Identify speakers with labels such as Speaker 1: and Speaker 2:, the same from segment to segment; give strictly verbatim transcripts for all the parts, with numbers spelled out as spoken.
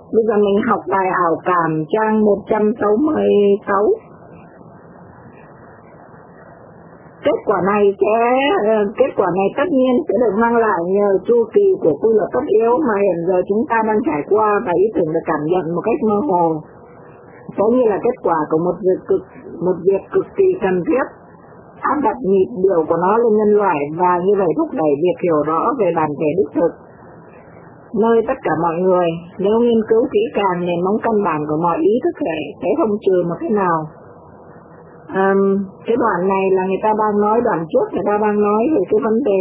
Speaker 1: Bây giờ mình học bài ảo cảm trang một trăm sáu mươi sáu. Kết quả này sẽ kết quả này tất nhiên sẽ được mang lại nhờ chu kỳ của quy luật tất yếu mà hiện giờ chúng ta đang trải qua và ý tưởng được cảm nhận một cách mơ hồ. Giống như là kết quả của một việc cực một việc cực kỳ cần thiết, áp đặt nhịp điệu của nó lên nhân loại và như vậy thúc đẩy việc hiểu rõ về bản thể đích thực. Nơi tất cả mọi người nếu nghiên cứu kỹ càng nền móng căn bản của mọi ý thức thể sẽ không trừ một cái nào. À, cái đoạn này là người ta đang nói, đoạn trước người ta đang nói về cái vấn đề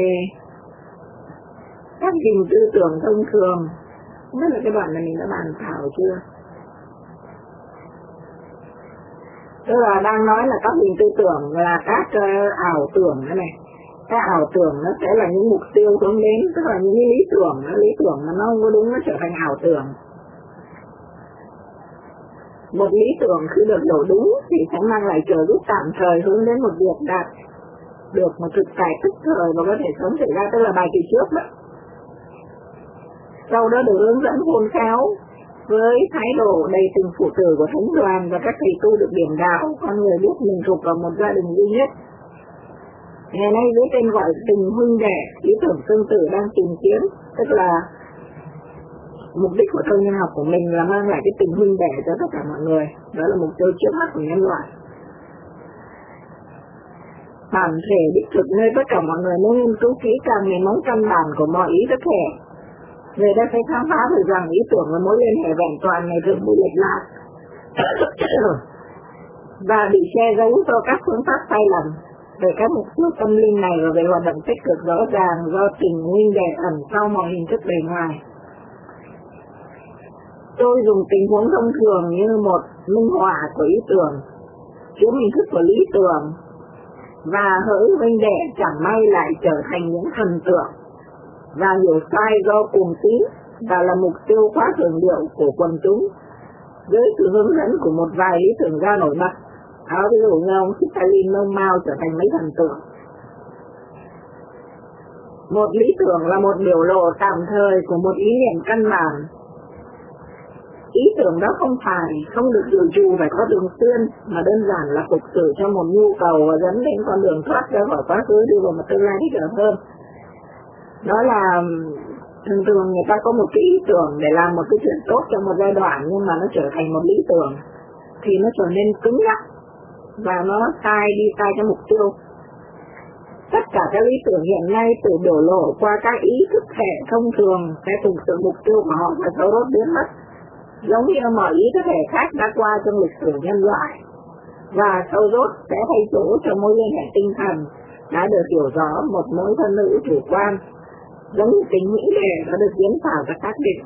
Speaker 1: các hình tư tưởng thông thường. Không biết là cái đoạn này mình đã bàn thảo chưa? Tức là đang nói là các hình tư tưởng là các uh, ảo tưởng thế này. Các ảo tưởng nó sẽ là những mục tiêu hướng đến, tức là những lý tưởng, lý tưởng mà nó không có đúng nó trở thành ảo tưởng. Một lý tưởng khi được hiểu đúng thì sẽ mang lại trợ giúp tạm thời hướng đến một việc đạt được một thực tại tức thời và có thể sớm xảy ra, tức là bài kỳ trước đó. Sau đó được hướng dẫn khôn khéo với thái độ đầy tình phụ tử của thánh đoàn và các thầy tu được điểm đạo, con người biết mình thuộc vào một gia đình duy nhất. Ngày nay với tên gọi tình huynh đệ, ý tưởng tương tự đang tìm kiếm, tức là mục đích của thông nhân học của mình là mang lại cái tình huynh đệ cho tất cả mọi người. Đó là mục tiêu trước mắt của nhân loại. Bản thể đích thực nơi tất cả mọi người nếu nghiên cứu kỹ càng nền móng căn bản của mọi ý thức thể, người ta sẽ khám phá được rằng ý tưởng và mối liên hệ vẹn toàn này thường bị lệch lạc và bị che giấu do các phương pháp sai lầm về các mục tiêu tâm linh này và về hoạt động tích cực rõ ràng do tình huynh đệ ẩn sau mọi hình thức bề ngoài. Tôi dùng tình huống thông thường như một minh họa của ý tưởng, chứa hình thức của lý tưởng, và hỡi huynh đệ chẳng may lại trở thành những thần tượng và hiểu sai do cuồng tín và là mục tiêu quá thường điệu của quần chúng dưới sự hướng dẫn của một vài lý tưởng gia nổi bật. Đó, ví dụ như ông Stalin nông mau trở thành mấy thần tượng. Một lý tưởng là một biểu lộ tạm thời của một ý niệm căn bản. Ý tưởng đó không phải, không được dự trù phải có thường xuyên, mà đơn giản là phục sự cho một nhu cầu và dẫn đến con đường thoát ra khỏi quá khứ đi vào một tương lai thích hợp hơn. Đó là thường thường người ta có một cái ý tưởng để làm một cái chuyện tốt trong một giai đoạn, nhưng mà nó trở thành một lý tưởng thì nó trở nên cứng nhắc và nó sai đi sai cái mục tiêu. Tất cả các lý tưởng hiện nay từ biểu lộ qua các ý thức thể thông thường sẽ cùng sự mục tiêu của họ và sau đó biến mất, giống như mọi ý thức thể khác đã qua trong lịch sử nhân loại, và sâu rốt sẽ thay chỗ cho mối liên hệ tinh thần đã được hiểu rõ một mối thân nữ chủ quan, giống như tình mỹ lệ đã được diễn tả và xác định.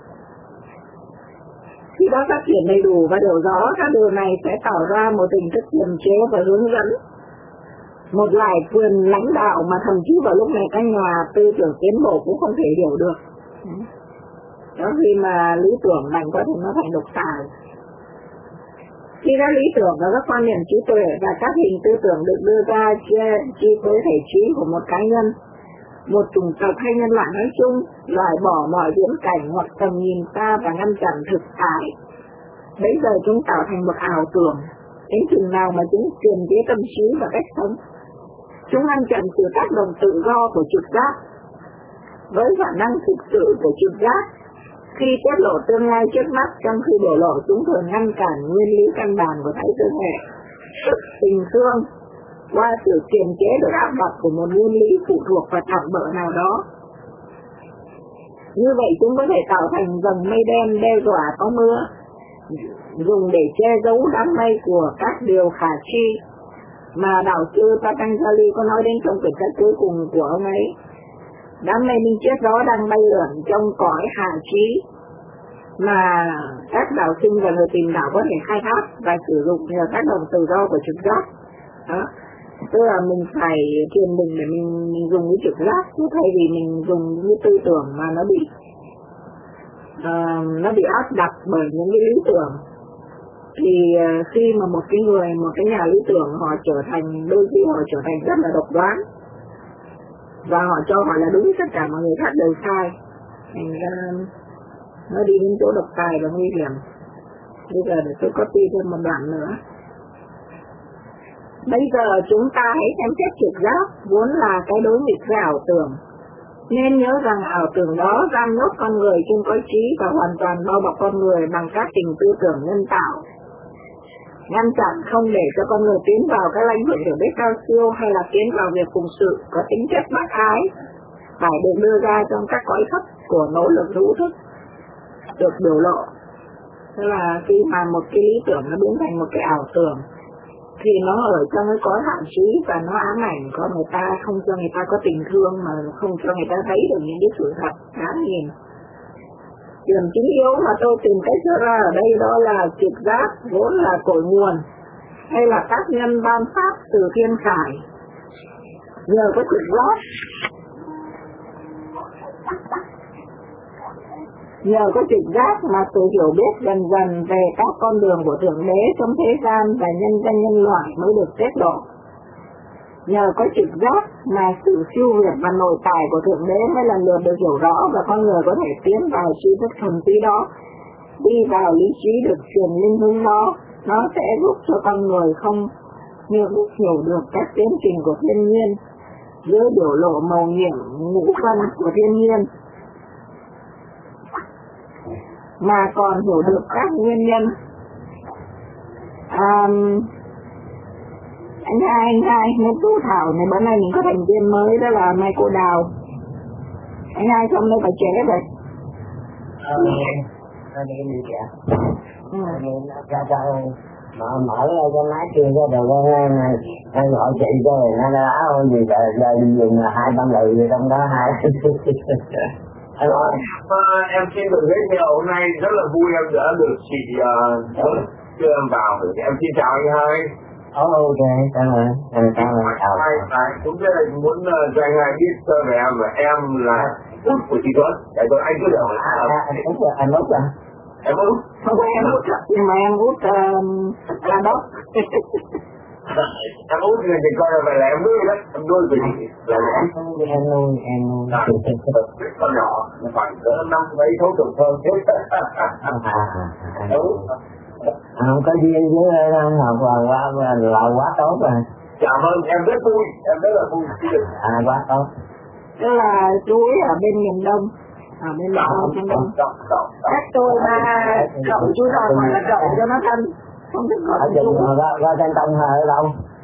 Speaker 1: Khi đó phát triển đầy đủ và hiểu rõ các điều này sẽ tạo ra một hình thức kiềm chế và hướng dẫn, một loại quyền lãnh đạo mà thậm chí vào lúc này các nhà tư tưởng tiến bộ cũng không thể hiểu được. Đó, khi mà lý tưởng mạnh quá thì nó thành độc tài. Khi các lý tưởng và các quan niệm trí tuệ và các hình tư tưởng được đưa ra chi phối thể trí của một cá nhân, một chủng tộc hay nhân loại nói chung, loại bỏ mọi viễn cảnh hoặc tầm nhìn xa và ngăn chặn thực tại, bây giờ chúng tạo thành một ảo tưởng. Đến chừng nào mà chúng kiềm chế tâm trí và cách sống, chúng ngăn chặn sự tác động tự do của trực giác. Với khả năng thực sự của trực giác, khi tiết lộ tương lai trước mắt, trong khi biểu lộ chúng thường ngăn cản nguyên lý căn bản của thái cơ thể, sức tình thương, qua sự kiềm chế được áp đặt của một nguyên lý phụ thuộc và tạm bỡ nào đó. Như vậy chúng có thể tạo thành dòng mây đen đe dọa có mưa, dùng để che giấu đám mây của các điều khả tri mà đạo sư Patanjali có nói đến trong quyển sách cuối cùng của ông ấy. Đám mây minh triết đó đang bay lượn trong cõi hạ trí mà các đạo sinh và người tìm đạo có thể khai thác và sử dụng nhờ tác động tự do của trực giác. Đó, tức là mình phải truyền mình để mình, mình dùng cái trực giác, chứ thay vì mình dùng những tư tưởng mà nó bị uh, nó bị áp đặt bởi những cái lý tưởng. Thì uh, khi mà một cái người, một cái nhà lý tưởng họ trở thành, đôi khi họ trở thành rất là độc đoán và họ cho họ là đúng, tất cả mọi người khác đều sai. Thành ra nó đi đến chỗ độc tài và nguy hiểm. Bây giờ để tôi copy thêm một đoạn nữa. Bây giờ chúng ta hãy xem xét trực giác vốn là cái đối nghịch với ảo tưởng. Nên nhớ rằng ảo tưởng đó giam nhốt con người trên cõi trí và hoàn toàn bao bọc con người bằng các tình tư tưởng nhân tạo, ngăn chặn không để cho con người tiến vào các lãnh vực hiểu biết cao siêu hay là tiến vào việc phụng sự có tính chất bác ái, phải được đưa ra trong các cõi thấp của nỗ lực hữu thức được biểu lộ. Tức là khi mà một cái lý tưởng nó biến thành một cái ảo tưởng thì nó ở trong cái cõi hạn trí và nó ám ảnh con người ta, không cho người ta có tình thương mà không cho người ta thấy được những cái sự thật đáng nhìn. Điểm chính yếu mà tôi tìm cách đưa ra ở đây đó là trực giác vốn là cội nguồn hay là tác nhân ban pháp từ thiên khải. Nhờ có trực giác Nhờ có trực giác mà sự hiểu biết dần dần về các con đường của Thượng Đế trong thế gian và nhân dân nhân loại mới được tiết lộ. Nhờ có trực giác mà sự siêu việt và nội tại của Thượng Đế mới lần lượt được hiểu rõ và con người có thể tiến vào tri thức thuần túy đó, đi vào lý trí được truyền linh hướng đó. Nó sẽ giúp cho con người không như lúc hiểu được các tiến trình của thiên nhiên dưới biểu lộ màu nhiệm ngũ phân của thiên nhiên, mà còn hiểu được các nguyên nhân. À, anh hai, anh hai, nếu tu thảo này bữa nay mình có thành viên mới đó là mai cô Đào. Anh hai xong đây phải trẻ rồi.
Speaker 2: Ờ, nó đi đi kìa. Ừ. Cho cho mở mở ra cho máy kia cho đồ con anh gọi chị cho rồi nó đã không gì là giờ đi dùng hai ba người trong đó hai.
Speaker 3: À, em xin được giới thiệu hôm nay rất là vui em đã được chị uh, đưa em vào. Em xin chào anh hai.
Speaker 2: Oh, ok, cảm ơn. Cảm ơn.
Speaker 3: Hai, cũng rất là muốn uh, cho anh hai biết sơ về em và em là út của chị Tuấn. Để tôi anh cứ được.
Speaker 2: À, anh út rồi, anh út rồi.
Speaker 3: Em út?
Speaker 1: Không phải em út rồi, nhưng mà em út là đốc.
Speaker 3: Em út thì coi là vậy là em nuôi đấy, em nuôi vì là
Speaker 2: em nuôi, em nuôi, em nuôi.
Speaker 3: Con nhỏ, khoảng cỡ năm mấy số tuổi thôi.
Speaker 2: À, không có duyên với anh học là quá là quá tốt rồi.
Speaker 3: Cảm ơn, em rất vui, em rất là vui.
Speaker 2: À, quá tốt.
Speaker 1: Tức là chú ấy ở bên miền Đông, ở bên miền Đông, miền Đông. Các tôi ba cậu chú rồi gọi là cậu cho nó thân, không thích gọi là chú.
Speaker 2: Ra trên Tông ở đâu?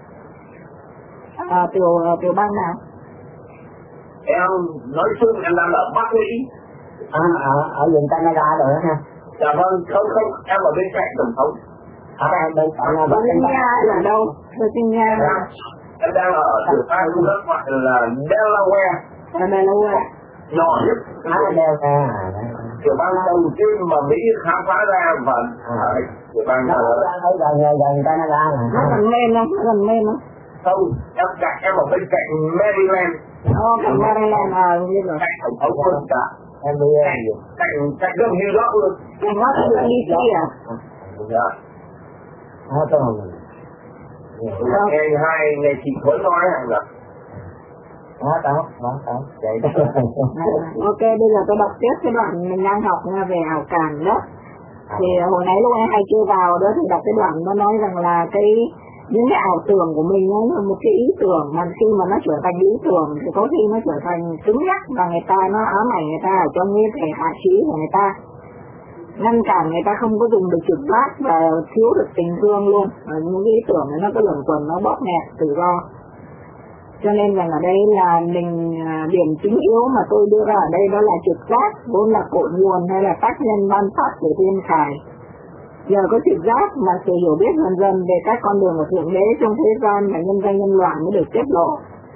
Speaker 1: À, tiểu tiểu bang nào?
Speaker 3: Em nói chung em đang ở Bắc Mỹ.
Speaker 2: À, ở ở vùng Canada rồi ha.
Speaker 3: Dạ vâng, không không, em ở bên cạnh tổng thống.
Speaker 2: À, em bên cạnh là
Speaker 1: Virginia là đâu? Virginia.
Speaker 3: Em đang ở tiểu bang khu đất gọi là Delaware.
Speaker 1: Ở Delaware.
Speaker 3: Nhỏ nhất.
Speaker 2: À, Delaware.
Speaker 3: Tiểu bang đầu tiên mà Mỹ khám phá ra và tiểu bang
Speaker 2: nó ở gần gần Canada mà.
Speaker 1: Nó gần Maine không? Nó gần Maine không?
Speaker 3: Không, em cạnh em ở bên cạnh Maryland.
Speaker 1: Ồ, cạnh Maryland à, biết rồi.
Speaker 3: Cạnh tổng thống quân cả.
Speaker 2: Em đi
Speaker 3: cạnh cạnh cạnh gần New York luôn.
Speaker 1: Cạnh Washington đê xê à?
Speaker 3: Dạ.
Speaker 2: Nó tốt.
Speaker 3: Nghe hai ngày chị Thuấn nói rằng là
Speaker 2: quá tốt, quá tốt. Vậy đó.
Speaker 1: Ok, bây giờ tôi đọc tiếp cái đoạn mình đang học về ảo cảm đó. Thì hồi nãy lúc em hay chưa vào đó thì đọc cái đoạn nó nói rằng là cái những cái ảo tưởng của mình nó là một cái ý tưởng mà khi mà nó trở thành ý tưởng thì có khi nó trở thành cứng nhắc và người ta nó ám ảnh người ta ở trong cái thể hạ trí của người ta, ngăn cản người ta không có dùng được trực giác và thiếu được tình thương luôn. Và những cái ý tưởng này nó có luẩn quẩn, nó bóp nghẹt tự do. Cho nên rằng ở đây là mình điểm chính yếu mà tôi đưa ra ở đây đó là trực giác vốn là cội nguồn hay là tác nhân ban phát của thiên khải. Nhờ có trực giác mà sự hiểu biết dần dần về các con đường của Thượng Đế trong thế gian và nhân danh nhân loại mới được tiết lộ.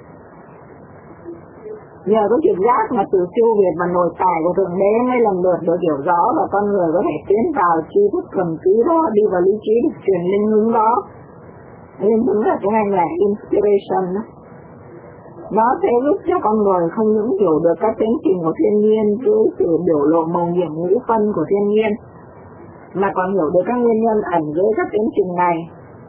Speaker 1: Nhờ có trực giác mà sự siêu việt và nội tại của Thượng Đế mới lần lượt được hiểu rõ và con người có thể tiến vào tri thức thuần túy đó, đi vào lý trí được truyền linh hướng đó. Linh hướng là tiếng Anh là inspiration đó. Nó sẽ giúp cho con người không những hiểu được các tiến trình của thiên nhiên với sự biểu lộ màu nhiệm ngũ phân của thiên nhiên, mà còn hiểu được các nguyên nhân ẩn dưới các tiến trình này.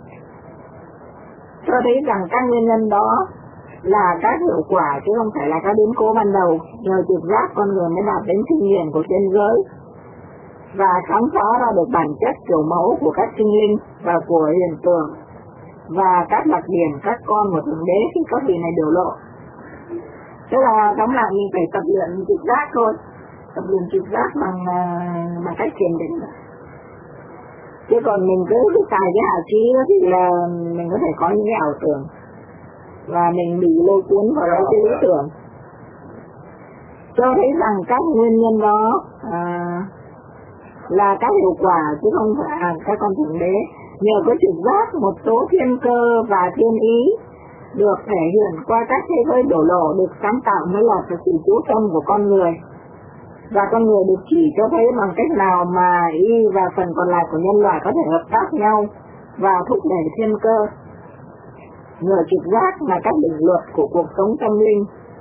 Speaker 1: Cho thấy rằng các nguyên nhân đó là các hiệu quả chứ không phải là các biến cố ban đầu. Nhờ trực giác con người mới đạt đến kinh nghiệm của thiên giới. và khám phá ra được bản chất kiểu mẫu của các sinh linh và của hiện tượng và các đặc điểm các con của Thượng Đế khi các vị này biểu lộ. Tức là tóm lại mình phải tập luyện trực giác thôi, tập luyện trực giác bằng bằng cách thiền định. Chứ còn mình cứ cứ xài cái hạ trí đó thì là mình có thể có những cái ảo tưởng và mình bị lôi cuốn vào cái lý tưởng. Cho thấy rằng các nguyên nhân đó à, là các hiệu quả chứ không phải à, các con Thượng Đế nhờ có trực giác một số thiên cơ và thiên ý được thể hiện qua các thế giới đổ lộ được sáng tạo mới là sự chú tâm của con người, và con người được chỉ cho thấy bằng cách nào mà y và phần còn lại của nhân loại có thể hợp tác nhau và thúc đẩy thiên cơ. Nhờ trực giác là các định luật của cuộc sống tâm linh,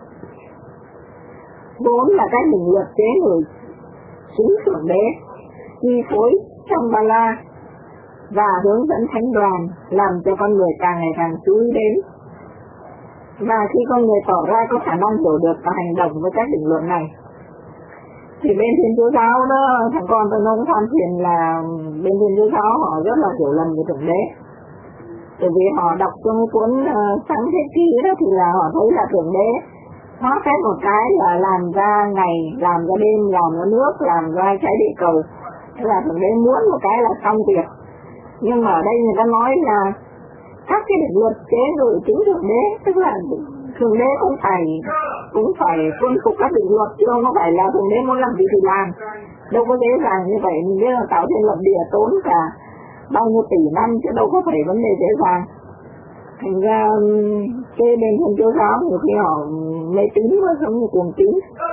Speaker 1: vốn là các định luật chế ngự chính Thượng Đế chi phối trong ba la và hướng dẫn thánh đoàn, làm cho con người càng ngày càng chú ý đến. Và khi con người tỏ ra có khả năng hiểu được và hành động với các định luật này, thì bên Thiên Chúa Giáo đó, thằng con tôi nó cũng than phiền là bên Thiên Chúa Giáo họ rất là hiểu lầm về Thượng Đế. Bởi vì họ đọc trong cuốn uh, sáng thế ký đó thì là họ thấy là Thượng Đế hóa phép một cái là làm ra ngày, làm ra đêm, làm ra nước, làm ra trái địa cầu. Thế là Thượng Đế muốn một cái là xong việc. Nhưng mà ở đây người ta nói là các cái định luật chế ngự chính Thượng Đế, tức là Thượng Đế cũng phải cũng phải tuân phục các định luật, chứ không phải là Thượng Đế muốn làm gì thì làm. Đâu có dễ dàng như vậy, mình biết là tạo thiên lập địa tốn cả bao nhiêu tỷ năm chứ đâu có phải vấn đề dễ dàng. Thành ra cái bên Thiên Chúa Giáo nhiều khi họ mê tín quá, giống như cuồng tín.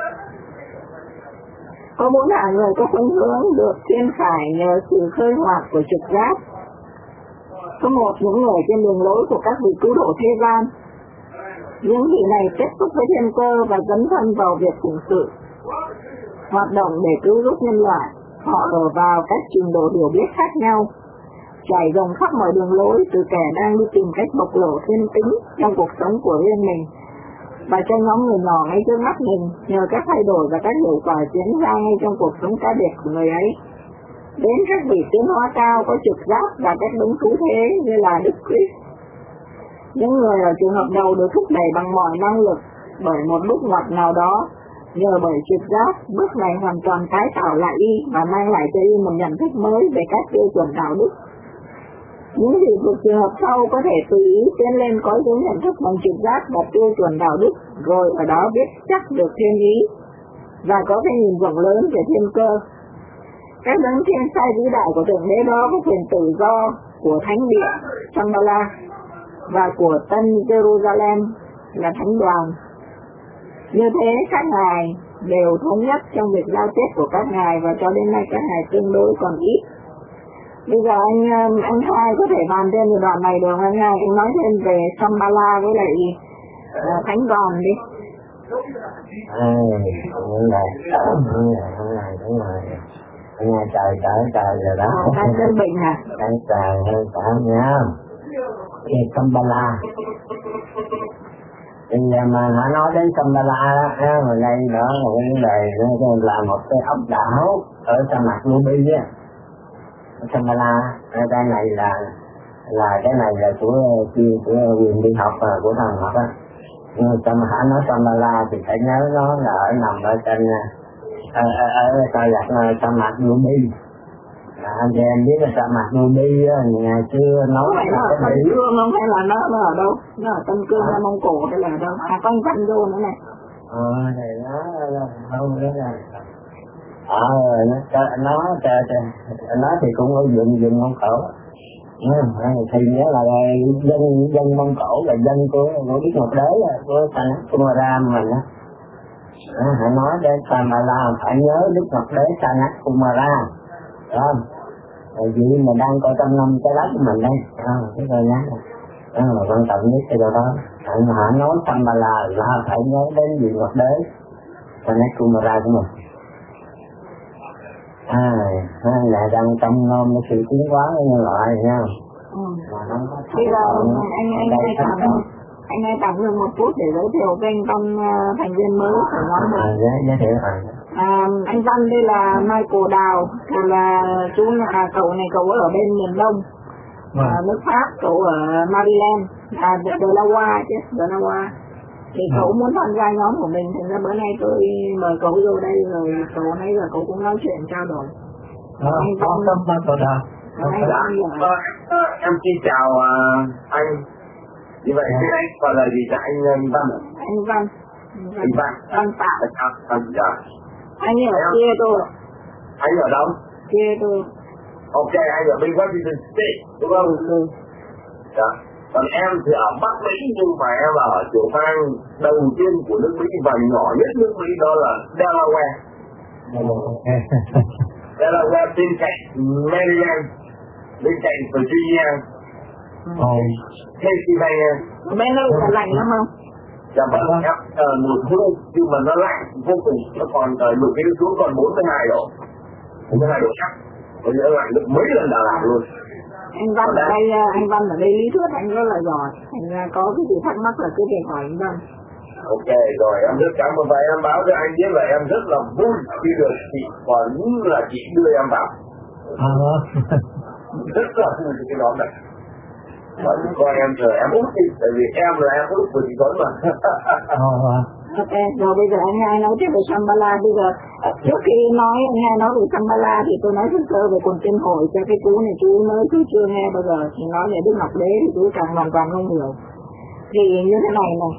Speaker 1: Có bốn hạng người có phương hướng được thiên khải nhờ sự khơi hoạt của trực giác. Có một, những người trên đường lối của các vị cứu độ thế gian. Những vị này tiếp xúc với thiên cơ và dấn thân vào việc phụng sự, hoạt động để cứu giúp nhân loại. Họ ở vào các trình độ hiểu biết khác nhau, trải rộng khắp mọi đường lối, từ kẻ đang đi tìm cách bộc lộ thiên tính trong cuộc sống của riêng mình và cho nhóm người nhỏ ngay trước mắt mình, nhờ các thay đổi và các hiệu quả diễn ra ngay trong cuộc sống cá biệt của người ấy, đến các vị tiến hóa cao có trực giác và các đấng cứu thế như là Đức Christ. Những người ở trường hợp đầu được thúc đẩy bằng mọi năng lực bởi một bước ngoặt nào đó, nhờ bởi trực giác, bước này hoàn toàn tái tạo lại y và mang lại cho y một nhận thức mới về các tiêu chuẩn đạo đức. Những vị thuộc trường hợp sau có thể tùy ý tiến lên có hướng nhận thức bằng trực giác và tiêu chuẩn đạo đức, rồi ở đó biết chắc được thiên ý và có cái nhìn rộng lớn về thiên cơ. Các đấng thiên sai vĩ đại của Thượng Đế đó có quyền tự do của thánh địa trong Ba La và của Tân Jerusalem là thánh đoàn. Như thế các ngài đều thống nhất trong việc giao tiếp của các ngài, và cho đến nay các ngài tương đối còn ít. Bây giờ anh anh hai có thể bàn thêm về đoạn này được anh hai, anh nói thêm về Shambhala với lại uh, thánh đoàn đi.
Speaker 2: À, đúng rồi, đúng rồi, đúng rồi, đúng rồi. Anh nghe trời trời trời rồi đó.
Speaker 1: Đang chân bệnh hả?
Speaker 2: Đang trời hơi cảm nhá. Cái Shambhala. Thì mà nó nói đến Shambhala đó, mà đây đó là cái vấn đề là một cái ốc đảo ở sa mạc Gobi á. Shambhala, cái này là là cái này là của chuyên của quyền đi học và của thần học á. Nhưng mà trong hả nói Shambhala thì phải nhớ nó là ở nằm ở trên ở ở sa mạc sa mạc Gobi. Anh chị em biết là sa mạc Gobi á, ngày xưa nói
Speaker 1: là nó ở Tân Cương không, hay là nó nó ở đâu? Nó ở Tân Cương hay Mông Cổ hay là ở đâu? À, con Văn Đô nữa này.
Speaker 2: Ờ, thì nó không biết là ờ nó nó nó thì cũng ở vùng vùng Mông Cổ. Ừ, thì nhớ là dân dân Mông Cổ là dân của của Đức Ngọc Đế, của Sanat Kumaram mình á. Hãy nói đến Shambhala phải nhớ Đức Ngọc Đế Sanat Kumaram, không? Tại vì mình đang coi trong năm cái đất của mình đây, không? Cái coi nhá, đó là quan trọng nhất cái đó. Hãy nói Shambhala là phải nhớ đến vị Ngọc Đế Sanat Kumaram của mình. À, là đang trong nom cái sự tiến hóa của nhân loại nha.
Speaker 1: Ừ. Bây giờ anh anh anh tạm anh anh tạm ngừng một phút để giới thiệu kênh con uh, thành viên mới của nhóm mình.
Speaker 2: À, giới, giới thiệu à.
Speaker 1: À, anh Văn đây là Michael Đào, là chú à, cậu này cậu ở bên miền Đông, à, nước Pháp, cậu ở Maryland, à Delaware chứ, Delaware. Thì cậu muốn tham gia nhóm của mình, thành ra bữa nay tôi mời cậu vô đây rồi cậu nãy giờ cậu cũng nói chuyện trao đổi.
Speaker 2: Ờ, anh Văn tâm Văn cậu Đào.
Speaker 3: Em xin chào uh, anh. Như vậy thì anh gọi là gì cả anh Văn ạ?
Speaker 1: Anh Văn.
Speaker 3: Anh Văn.
Speaker 1: Văn Tạo.
Speaker 3: Văn dạ.
Speaker 1: Anh ở kia tôi.
Speaker 3: Anh ở đâu?
Speaker 1: Kia tôi.
Speaker 3: Ok, anh ở bên Washington State, đúng không?
Speaker 1: Ừ.
Speaker 3: Dạ. Còn em thì ở Bắc Mỹ, nhưng mà em ở tiểu bang đầu tiên của nước Mỹ và nhỏ nhất nước Mỹ, đó là Delaware. Delaware bên cạnh Maryland, bên cạnh Virginia, Pennsylvania.
Speaker 1: Bên đây là lạnh lắm không?
Speaker 3: Dạ vâng, em ở mùa thu nhưng mà nó lạnh vô cùng, nó còn lục cái xuống còn bốn mươi hai độ, bốn mươi hai độ chắc, có nghĩa lạnh được mấy lần Đà Lạt luôn.
Speaker 1: Anh Văn ở đây, anh Văn ở đây lý thuyết anh rất là giỏi, thành ra có cái gì thắc mắc là cứ về hỏi anh Văn.
Speaker 3: Ok rồi, em rất cảm ơn và em báo cho anh biết là em rất là vui khi được chị còn là chị đưa em vào.
Speaker 2: À,
Speaker 3: Rất là vui cái đó này. Và coi em chờ em út đi, tại vì em là em út của chị Tuấn mà.
Speaker 1: Ok, rồi bây giờ anh hai nói tiếp về Shambhala. Bây giờ trước khi nói anh hai nói về Shambhala thì tôi nói sơ sơ về quần kinh hội cho cái chú này, chú mới chú chưa nghe bao giờ, thì nói về Đức Ngọc Đế thì chú càng hoàn toàn không hiểu. Thì như thế này này,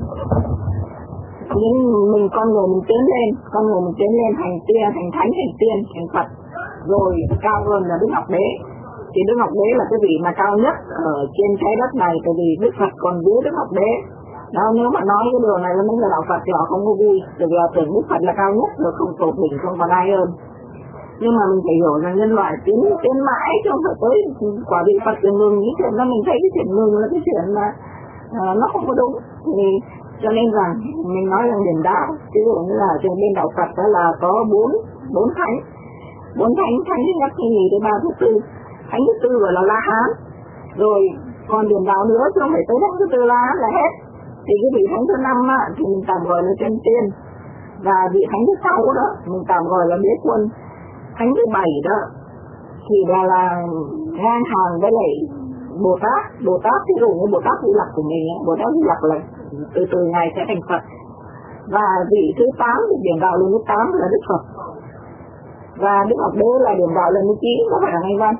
Speaker 1: những mình con người mình tiến lên, con người mình tiến lên thành tiên, thành thánh, thành tiên, thành Phật, rồi cao hơn là Đức Ngọc Đế. Thì Đức Ngọc Đế là cái vị mà cao nhất ở trên trái đất này, tại vì Đức Phật còn dưới Đức Ngọc Đế. Đó, nếu mà nói cái điều này là mấy người đạo Phật thì họ không có vui, tại vì họ tưởng Đức Phật là cao nhất rồi không tột đỉnh, không còn ai hơn. Nhưng mà mình phải hiểu rằng nhân loại tiến tiến mãi chứ không phải tới quả vị Phật thì ngừng. Cái chuyện đó mình thấy cái chuyện ngừng là cái chuyện mà uh, nó không có đúng. Thì cho nên rằng mình nói rằng điển đạo, ví dụ như là trên bên đạo Phật đó là có bốn bốn thánh, bốn thánh, thánh thứ nhất, thứ nhì, thứ ba, thứ tư. Thánh thứ tư gọi là La Hán. Rồi còn điển đạo nữa chứ không phải tới thánh thứ tư La Hán là hết. Thì cái vị thánh thứ năm á, thì mình tạm gọi là chân tiên, và vị thánh thứ sáu đó mình tạm gọi là đế quân. Thánh thứ bảy đó thì là là ngang hàng với lại Bồ Tát. Bồ Tát ví dụ như Bồ Tát Di Lặc của mình, Bồ Tát Di Lặc là từ từ ngày sẽ thành Phật. Và vị thứ tám, điển đạo lần thứ tám là Đức Phật. Và Đức Ngọc Đế là điển đạo lần thứ chín, có phải là anh Văn?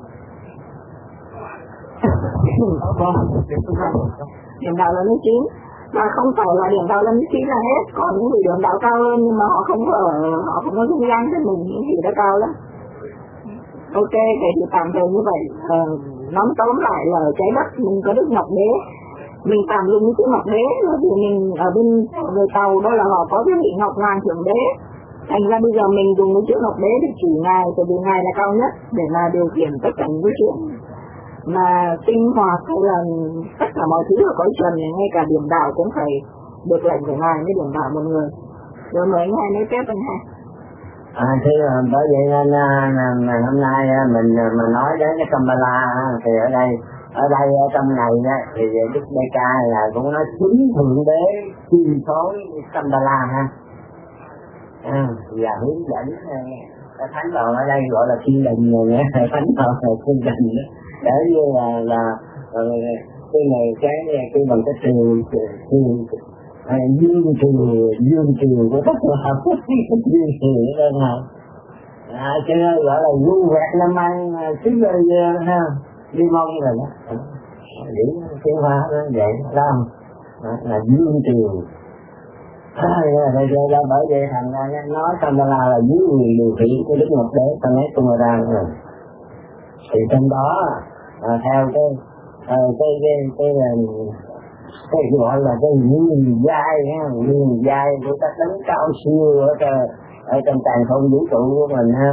Speaker 1: Điển đạo lần thứ chín. Và không phải là điển đạo lần thứ chín là hết, còn những vị điển đạo cao hơn nhưng mà họ không có ở, họ không có dung gian với mình, những vị đã cao lắm. Ok, vậy thì tạm thời như vậy. Ờ, nói tóm lại là ở trái đất mình có Đức Ngọc Đế, mình tạm dùng cái chữ Ngọc Đế là vì mình ở bên người Tàu đó là họ có cái vị Ngọc Hoàng Thượng Đế, thành ra bây giờ mình dùng cái chữ Ngọc Đế để chỉ ngài, tại vì ngài là cao nhất để là điều khiển tất cả những chuyện mà sinh hoạt hay là tất cả mọi thứ ở cõi trần này, ngay cả điểm đạo cũng phải được lệnh của ngài mới điểm đạo một người. Rồi mời anh hai nói tiếp anh hai.
Speaker 2: À, thế là bởi vậy nên mà hôm nay mình mà nói đến cái Shambhala thì ở đây ở đây ở trong này á, thì Đức Đại Ca là cũng nói chính thượng đế chi phối Shambhala ha, à, và hướng dẫn cái thánh đồ ở đây gọi là thiên đình rồi nhé, thánh đồ là thiên đình đó, để như là là cái này cái cái bằng cái triều triều À, dương triều dương triều của tất cả hợp dương triều ở đây nào, à, cho nên gọi là du vẹt năm ăn xứ rồi ha, đi mong rồi đó, điểm tiếng hoa đó vậy đó, là dương triều. À, đây ra bởi vậy thành ra nói Shambhala là dưới quyền điều khiển của Đức Ngọc Đế trong ấy tung ra rồi. Thì trong đó à, theo cái à, cái cái cái là cái gọi là cái nguyên giai ha, nguyên giai của các đấng cao siêu ở trong ở trong càn không vũ trụ của mình ha.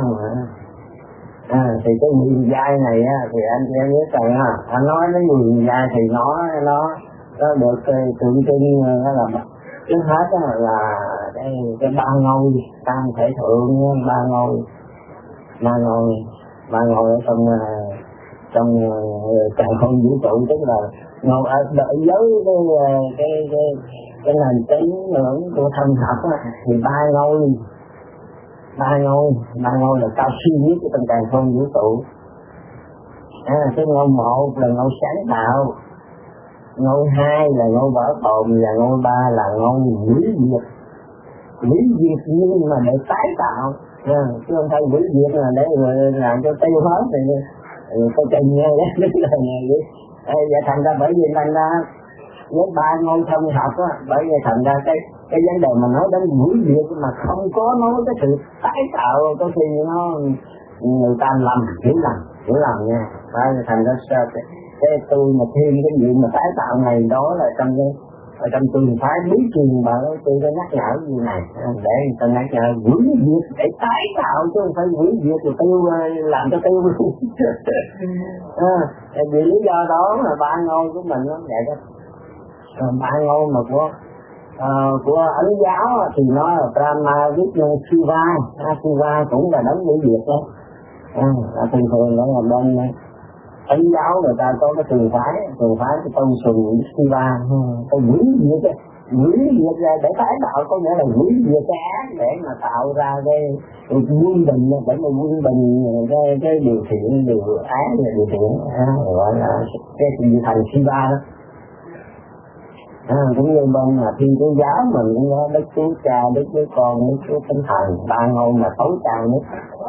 Speaker 2: À, thì cái nguyên giai này á thì anh em nhớ rằng ha, anh nói đến nguyên giai thì nó nó nó được cái tượng trưng nó là trước hết đó là cái cái ba ngôi tam thể thượng, ba ngôi ba ngôi ba ngôi ở trong trong càn không vũ trụ, tức là ngồi ở đợi giới cái cái cái cái nền tín ngưỡng của thân Phật thì ba ngôi ba ngôi, ba ngôi là cao siêu nhất của trong càn khôn vũ trụ. À, cái ngôi một là ngôi sáng tạo, ngôi hai là ngôi bảo tồn, và ngôi ba là ngôi hủy diệt. Hủy diệt nhưng mà để tái tạo, à, chứ không phải hủy diệt là để làm cho tiêu hết thì có trình nghe đấy, là nghe vậy. Vậy thành ra bởi vì thành ra với ba ngôi thông học á, bởi vì thành ra cái cái vấn đề mà nói đến hủy diệt mà không có nói cái sự tái tạo, có khi nó người ta lầm, hiểu lầm, hiểu lầm nha. Bởi vì thành ra sao cái, cái tôi mà thêm cái chuyện mà tái tạo này đó là trong cái ở trong trường phái bí truyền mà tôi có nhắc nhở gì này để người ta nhắc nhở hủy diệt để tái tạo chứ không phải hủy diệt rồi tiêu làm cho tiêu luôn. À, vì lý do đó là ba ngôi của mình nó vậy đó. À, ba ngôi mà của uh, của Ấn giáo thì nó là Brahma, Vishnu, Shiva. À, Shiva cũng là đấng hủy diệt đó. À, thường thường đó là bên Ấn giáo người ta có cái trường phái, trường phái cái tôn sùng Shiva, cái hủy diệt cái hủy diệt ra để tái tạo, có nghĩa là hủy diệt cái ác để mà tạo ra cái quân bình, để mà quân bình cái cái điều thiện, điều ác là điều thiện, à, gọi là cái gì thành Shiva đó. À, cũng như bên là Thiên Chúa giáo mình cũng có Đức Chúa Cha, Đức Chúa Con, Đức Chúa Thánh Thần, ba ngôi mà tối cao nhất.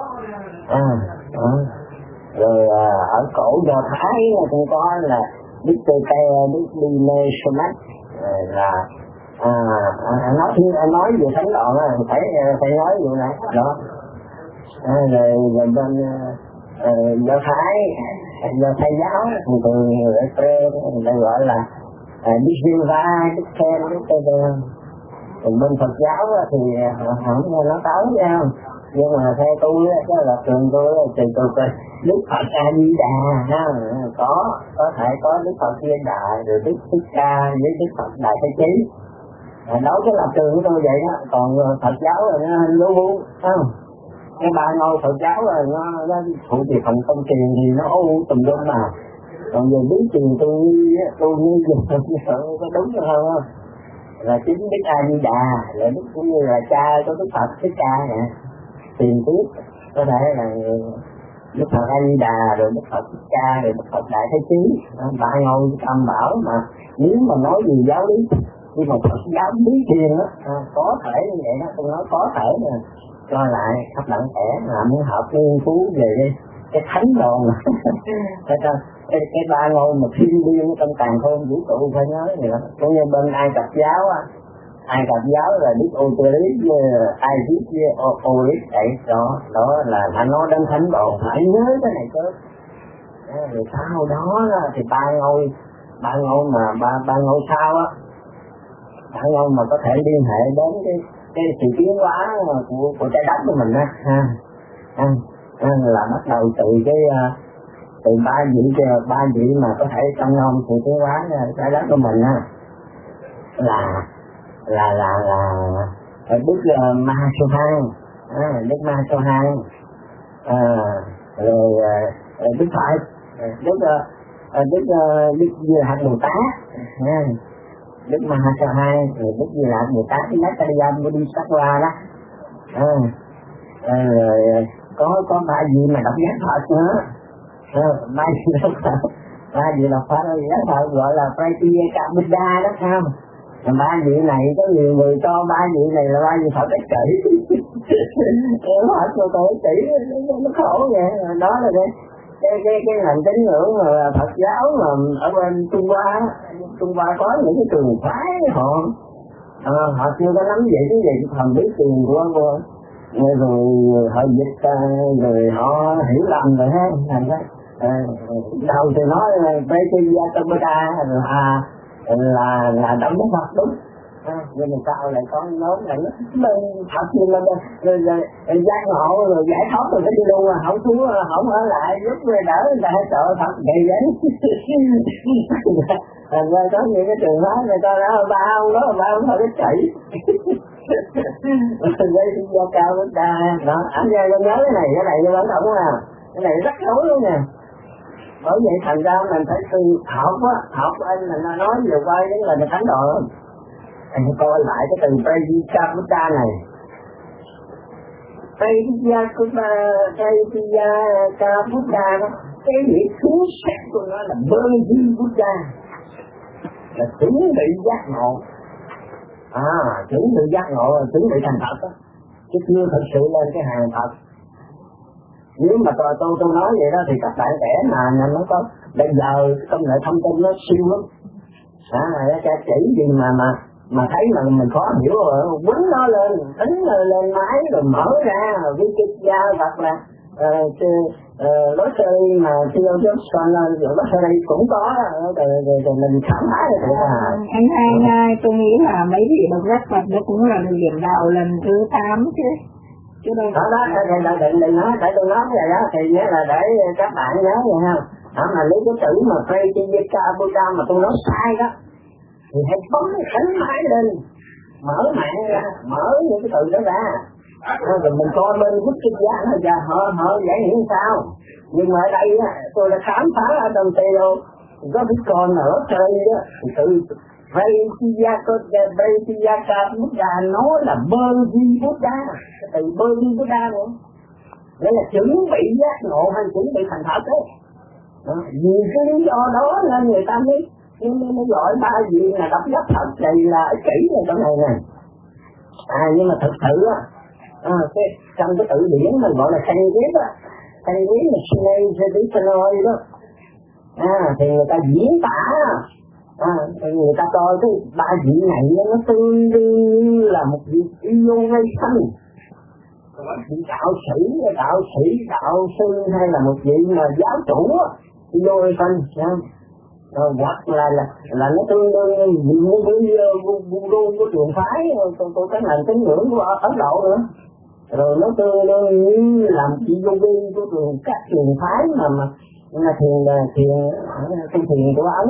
Speaker 2: À, à. Rồi à, ở cổ Do Thái cũng có là Đức Tê Tê, Đức Đi Mê Sô Mách, là à, à, nói nói về thánh đoạn á, phải phải nói vụ này đó. À, rồi, rồi bên à, Do Thái, Do Thái giáo thường thường người ta gọi là à, Đức Viva, Đức Ken, Đức Tê Tê. Còn bên Phật giáo thì không nghe nó tới nhau, nhưng mà theo tôi cái là trường tôi thì tôi coi Đức Phật A Di Đà có có thể có Đức Phật Di Đà, rồi Đức Thích Ca với Đức Phật Đại Thế Chí. À, đó cái là trường của tôi vậy đó. Còn Phật giáo là nó lú vú, không? Cái ba ngôi Phật giáo là nó nó phụ trì phần công truyền thì nó ô tùm lum mà. Còn về bí truyền tôi tôi như có đúng không? Là chính Đức A Di Đà, là Đức cũng như là cha của Đức Phật Thích Ca nè. Tiền tiếp có thể là Đức Phật A Di Đà, rồi Đức Phật Thích Ca, rồi Đức Phật Đại Thế Chí, ba ngôi tam bảo. Mà nếu mà nói gì giáo lý, nhưng mà Phật giáo bí truyền á, à, có thể như vậy đó, tôi nói có thể nè, cho lại khắp lặng kẻ làm muốn học nghiên cứu về cái, cái thánh đồn cái, cái, cái ba ngôi mà thiên liêng trong càn khôn vũ trụ phải nói vậy đó. Cũng như bên Ai Cập giáo á, Ai Cập giáo là Đức Osiris với Isis với Osiris đấy, đó đó là phải nói đến thánh đồn, phải nhớ cái này chứ. Rồi sau đó thì ba ngôi ba ngôi mà ba ba ngôi sao á, ba ngôi mà có thể liên hệ đến cái cái sự tiến hóa của của trái đất của mình á, ha, ha, ha, là bắt đầu từ cái từ ba vị ba vị mà có thể trong non sự tiến hóa trái đất của mình á, là là là là Đức uh, Ma Sô Han, à, Đức Ma Sô Han, à, rồi uh, Đức Phật, Đức uh, Đức uh, Đức Di Lặc Bồ Tát, à, Đức Ma Sô Han, rồi Đức Di Lặc Bồ Tát, Đức Tây Bodhisattva đó, à, à, rồi có có ba vị mà đọc giác Phật nữa, à, ba vị đọc Phật, ba vị đọc Phật giác Phật gọi là Pratyeka Buddha đó, không? Mà ba vị này có nhiều người cho ba vị này là ba vị Phật ích kỷ. Em hỏi cô tôi ích kỷ nó khổ vậy. Đó là cái cái cái cái ngành tín ngưỡng mà Phật giáo mà ở bên Trung Hoa, Trung Hoa có những cái trường phái họ à, họ chưa có nắm vậy cái gì thần bí tiền của cô, rồi họ dịch rồi họ hiểu lầm rồi ha, thành ra đầu thì nói với cái gia tâm Buddha rồi à là là đóng Đức Phật đúng, à, nhưng mà sao lại có nói là nó bên Phật nhưng mà rồi rồi giác ngộ rồi giải thoát rồi cái đi luôn à, không xuống không ở lại giúp người đỡ người ta sợ Phật vậy vậy. Thành ra có những cái trường hợp người ta nói ba ông đó ba ông thôi cái chạy. Đây thì do cao với ta đó, anh ra con nhớ cái này cái này cho bạn không à, cái này rất xấu luôn nè. Bởi vậy thành ra mình phải từ học á, học anh mình nói vừa quay đến là thánh độ. Anh coi lại cái từ Pratyeka Buddha này. Prajna Prajna Buddha đó, cái nghĩa cứu sắc của nó là bơ di Buddha, là chuẩn bị giác ngộ, à chuẩn bị giác ngộ là chuẩn bị thành Phật đó, chứ chưa thực sự lên cái hàng Phật. Nếu mà tôi tôi tôi nói vậy đó thì các bạn trẻ mà nó có bây giờ công nghệ thông tin nó siêu lắm, à cái chỉ gì mà mà mà thấy mà mình khó hiểu rồi quýnh nó lên, tính lên máy rồi mở ra Wikipedia hoặc là lối chơi mà siêu chứ còn lối chơi đây cũng có rồi rồi mình khám phá được.
Speaker 1: Anh hai hai tôi nghĩ là mấy vị bậc giác Phật nó cũng là điểm đạo lần thứ tám chứ. Chứ đâu
Speaker 2: đó đó để để để đừng nói để tôi nói vậy đó thì nghĩa là để các bạn nhớ vậy không? Đó mà lấy cái chữ mà Prajna Buddha mà tôi nói sai đó thì hãy bấm cái cánh máy lên, mở mạng ra, mở những cái từ đó ra, rồi mình coi bên Wikipedia nó ra họ họ giải nghĩa sao. Nhưng mà ở đây á, tôi đã khám phá ở trong Tây có cái con ở chơi đó, thì tự Prajna Prajna Buddha nói là bơ di Buddha, cái từ bơ di Buddha nữa, nghĩa là chuẩn bị giác ngộ hay chuẩn bị thành Phật đấy. Vì cái lý do đó nên người ta mới nhưng nó gọi ba gì là độc giác Phật này là chỉ là trong này nè. À nhưng mà thực sự á, à, cái, trong cái tự điển mình gọi là thanh viết á, thanh viết là Sinai Traditional đó. À thì người ta diễn tả, à thì người ta coi cái ba vị này nó tương đương như là một vị innovation. Vị đạo sĩ, đạo sĩ, đạo sư hay là một vị mà giáo chủ á, innovation, sao? Rồi hoặc là là là nó tương đương như với guru của trường phái của cái nền tín ngưỡng của Ấn Độ nữa, rồi nó tương đương như làm chị yogi của trường các trường phái mà mà là thiền thiền thiền thiền của Ấn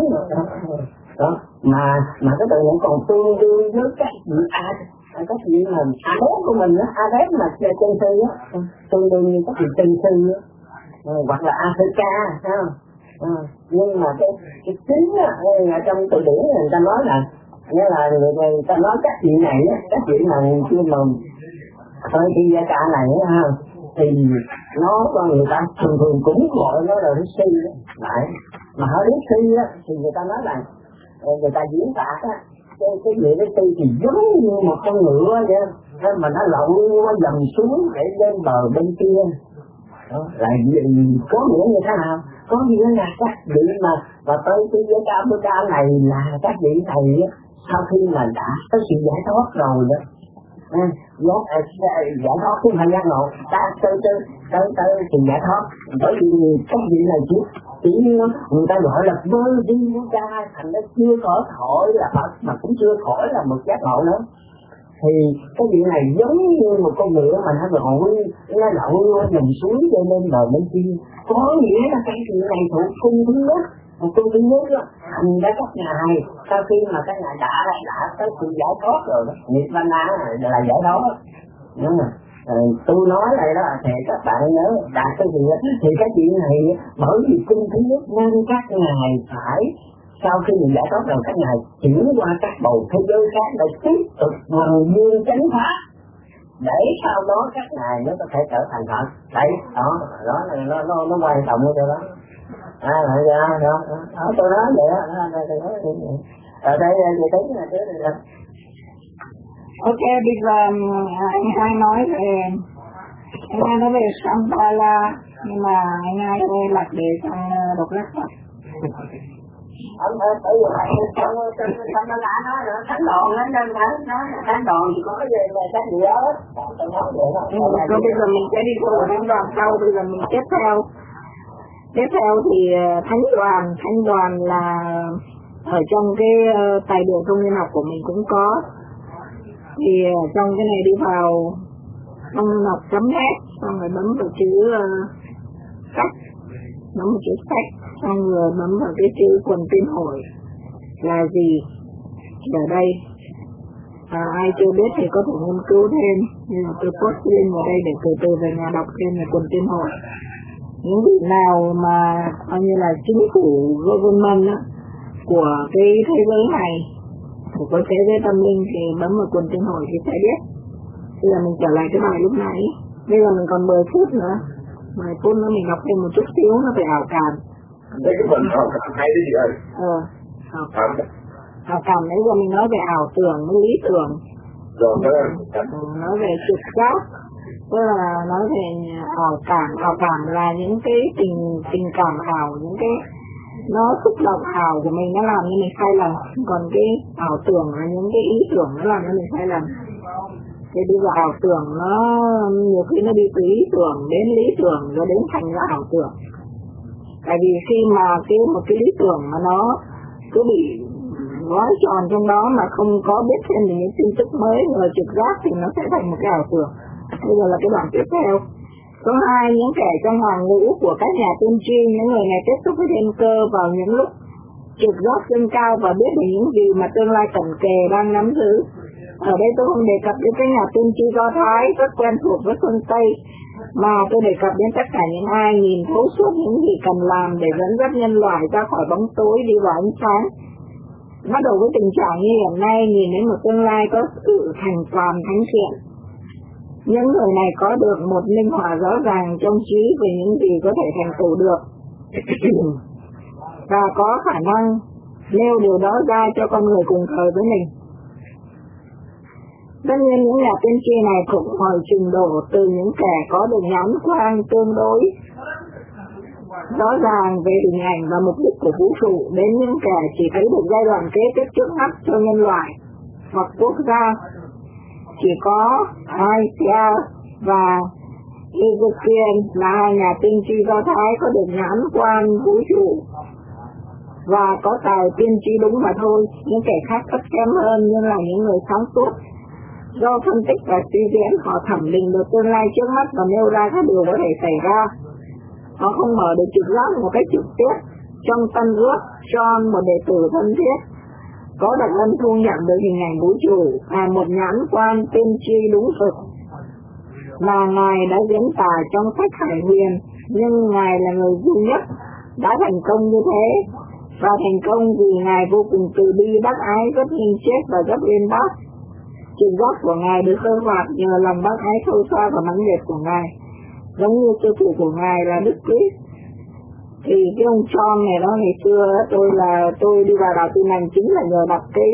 Speaker 2: đó, mà mà cái từ này còn tương đương với các vị a các vị mà adep của mình á, adep mà chân sư á, tương đương như các vị chân sư á, hoặc là Africa sao? À, nhưng mà cái cái chính á, trong từ điển người ta nói là nghĩa là người, người ta nói các vị này á, các vị này chưa mà hơi khi gia cả này á, thì nó có người ta thường thường cũng gọi nó là Rishi đó, lại mà ở Rishi á thì người ta nói là người ta diễn tả á cái cái vị Rishi thì giống như một con ngựa vậy, mà nó lội qua dòng suối để lên bờ bên kia. Đó, là gì có nghĩa như thế nào? Có nghĩa là các vị mà và tới cái giới cao bữa cao này là các vị thầy sau khi mà đã có sự giải thoát rồi đó, à, giải, giải thoát cái hành giác ngộ, ta tới tới tới tới sự giải thoát, bởi vì các vị này chỉ chỉ người ta gọi là bơ đi bữa ca, thành nó chưa khỏi khỏi là Phật mà cũng chưa khỏi là một giác ngộ nữa. Thì cái chuyện này giống như một con ngựa mà nó lội nó lội qua dòng suối cho nên bờ bên kia, có nghĩa là cái chuyện này thuộc cung thứ nhất, một cung thứ nhất đó, thành ra các ngài sau khi mà các ngài đã đã tới sự giải thoát rồi đó, Nirvana là giải thoát, đúng không? À, tôi nói lại đó thì các bạn nhớ đạt cái gì đó, thì cái chuyện này bởi vì cung thứ nhất nên các ngài phải sau khi mình giải thoát rồi các ngài chuyển qua các bầu thế giới khác để tiếp tục hoàn nguyên chánh pháp, để sau đó các ngài nó có thể trở thành Phật. Đấy, đó, đó là nó nó nó quan trọng cái chỗ đó. À, là ra đó, đó, tôi nói vậy đó, ở đây thì thấy là thế này.
Speaker 1: Ok, bây giờ anh hai nói về anh hai nói về Shambhala, nhưng mà anh hai ơi lạc để trong độc giác Phật.
Speaker 2: Ông ơi, tự nhiên là trong trong nó lá nói rồi, thánh đòn nó nên thánh nó thánh đòn thì có cái gì mà cái gì đó, tôi nói vậy đó.
Speaker 1: Rồi bây giờ mình sẽ đi qua thánh đoàn sau, bây giờ mình tiếp theo. Tiếp theo thì thánh đoàn, thánh đoàn là ở trong cái tài liệu công nhân học của mình cũng có. Thì trong cái này đi vào công nhân học chấm hết, xong rồi bấm vào chữ sách, bấm vào chữ sách. Xong rồi bấm vào cái chữ quần tiên hội là gì ở đây, à, ai chưa biết thì có thể nghiên cứu thêm, nhưng mà tôi post link vào đây để từ từ về nhà đọc thêm về quần tiên hội. Những vị nào mà coi như là chính phủ government á, của cái thế giới này, của cái thế giới tâm linh thì bấm vào quần tiên hội thì sẽ biết. Bây giờ mình trở lại cái bài lúc nãy. Bây giờ mình còn mười phút nữa, mười phút nữa mình đọc thêm một chút xíu nó về ảo cảm.
Speaker 3: Đây cái phần ảo cảm hay đấy chị ơi.
Speaker 1: Ờ, ảo cảm. Ảo cảm nãy giờ mình nói về ảo tưởng với lý tưởng.
Speaker 3: Rồi,
Speaker 1: ừ, nói về trực giác, tức là nói về ảo cảm. Ảo cảm là những cái tình tình cảm ảo, những cái nó xúc động ảo của mình nó làm cho mình sai lầm. Còn cái ảo tưởng là những cái ý tưởng nó làm cho mình sai lầm. Thế bây giờ ảo tưởng nó nhiều khi nó đi từ ý tưởng đến lý tưởng rồi đến thành ra ảo tưởng. Tại vì khi mà cái một cái lý tưởng mà nó cứ bị gói tròn trong đó mà không có biết thêm được những tin tức mới rồi trực giác thì nó sẽ thành một cái ảo tưởng. Bây giờ là cái đoạn tiếp theo. Số hai, những kẻ trong hàng ngũ của các nhà tiên tri, những người này tiếp xúc với thiên cơ vào những lúc trực giác dâng cao và biết được những gì mà tương lai cận kề đang nắm giữ. Ở đây tôi không đề cập đến cái nhà tiên tri Do Thái rất quen thuộc với phương Tây, mà tôi đề cập đến tất cả những ai nhìn thấu suốt những gì cần làm để dẫn dắt nhân loại ra khỏi bóng tối đi vào ánh sáng. Bắt đầu với tình trạng như hiện nay, nhìn đến một tương lai có sự thành toàn thánh thiện. Những người này có được một linh hỏa rõ ràng trong trí về những gì có thể thành tựu được và có khả năng nêu điều đó ra cho con người cùng thời với mình. Tất nhiên những nhà tiên tri này cũng hỏi trình độ từ những kẻ có được nhãn quang tương đối rõ ràng về hình ảnh và mục đích của vũ trụ đến những kẻ chỉ thấy được giai đoạn kế tiếp trước mắt cho nhân loại hoặc quốc gia. Chỉ có Isaiah và Ezekiel là hai nhà tiên tri Do Thái có được nhãn quan vũ trụ và có tài tiên tri đúng mà thôi. Những kẻ khác thấp kém hơn nhưng là những người sáng suốt. Do phân tích và suy diễn, họ thẩm định được tương lai trước mắt và nêu ra các điều có thể xảy ra. Họ không mở được trực giác một cách trực tiếp. Trong Tân Ước, John, một đệ tử thân thiết, có đặc ân thu nhận được hình ảnh vũ trụ và một nhãn quan tiên tri đúng thực mà Ngài đã diễn tả trong sách Hải Huyền, nhưng Ngài là người duy nhất đã thành công như thế, và thành công vì Ngài vô cùng từ bi, bác ái, rất nghiêm chết và rất uyên bác. Trực giác của Ngài được khơi hoạt nhờ lòng bác ái sâu xa và mãnh liệt của Ngài, giống như sư phụ của Ngài là Đức Christ. Thì cái ông John này đó, ngày xưa tôi là tôi đi vào đạo Tin Lành chính là nhờ đọc cái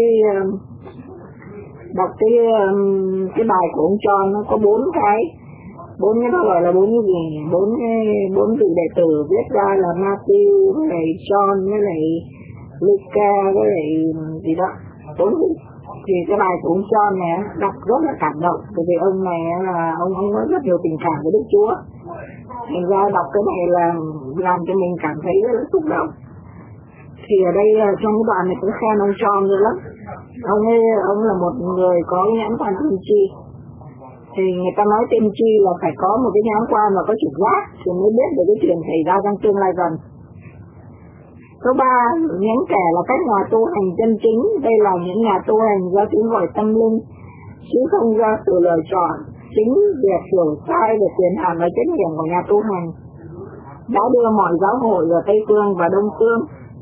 Speaker 1: đọc cái cái bài của ông John. Nó có bốn cái bốn cái đó gọi là bốn cái gì bốn cái bốn vị đệ tử viết ra là Matthew với lại John với lại Luca với lại gì đó, bốn vị. Thì cái bài của ông John này đọc rất là cảm động, bởi vì ông này là ông ông có rất nhiều tình cảm với Đức Chúa. Thành ra đọc cái này là làm cho mình cảm thấy rất là xúc động. Thì ở đây trong cái đoạn này cũng khen ông John rồi lắm. Ông ấy ông là một người có nhãn quan tiên tri. Thì người ta nói tiên tri là phải có một cái nhãn quan và có trực giác thì mới biết được cái chuyện xảy ra trong tương lai gần. Số ba, những kẻ là các nhà tu hành chân chính. Đây là những nhà tu hành do tiếng gọi tâm linh, chứ không do sự lựa chọn. Chính việc hiểu sai về quyền hạn và trách nhiệm của nhà tu hành đã đưa mọi giáo hội ở Tây Phương và Đông Phương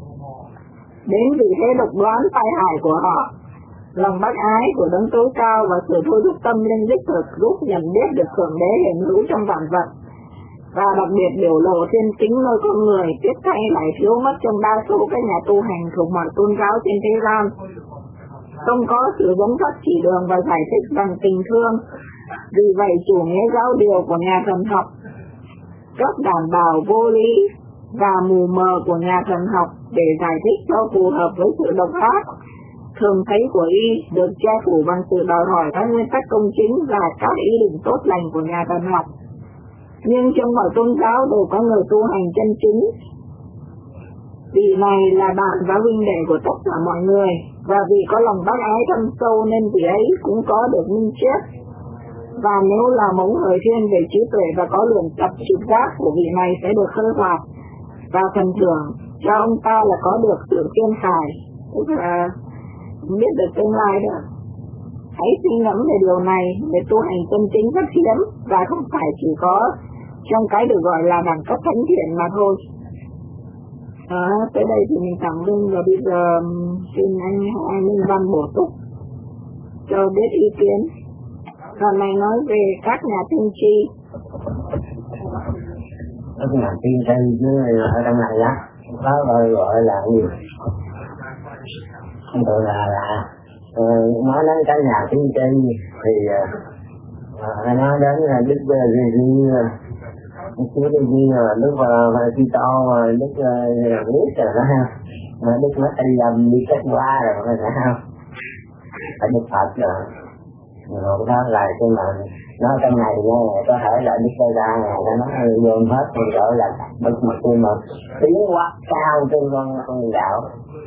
Speaker 1: đến vị thế độc đoán tai hại của họ. Lòng bác ái của đấng tối cao và sự thôi thúc tâm linh đích thực giúp nhận biết được thượng đế hiện hữu trong vạn vật, và đặc biệt biểu lộ thiên tính nơi con người, tiếp thay lại thiếu mất trong đa số các nhà tu hành thuộc mọi tôn giáo trên thế gian. Không có sự dẫn dắt chỉ đường và giải thích bằng tình thương. Vì vậy chủ nghĩa giáo điều của nhà thần học, các đảm bảo vô lý và mù mờ của nhà thần học để giải thích cho phù hợp với sự độc ác thường thấy của y được che phủ bằng sự đòi hỏi các nguyên tắc công chính và các ý định tốt lành của nhà thần học. Nhưng trong mọi tôn giáo đều có người tu hành chân chính. Vị này là bạn và huynh đệ của tất cả mọi người, và vì có lòng bác ái thâm sâu nên vị ấy cũng có được minh triết. Và nếu là mẫu người thiên về trí tuệ và có luyện tập trực giác của vị này sẽ được khơi hoạt, và phần thưởng cho ông ta là có được sự thiên khải, tức là biết được tương lai đó. Hãy suy ngẫm về điều này, để tu hành chân chính rất hiếm và không phải chỉ có trong cái được gọi là đẳng cấp thánh thiện mà thôi. À, tới đây thì mình tạm ngưng, và bây giờ xin anh anh Minh Văn bổ túc cho biết ý kiến. Lần này nói về các nhà tiên tri.
Speaker 2: Nó cũng là tiên tri chứ ở trong này á, đó gọi, gọi là gì? Tôi là là nói đến cái nhà tiên tri thì uh, nói đến là Đức Giê-ru, Chúa Giê-ru, Đức Kitô, Đức Christ rồi đó ha, Đức Messiah đi kết qua rồi phải không? Phải Đức Phật rồi. Rồi đó là cái mà nói trong này nghe có thể là Đức Giê-ra này nó nói gồm hết thì gọi là bậc một cái mà tiến hóa cao trên con con đạo.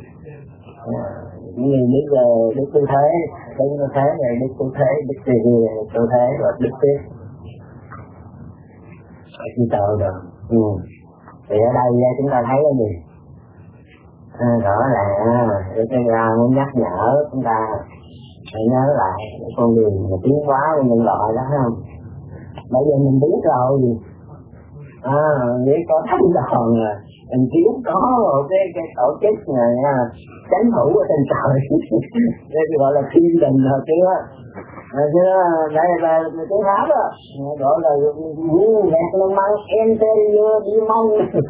Speaker 2: Như Đức Đức Tư Thế, Đức Tư Thế này, Đức Tư Thế, Đức Tư Thế, Tư Thế và Đức Tiếp. Khi tờ rồi. Ừ. Thì ở đây chúng ta thấy cái gì? À, rõ ràng Đức Giê-ra muốn nhắc nhở chúng ta phải nhớ lại con đường mà tiến hóa của nhân loại đó không? Bây giờ mình biết rồi, à, biết có thánh đoàn rồi, mình biết có một cái, cái tổ chức này chánh thủ ở trên trời, đây gọi là thiên đình rồi chứ, rồi chứ đây là cái pháp đó, gọi là vu vẹt lên mang interior đi mong,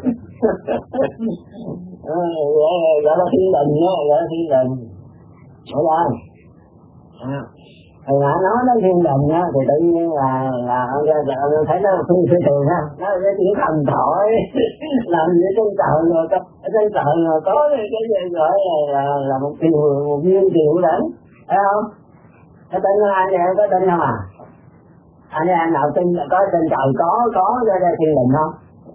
Speaker 2: gọi là thiên đình đó, gọi là thiên đình, hiểu không? À, thì mà nói đến thiên đình á thì tự nhiên là là ông ông thấy nó phi phi thường ha, nó cái tiếng thần thoại làm gì trên trời rồi có trên trời rồi có cái cái gì gọi là là, là một điều một viên điều đấy, thấy không? Cái tên anh em có tin không à? Anh em nào tin có trên trời có có ra đây thiên đình không?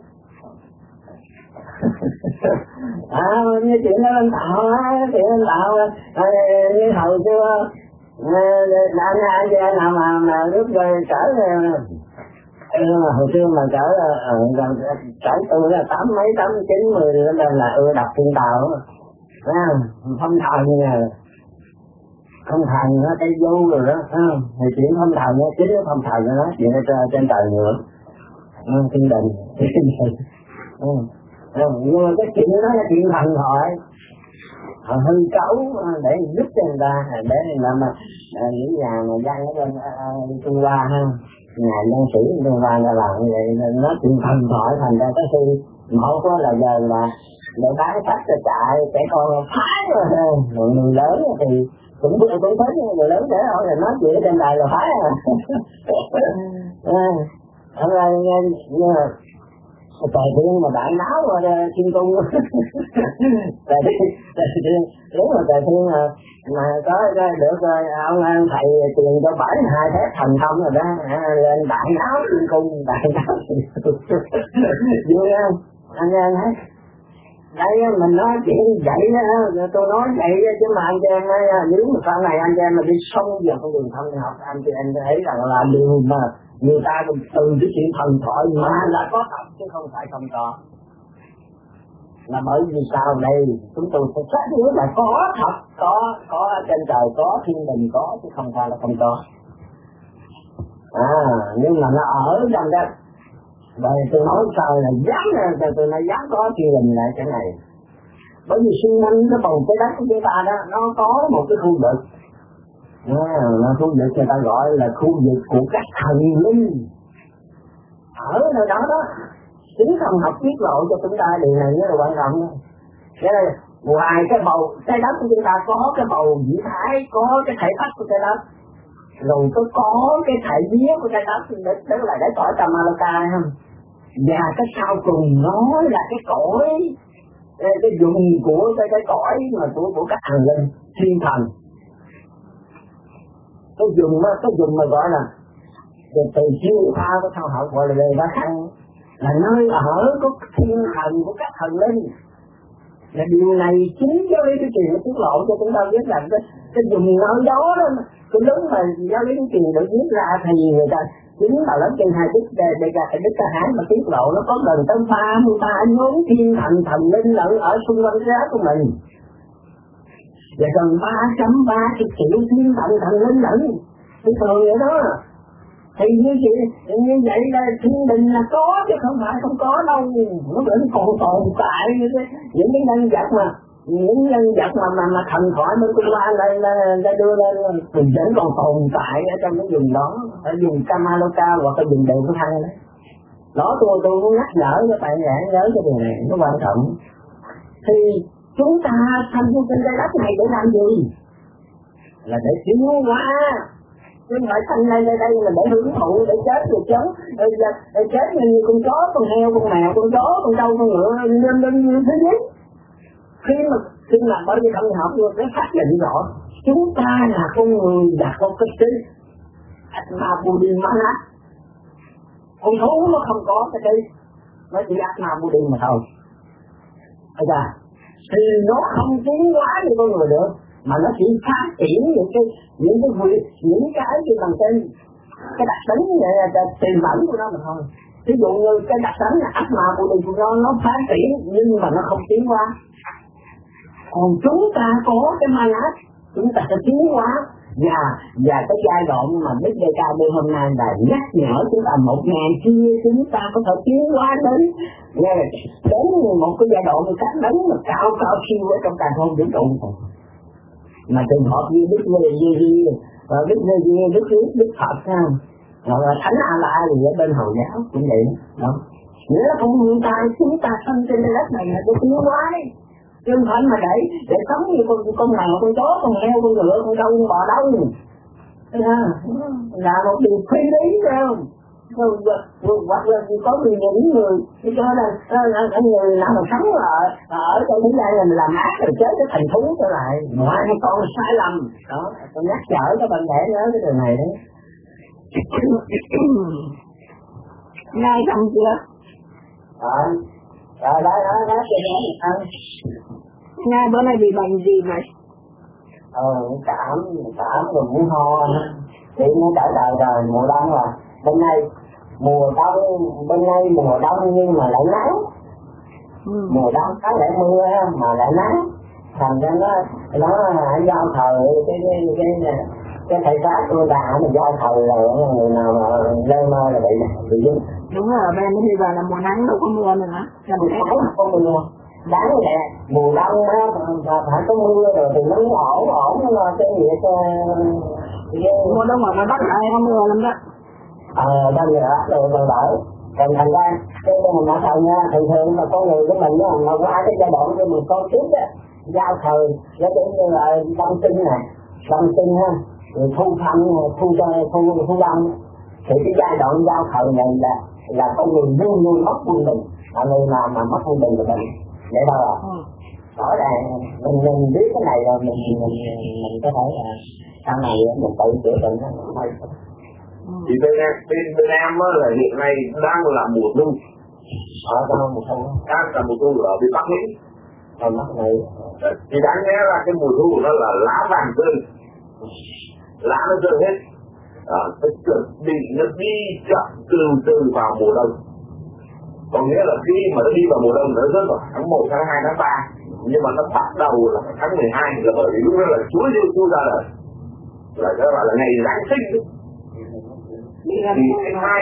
Speaker 2: À như chuyện nó lên tạo á, chuyện lên tạo như hồi xưa. Anh anh chị nào mà mà lúc rồi cỡ mà hồi xưa mà cỡ cỡ tôi là tám mấy tám chín mười lên đây là ưa đọc thiên tàu á, phong thần nè, phong thần nó cái vô rồi đó, thì chuyện phong thần nó chính cái phong thần nó chuyện ở trên trời nữa, thiên đình, thiên đình, nhưng mà cái chuyện đó là chuyện thần thoại. Họ hư cấu để giúp cho người ta, để mà mà những nhà mà dân ở bên Trung Hoa ha, nhà nhân sĩ Trung Hoa là làm như vậy, nó chuyện thần thoại thành ra cái khi một là giờ là để bán sách cho chạy trẻ con phái rồi, người, người lớn thì cũng cũng cũng thích, người lớn để họ là nói chuyện trên đài là phái à. Ở đây nhưng mà trời thiên mà đại náo rồi thiên cung, trời thiên, trời thiên, đúng là trời thiên mà mà có được ông thầy tiền cho bảy hai thép thành thông rồi đó, lên đại náo thiên cung, đại náo thiên cung, vui không? Anh em thấy, đây mình nói chuyện vậy đó, tôi nói vậy chứ mà anh em nói nếu mà sau này anh em mà đi sâu vào con đường thân học, anh chị em thấy rằng là điều mà người ta cũng từ cái chuyện thần thoại mà là có thật chứ không phải không có. Là bởi vì sao đây chúng tôi sẽ xác định là có thật, có có ở trên trời, có thiên đình có chứ không phải là không có. À nhưng mà nó ở trong đó. Vậy tôi nói sao là dám, tôi nói dám có thiên đình lại cái này. Bởi vì xung quanh cái bầu trái đất của chúng ta đó, nó có một cái khu vực. À, là khu vực người ta gọi là khu vực của các thần linh. Ở nơi đó đó, chính thần học tiết lộ cho chúng ta điều này rất là quan trọng. Thế đây, ngoài cái bầu trái đất của chúng ta có cái bầu vĩ thái, có cái thể phách của trái đất, rồi có có cái thể vía của trái đất, đó là cái cõi Tamaloka không? Và cái sau cùng nói là cái cõi, cái, cái dùng của cái, cái cõi mà của, của các thần linh, thiên thần. Cái dùng đó, cái dùng mà gọi là từ chiêu pha của thao hậu gọi là về ba khăn, là nơi ở của thiên thần của các thần linh. Là điều này chính giáo lý cái truyền nó tiết lộ cho chúng ta biết rằng cái, cái dùng nơi đó đó, cái lúc mà giáo lý cái truyền được viết ra thì người ta chính là lớn trên hai đức để để cả đức ca hán mà tiết lộ nó có gần tới ba mươi ba nhóm thiên thần thần linh lẫn ở xung quanh cái áo của mình. Và gần ba trăm ba mươi triệu thiên thần thần linh lẫn cái thường vậy đó. Thì như vậy, như vậy là thiên đình là có chứ không phải không có đâu. Nó vẫn còn tồn tại như thế. Những cái nhân vật mà những nhân vật mà mà, mà thần thoại bên Trung Hoa đây là đưa lên thì vẫn còn tồn tại ở trong cái vùng đó, ở vùng Kamaloka hoặc là vùng Đều của Thăng đấy. Đó tôi tôi muốn nhắc nhở các bạn nhớ nhớ cái điều này nó quan trọng. Thì chúng ta sanh vô trên trái đất này để làm gì? Là để tiến hóa. Chứ không phải sanh lên đây đây là để hưởng thụ, để chết rồi chết, để, để chết như con chó, con heo, con mèo, con chó, con trâu, con ngựa lên lên như thế giới. Khi mà khi mà bao nhiêu thằng học được cái xác định rõ, chúng ta là con người đã có cái trí Atma Buddhi Mana. Con thú nó không có cái trí, nó chỉ Atma Buddhi mà thôi. Thấy chưa? Thì nó không tiến hóa như con người được, mà nó chỉ phát triển những cái những cái việc những cái cái bằng trên cái đặc tính tiềm ẩn của nó mà thôi. Ví dụ như cái đặc tính là Atma Buddhi của nó nó phát triển nhưng mà nó không tiến hóa. Còn chúng ta có cái Mana, chúng ta sẽ tiến hóa. Và và cái giai đoạn mà Big Data bên hôm nay là nhắc nhở chúng ta một ngày kia chúng ta có thể tiến hóa đến nghe là đến một cái giai đoạn một cách đánh mà cao cao siêu ở trong càng không vũ trụ. Mà trường hợp như Đức Lê Di Di và Đức Lê Di Đức Đức Đức Phật sao hoặc là Thánh A La gì ở bên Hồi giáo cũng vậy đó. Nghĩa là con người ta chúng ta sinh trên cái đất này là cái tiến hóa đấy. Chứ không phải mà để để sống như con con mèo, con chó, con heo, con ngựa, con trâu, con bò đâu. Thế ha, là một điều phi lý phải không? Hoặc là có người những người thì cho là cái người nào mà sống ở ở trong thế gian này làm ác rồi chết cái thành thú trở lại, mọi hai con sai lầm đó. Tôi nhắc nhở các bạn để nhớ cái điều này đấy.
Speaker 1: Ngay xong chưa?
Speaker 2: Rồi, rồi đó đó đó cho nó ăn.
Speaker 1: Ngay bữa nay bị bệnh gì vậy?
Speaker 2: Ờ, cảm cảm rồi muốn ho thì nó trả lời rồi mùa đông rồi. Bên đây mùa đông bên đây mùa đông nhưng mà lại nắng. Ừ. Mùa đông có lại mưa mà lại nắng. Thành ra nó nó do thời cái cái cái cái thầy pháp tôi đã mà do thời là người nào mà lên mơ là bị bị dính.
Speaker 1: Đúng rồi, bên bây giờ là mùa nắng đâu có mưa nữa.
Speaker 2: Mùa nắng có mưa. Đáng lẽ mùa đông á phải có mưa rồi thì nó ổn ổn mà cái gì cái
Speaker 1: mùa đông ở ngoài Bắc này có mưa lắm đó.
Speaker 2: Ờ đâu vậy đó rồi rồi đỡ. Còn thành ra cái mình nói thật nha, thường thường mà con người của mình á mà qua cái giai đoạn của mình con trước á giao thời giống như là đông sinh này, đông sinh ha, rồi thu thanh thu thu thu đông thì cái giai đoạn giao thời này là là con người luôn luôn mất quân bình, là người nào mà mất quân bình là bệnh. Để đâu ạ? Ừ. Rõ ràng mình mình biết cái này rồi mình mình mình có thể là sau này mình tự chữa bệnh nó thôi.
Speaker 3: Thì bên em bên bên em là hiện nay đang là mùa thu.
Speaker 2: Ở trong mùa thu.
Speaker 3: Đang là mùa thu ở bên Bắc Mỹ.
Speaker 2: Ở Bắc Mỹ.
Speaker 3: Thì đáng lẽ là cái mùa thu của nó là lá vàng rơi, lá nó rơi hết. À, nó chuẩn bị nó đi chậm từ từ vào mùa đông. Có nghĩa là khi mà nó đi vào mùa đông nó rớt vào tháng một, tháng hai, tháng ba, nhưng mà nó bắt đầu là tháng mười hai là bởi vì lúc đó là Chúa Giêsu ra đời, là các bạn là ngày Giáng sinh. Thì anh hai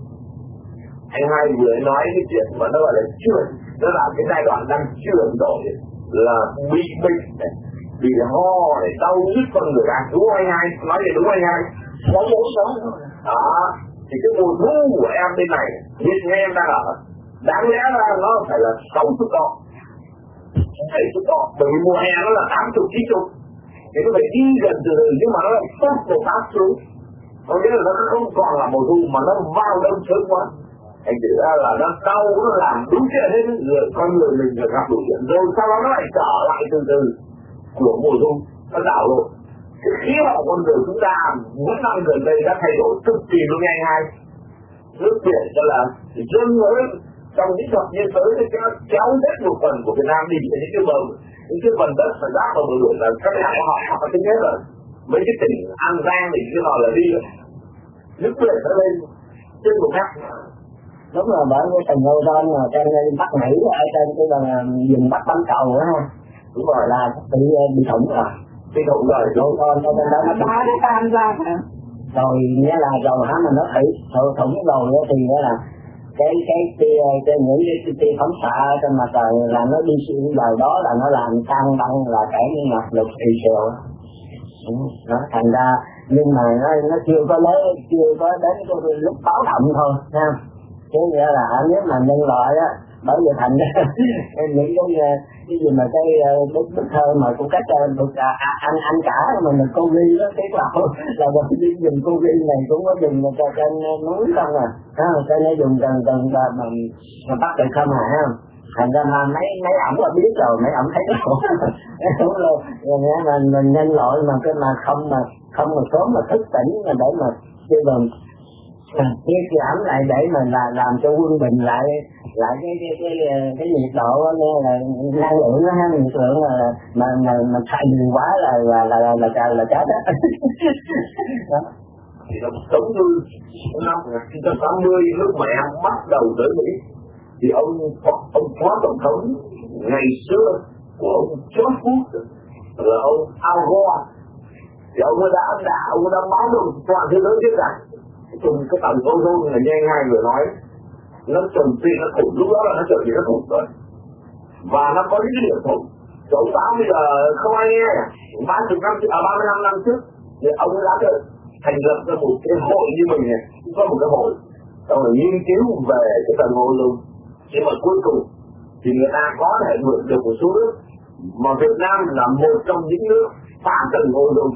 Speaker 3: anh hai vừa nói cái chuyện mà nó gọi là chuyển, nó là cái giai đoạn đang chuyển đổi là bị bệnh, bị ho, để đau nhức con người ta, đúng không anh hai? Nói gì đúng không anh hai?
Speaker 2: Đúng đúng đúng.
Speaker 3: Đó, thì cái mùa thu của em bên này, hiện nghe em đang ở, đáng lẽ là nó phải là sáu chục độ, bảy chục độ, bởi vì mùa hè nó là tám chục, chín chục, thì nó phải đi gần từ từ, nhưng mà nó lại tốt một phát xuống, có nghĩa là nó không còn là mùa thu mà nó vào đông sớm quá. Anh chỉ ra là nó đau, nó làm đúng chuyện hết, rồi con người mình được gặp đủ chuyện, rồi sau đó nó lại trở lại từ từ của mùa thu, nó đảo rồi. Cái khí hậu con người chúng ta những năm gần đây đã thay đổi cực kỳ luôn nhanh hay. Nước biển cho là dân mới trong những thập niên tới thì kéo hết một phần của Việt Nam đi đến những cái bờ, những cái phần đất phải giáp vào bờ biển là các nhà khoa học họ có tính hết rồi. Mấy cái tỉnh An Giang thì cái nào là đi rồi. Nước biển nó lên trên một mét.
Speaker 2: Đúng rồi, bởi cái thành ngôi don ở trên Bắc Mỹ, ở trên cái vùng Bắc Bán Cầu đó ha. Đúng rồi, là bị bị thủng rồi.
Speaker 3: Bị thủng rồi,
Speaker 2: ngôi don cho nên đó nó
Speaker 1: đá nó tan ra hả?
Speaker 2: Rồi nghĩa là dầu hả mà nó thủy thủng rồi đó thì đó là cái cái tia cái những cái tia phóng xạ trên mặt trời là nó đi xuyên vào đó là nó làm tan băng là cả những mặt lục trì xèo. Nó thành ra nhưng mà nó nó chưa có lấy chưa có đến cái lúc báo động thôi ha. Thế nghĩa là nếu mà nhân loại á, bởi vì thành ra những cái cái gì mà cái bức bức thơ mà của các bức à, anh anh cả mà mình cô ghi đó, cái là là một cái dùng cô ghi này cũng có dùng cho trên núi không à, ha, cho nên dùng gần gần mà mà bắt được không à, ha. Thành ra mà mấy mấy ổng là biết rồi, mấy ổng thấy rồi, đúng rồi, rồi mình mình nhân loại mà cái mà không mà không mà sớm mà thức tỉnh mà để mà kêu bằng cái cái ẩm lại để mà là làm cho quân bình lại lại cái cái cái cái nhiệt độ nghe là năng lượng nó ha, nhiệt lượng là mà mà mà thay nhiều quá là là là là là là, là chết đó.
Speaker 3: Thì năm sáu mươi năm một nghìn chín trăm tám mươi lúc mẹ bắt đầu tới Mỹ thì ông ông phó tổng thống ngày xưa của ông George Bush là ông Al Gore thì ông đã đã ông đã báo được toàn thế giới biết rằng cùng cái tầng ozone là như anh hai người nói nó trồng tiền nó khủng, lúc đó là nó trở thành nó khủng rồi và nó có những điểm khủng. Chỗ báo bây giờ không ai nghe ba mươi năm à ba mươi lăm năm trước thì ông đã được thành lập ra một cái hội như mình này, có một cái hội xong rồi nghiên cứu về cái tầng ozone. Nhưng mà cuối cùng thì người ta có thể vượt được một số nước mà Việt Nam là một trong những nước phá tầng ozone.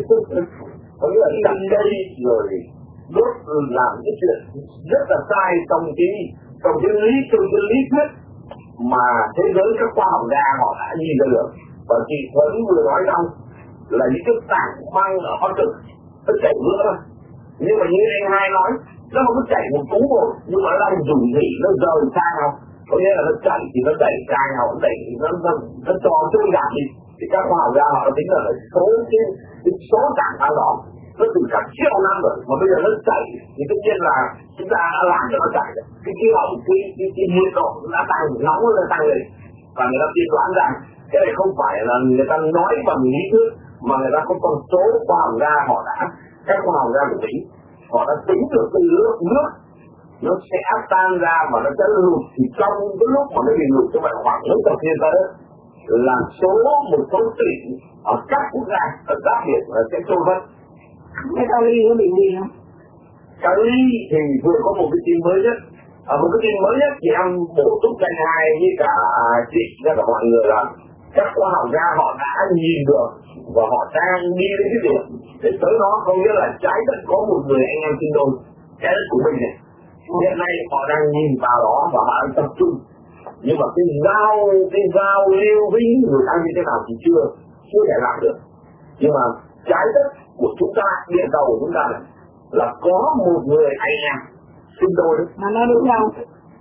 Speaker 3: Có nghĩa là đặt đây rồi đốt làm cái chuyện rất là sai trong cái trong cái lý trong cái lý thuyết mà thế giới các khoa học gia họ đã nhìn ra được. Và chị Thuấn vừa nói xong là những cái tảng băng ở Hoa Cực nó chảy nữa thôi, nhưng mà như anh hai nói nó không có chảy một cú một, nhưng mà nó đang dùng gì nó rời xa nhau, có nghĩa là nó chảy thì nó đẩy xa nhau, nó đẩy nó nó nó cho trôi giảm đi. Thì các khoa học gia họ tính là số cái, cái số tảng băng đó nó từ cả triệu năm rồi mà bây giờ nó chảy thì tất nhiên là chúng ta đã làm cho nó chảy rồi. Cái khí hậu cái cái cái nhiệt độ đã tăng nóng nó tăng lên và người ta tiên đoán rằng cái này không phải là người ta nói bằng lý thuyết mà người ta có con số khoa học gia họ đã các khoa học gia của Mỹ họ đã tính được cái nước nước nó sẽ tan ra và nó sẽ lụt. Thì trong cái lúc mà nó bị lụt như vậy khoảng nước đầu tiên tới là số một số tỉnh ở các quốc gia ở các biển là sẽ trôi mất.
Speaker 1: Cái Cali có bị gì không?
Speaker 3: Cali thì vừa có một cái tin mới nhất. Ở một cái tin mới nhất thì em bổ túc cho anh hai với cả chị và cả mọi người là các khoa học gia họ đã nhìn được và họ đang đi đến cái việc để tới nó, có nghĩa là trái đất có một người anh em sinh đôi, trái đất của mình này. Hiện nay họ đang nhìn vào đó và họ đang tập trung. Nhưng mà cái giao cái giao lưu với người ta như thế nào thì chưa chưa thể làm được. Nhưng mà trái đất của chúng ta, địa cầu của chúng ta này, là có một người anh em sinh đôi đấy.
Speaker 1: Mà nó đúng không?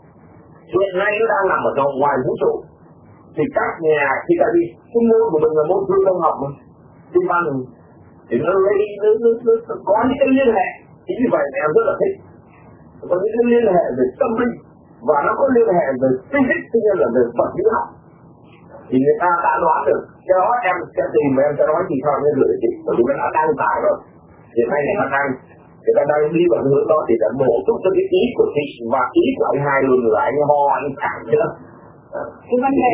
Speaker 3: Hiện nay nó đang nằm ở trong ngoài vũ trụ. Thì các nhà khi ta đi, cái môn của mình là môn thiên văn học mà, thiên văn thì nó lấy nó, nó, nó, nó có những cái liên hệ. Thì như vậy em rất là thích. Có những cái liên hệ về tâm linh và nó có liên hệ về physics, tức là về vật lý học. Thì người ta đã đoán được. Cái đó em sẽ tìm và em sẽ nói gì sau em gửi chị. Bởi vì nó đã đăng tải rồi. Hiện nay người ta đang người ta đang đi vào hướng đó thì đã bổ túc cho cái ý của chị và ý của anh hai luôn là anh ho anh thẳng chứ.
Speaker 1: Cái vấn đề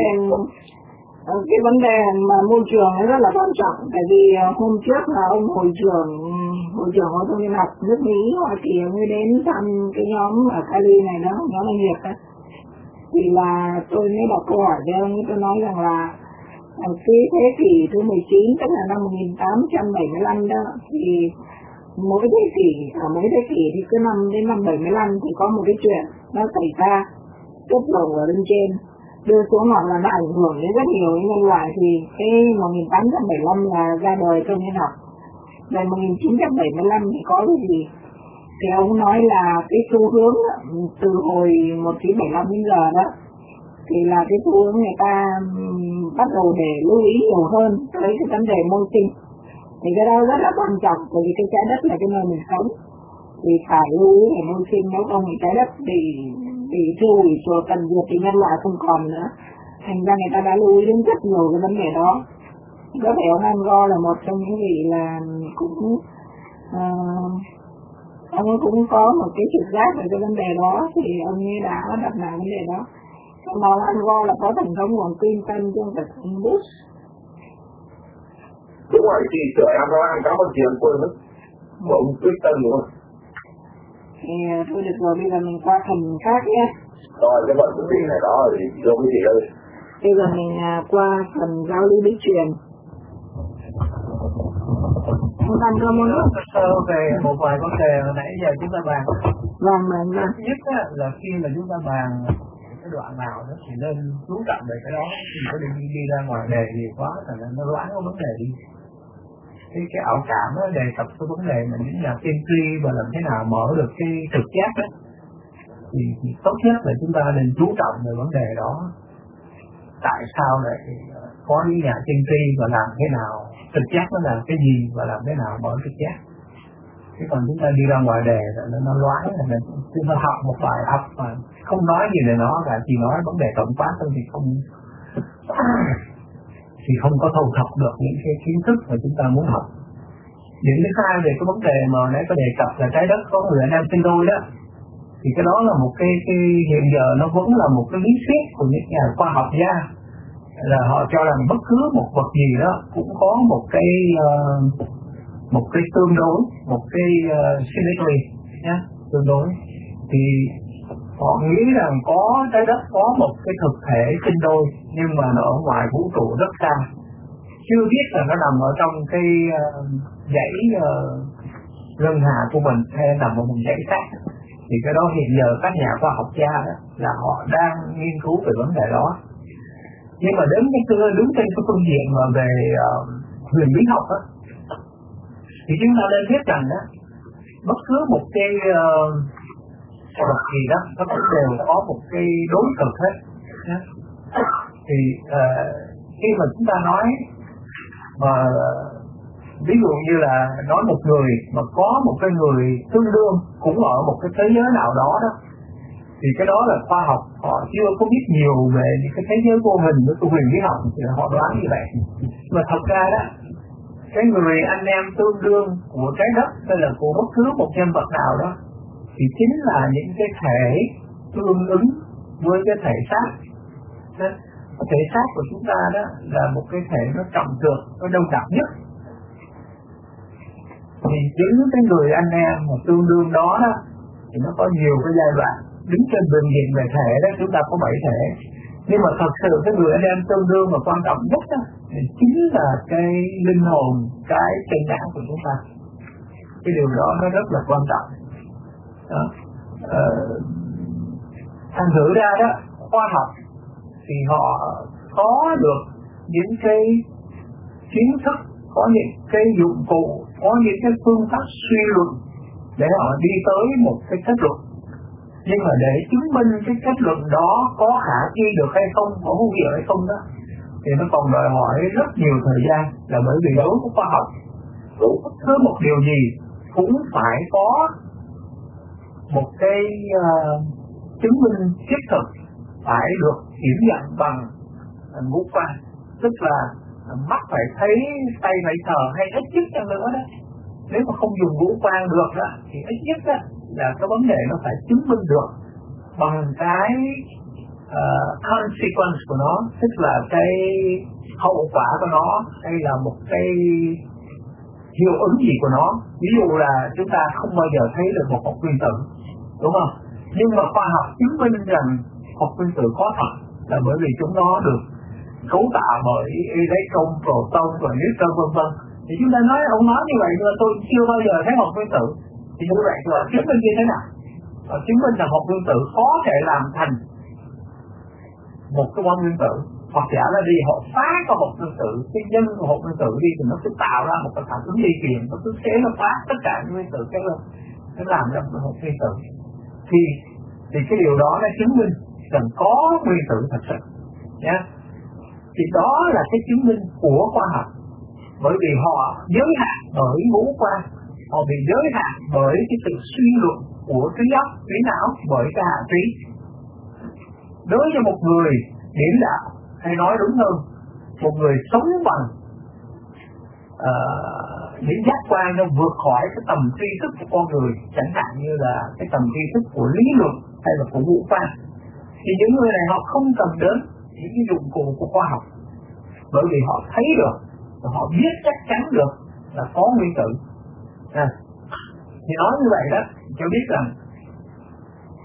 Speaker 1: cái vấn đề mà môi trường nó rất là quan trọng, tại vì hôm trước là ông hội trưởng hội trưởng hội thông tin học nước Mỹ Hoa Kỳ mới đến thăm cái nhóm ở Cali này đó, nhóm anh Hiệp đó. Thì là tôi mới đặt câu hỏi cho ông, tôi nói rằng là cái thế kỷ thứ mười chín, tức là năm một nghìn tám trăm bảy mươi lăm đó, thì mỗi thế kỷ, ở mỗi thế kỷ thì cứ năm đến năm bảy mươi lăm thì có một cái chuyện nó xảy ra cấp dầu ở bên trên đưa xuống, hoặc là nó ảnh hưởng đến rất nhiều nhân loại. Thì cái một nghìn tám trăm bảy mươi lăm là ra đời công nhân học, rồi một nghìn chín trăm bảy mươi lăm thì có cái gì? Thì ông nói là cái xu hướng đó, từ hồi một nghìn chín trăm bảy mươi lăm đến giờ đó, thì là cái xu hướng người ta bắt đầu để lưu ý nhiều hơn tới cái vấn đề môi sinh. Thì cái đó rất là quan trọng, bởi vì cái trái đất là cái nơi mình sống, thì phải lưu ý về môi sinh, nếu không thì trái đất bị bị tiêu hủy rồi tận diệt thì nhân loại không còn nữa. Thành ra người ta đã lưu ý đến rất nhiều cái vấn đề đó. Có thể ông Al Gore là một trong những vị là cũng uh, ông ấy cũng có một cái trực giác về cái vấn đề đó, thì ông ấy đã đặt nặng vấn đề đó. Mà Al Gore là có tổng thống của Clinton chứ không phải ông Bush.
Speaker 3: Đúng rồi, chị sửa em nói anh cảm ơn chị anh quên mất của ông Clinton đúng không?
Speaker 1: Thì thôi được rồi, bây giờ mình qua phần khác nhé.
Speaker 3: Rồi cái phần chuẩn bị này đó thì vô cái gì ơi.
Speaker 1: Bây giờ mình qua phần giáo lý bí truyền. Anh Văn có muốn
Speaker 4: sơ sơ về một vài vấn đề hồi nãy giờ chúng ta bàn.
Speaker 1: Vâng, vâng, vâng.
Speaker 4: Thứ nhất á, là khi mà chúng ta bàn cái đoạn nào đó thì nên chú trọng về cái đó, thì có đi đi ra ngoài đề nhiều quá thành ra nó loãng cái vấn đề đi. Cái cái ảo cảm đó đề cập cái vấn đề mà những nhà tiên tri và làm thế nào mở được cái trực giác đó, thì, thì tốt nhất là chúng ta nên chú trọng về vấn đề đó. Tại sao lại có những nhà tiên tri và làm thế nào, trực giác nó làm cái gì và làm thế nào mở trực giác. Chứ còn chúng ta đi ra ngoài đề là nó, nó loãng, là chúng ta học một bài học mà không nói gì về nó, và chỉ nói vấn đề tổng quát thôi thì không thì không có thâu thập được những cái kiến thức mà chúng ta muốn học. Điểm thứ hai về cái vấn đề mà nãy có đề cập là trái đất có người anh em sinh đôi đó, thì cái đó là một cái, cái hiện giờ nó vẫn là một cái lý thuyết của những nhà khoa học gia, là họ cho rằng bất cứ một vật gì đó cũng có một cái uh, một cái tương đối, một cái uh, symmetry nhé, tương đối. Thì họ nghĩ rằng có trái đất có một cái thực thể sinh đôi, nhưng mà nó ở ngoài vũ trụ rất xa, chưa biết là nó nằm ở trong cái uh, dãy uh, ngân hà của mình hay nằm ở một dãy khác. Thì cái đó hiện giờ các nhà khoa học gia đó, là họ đang nghiên cứu về vấn đề đó. Nhưng mà đến cái đứng trên cái phương diện mà về uh, huyền bí học đó, thì chúng ta nên biết rằng đó, bất cứ một cái uh, vật gì đó nó cũng đều có một cái đối cực hết. Nhé. Thì uh, khi mà chúng ta nói mà ví dụ như là nói một người mà có một cái người tương đương cũng ở một cái thế giới nào đó đó, thì cái đó là khoa học họ chưa có biết nhiều về những cái thế giới vô hình với cái huyền bí học, thì họ đoán như vậy. Mà thật ra đó, cái người anh em tương đương của trái đất hay là của bất cứ một nhân vật nào đó thì chính là những cái thể tương ứng với cái thể xác. Cái thể xác của chúng ta đó là một cái thể nó trọng trược, nó đông đặc nhất. Thì chính cái người anh em mà tương đương đó đó thì nó có nhiều cái giai đoạn. Đứng trên bình diện về thể đó chúng ta có bảy thể, nhưng mà thật sự cái người anh em tương đương mà quan trọng nhất đó, thì chính là cái linh hồn, cái chân não của chúng ta. Cái điều đó nó rất là quan trọng đó. Ờ, thành thử ra đó, khoa học thì họ có được những cái kiến thức, có những cái dụng cụ, có những cái phương pháp suy luận để họ đi tới một cái kết luận. Nhưng mà để chứng minh cái kết luận đó có khả thi được hay không, có hữu hiệu hay không đó, thì nó còn đòi hỏi rất nhiều thời gian. Là bởi vì đối với khoa học, bất cứ một điều gì cũng phải có một cái uh, chứng minh thiết thực, phải được kiểm nhận bằng uh, ngũ quan, tức là uh, mắt phải thấy, tay phải sờ, hay ít nhất cho nữa đó. Nếu mà không dùng ngũ quan được đó, thì ít nhất đó là cái vấn đề nó phải chứng minh được bằng cái uh, consequence của nó, tức là cái hậu quả của nó, hay là một cái hiệu ứng gì của nó. Ví dụ là chúng ta không bao giờ thấy được một hạt nguyên tử, đúng không? Nhưng mà khoa học chứng minh rằng hạt nguyên tử có thật là bởi vì chúng nó được cấu tạo bởi electron, proton và neutron vân vân. Thì chúng ta nói ông nói như vậy nhưng mà tôi chưa bao giờ thấy hạt nguyên tử. Thì như vậy là chứng minh như thế nào? Và chứng minh là hạt nguyên tử có thể làm thành một cái bom nguyên tử, hoặc giả là đi họ phá cái hạt nguyên tử, cái nhân của hạt nguyên tử đi thì nó sẽ tạo ra một cái phản ứng dây chuyền, nó cứ thế nó phá tất cả những nguyên tử cái lên, nó làm ra một hạt nguyên tử. Thì thì cái điều đó nó chứng minh rằng có nguyên tử thật sự, nhé. Thì đó là cái chứng minh của khoa học, bởi vì họ giới hạn bởi ngũ quan, họ bị giới hạn bởi cái sự suy luận của trí óc, trí não, bởi cái hạ trí. Đối với một người điển đạo, hay nói đúng hơn, một người sống bằng uh, những giác quan nó vượt khỏi cái tầm tri thức của con người, chẳng hạn như là cái tầm tri thức của lý luận hay là của ngũ quan, thì những người này họ không cần đến những cái dụng cụ của khoa học, bởi vì họ thấy được, họ biết chắc chắn được là có nguyên tử. À, thì nói như vậy đó, cho biết rằng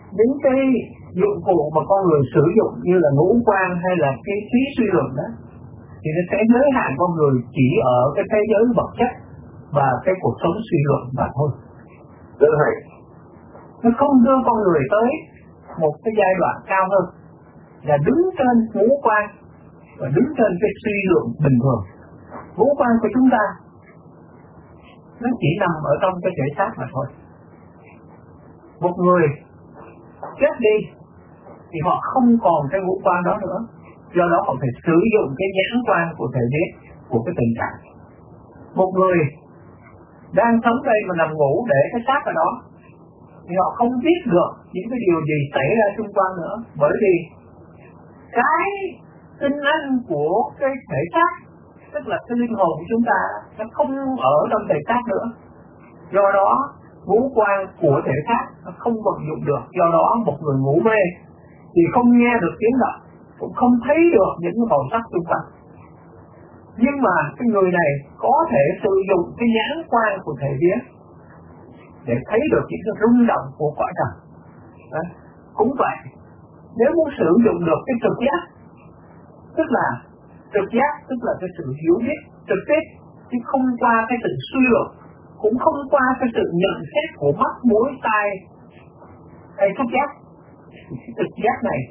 Speaker 4: những cái dụng cụ mà con người sử dụng như là ngũ quan hay là cái trí suy luận đó, thì nó sẽ giới hạn con người chỉ ở cái thế giới vật chất và cái cuộc sống suy luận mà thôi.
Speaker 3: Rất hay.
Speaker 4: Nó không đưa con người tới một cái giai đoạn cao hơn là đứng trên ngũ quan và đứng trên cái suy luận bình thường. Ngũ quan của chúng ta nó chỉ nằm ở trong cái thể xác mà thôi. Một người chết đi thì họ không còn cái ngũ quan đó nữa, do đó họ phải sử dụng cái nhãn quan của thể biết, của cái tình cảm. Một người đang sống đây mà nằm ngủ để cái xác ở đó thì họ không biết được những cái điều gì xảy ra xung quanh nữa, bởi vì cái tinh anh của cái thể xác, tức là cái linh hồn của chúng ta, nó không ở trong thể xác nữa. Do đó ngũ quan của thể xác nó không vận dụng được. Do đó một người ngủ mê thì không nghe được tiếng động, cũng không thấy được những màu sắc xung quanh. Nhưng mà cái người này có thể sử dụng cái nhãn quan của thể biết để thấy được những cái rung động của cõi trần. Đấy. Cũng vậy, nếu muốn sử dụng được cái trực giác, tức là trực giác tức là cái sự hiểu biết trực tiếp, chứ không qua cái sự suy luận, cũng không qua cái sự nhận xét của mắt, mũi, tai hay xúc giác. Cái trực giác này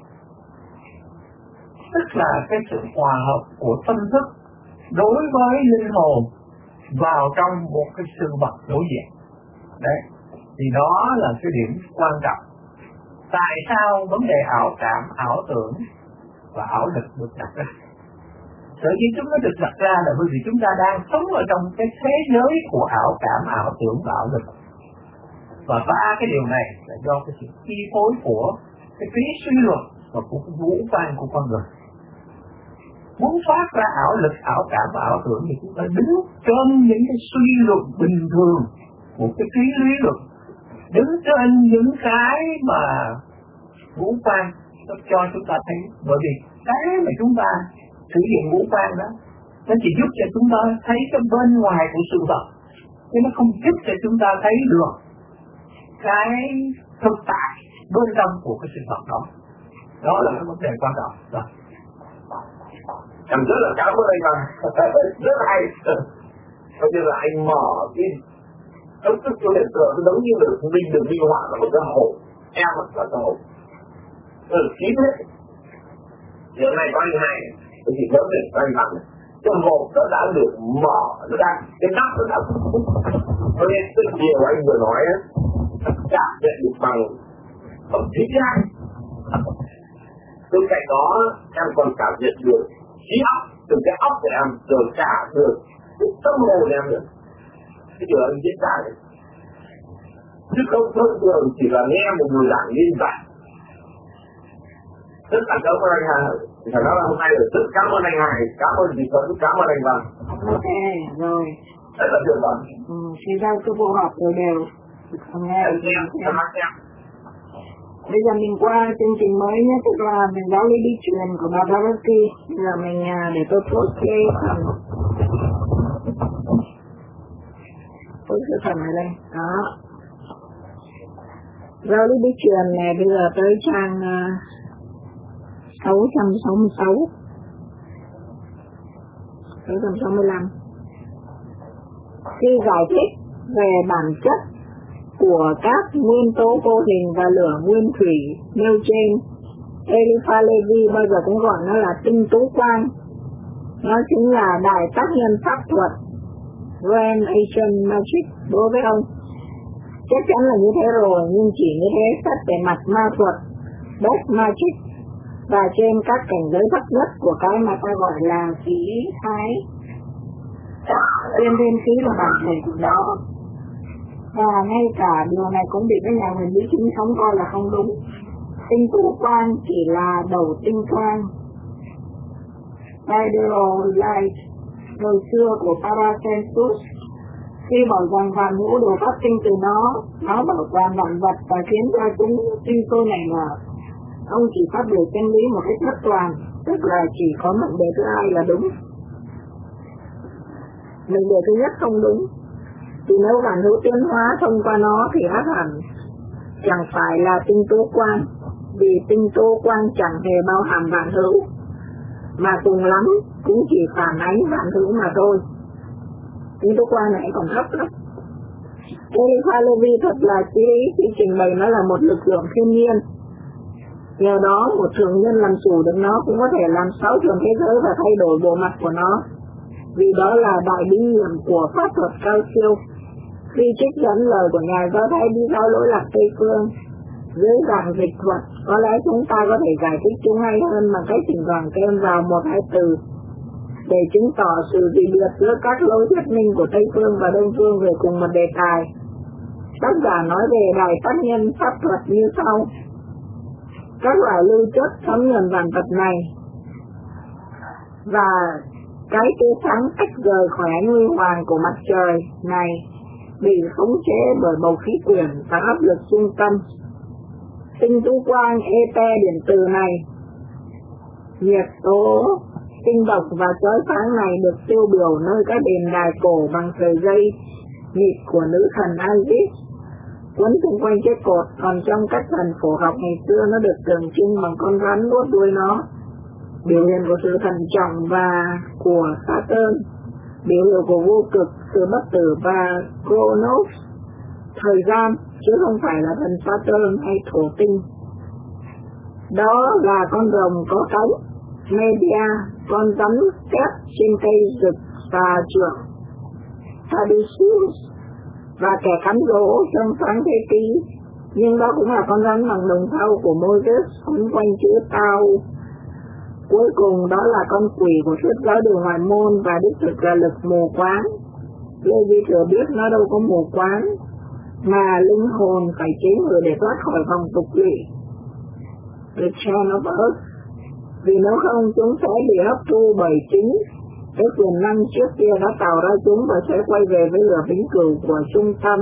Speaker 4: tức là cái sự hòa hợp của tâm thức đối với linh hồn vào trong một cái sự vật đối diện. Đấy, thì đó là cái điểm quan trọng. Tại sao vấn đề ảo cảm, ảo tưởng và ảo lực được đặt ra? Sở dĩ chúng nó được đặt ra là bởi vì chúng ta đang sống ở trong cái thế giới của ảo cảm, ảo tưởng và ảo lực. Và ba cái điều này là do cái sự chi phối của cái trí suy luận và của cái ngũ quan của con người. Muốn thoát ra ảo lực, ảo cảm và ảo tưởng thì chúng ta đứng trên những cái suy luận bình thường của cái trí lý luận, đứng trên những cái mà ngũ quan nó cho chúng ta thấy. Bởi vì cái mà chúng ta sử dụng ngũ quan đó, nó chỉ giúp cho chúng ta thấy cái bên ngoài của sự vật, chứ nó không giúp cho chúng ta thấy được cái thực tại bên trong của cái sự vật đó. Đó là cái vấn đề quan trọng. Rồi.
Speaker 3: Em rất là cảm ơn anh ạ. Rất hay. Coi như là anh mở cái tâm thức cho hiện tượng, nó giống như được minh được minh họa là một cái hồ. Em là cái hồ. Nó được kín hết. Hiện nay có anh hai, cái gì lớn này, có anh bằng này. Cái hồ nó đã được mở, nó đang, cái nắp nó đã phút. Cho nên rất nhiều anh vừa nói á, cảm nhận được bằng bằng trí giác. Bên cạnh đó, em còn cảm nhận được trí óc, từ cái óc của em, rồi cả được cái tâm hồn em nữa. Cái điều anh diễn ra đấy. Chứ không thông thường chỉ là nghe một người giảng liên giảng. Rất là cảm ơn anh Hà. Phải nói là hôm nay là rất cảm ơn anh Hải, cảm ơn chị Thuận, cảm ơn anh Văn.
Speaker 1: Ok, rồi.
Speaker 3: Rất là tuyệt vời.
Speaker 1: Ừ, thì ra cái cuộc họp rồi đều không nghe.
Speaker 3: Em xem, em mắt xem.
Speaker 1: Bây giờ mình qua chương trình mới nhé, tức là mình giáo lý đi truyền của bà Bharati. Bây giờ mình để tôi post cái phần post cái phần này đây. Đó. Giáo lý đi truyền này bây giờ tới trang sáu trăm sáu mươi sáu, sáu trăm sáu mươi lăm. Khi giải thích về bản chất của các nguyên tố vô hình và lửa nguyên thủy nêu trên, Eliphas Levi bao giờ cũng gọi nó là tinh tú quang. Nó chính là đại tác nhân pháp thuật, Grand Asian Magic đối với ông. Chắc chắn là như thế rồi, nhưng chỉ như thế xét về mặt ma thuật, Black Magic, và trên các cảnh giới thấp nhất của cái mà ta gọi là khí thái. Tiên thiên khí là bản thể của nó. Và ngay cả điều này cũng bị các nhà huyền bí chính thống coi là không đúng. Tinh tú quang chỉ là đầu tinh quang. Ideal Light hồi xưa của Paracelsus, khi bảo rằng vạn ngũ đều phát sinh từ nó, nó bảo toàn vạn vật và khiến cho chúng sinh sôi nảy nở. Ông chỉ phát biểu chân lý một cách thất toàn, tức là chỉ có mệnh đề thứ hai là đúng. Mệnh đề thứ nhất không đúng. Thì nếu bản hữu tiến hóa thông qua nó thì ác hẳn chẳng phải là tinh tú quan, vì tinh tú quan chẳng hề bao hàm vạn hữu, mà cùng lắm cũng chỉ phản ánh vạn hữu mà thôi. Tinh tú quan này còn thấp lắm. Eliphas Levi thật là chí lý khi trình bày nó là một lực lượng thiên nhiên. Nhờ đó một thường nhân làm chủ được nó cũng có thể làm xáo trộn thế giới và thay đổi bộ mặt của nó, vì đó là đại bí hiểm của pháp thuật cao siêu. Khi trích dẫn lời của nhà Do Thái đi theo lỗi lạc Tây Phương dưới dạng dịch thuật, có lẽ chúng ta có thể giải thích chúng hay hơn bằng cách thỉnh thoảng thêm vào một hai từ để chứng tỏ sự dị biệt giữa các lối thuyết minh của Tây Phương và Đông Phương về cùng một đề tài. Tác giả nói về đại tác nhân pháp thuật như sau: các loại lưu chất thấm nhuần vạn vật này và cái tia sáng tách rời khỏi ánh huy hoàng của mặt trời này bị khống chế bởi bầu khí quyển và áp lực trung tâm. Tinh tú quang ete điện từ này, nhiệt tố tinh độc và chói sáng này được tiêu biểu nơi các đền đài cổ bằng sợi dây nhịp của nữ thần Isis quấn xung quanh chiếc cột, còn trong các thần phổ học ngày xưa nó được tượng trưng bằng con rắn nuốt đuôi nó, biểu hiện của sự thần trọng và của Saturn, biểu hiện của vô cực, sự bất tử và Chronos, thời gian, chứ không phải là thần Saturn hay thổ tinh. Đó là con rồng có cánh, Media, con rắn kép trên cây rực và trượng, Caduceus, và kẻ cắn rỗ trong sáng thế kỷ, nhưng đó cũng là con rắn bằng đồng thau của Moses quấn quanh chữ Tao. Cuối cùng đó là con quỷ của thuyết giáo đường ngoại môn và đích thực là lực mù quáng. Levi thừa biết nó đâu có mù quáng, mà linh hồn phải chế ngự để thoát khỏi vòng tục lụy, the chain of earth, vì nếu không chúng sẽ bị hấp thu bởi chính cái quyền năng trước kia đã tạo ra chúng và sẽ quay về với lửa vĩnh cửu của trung tâm.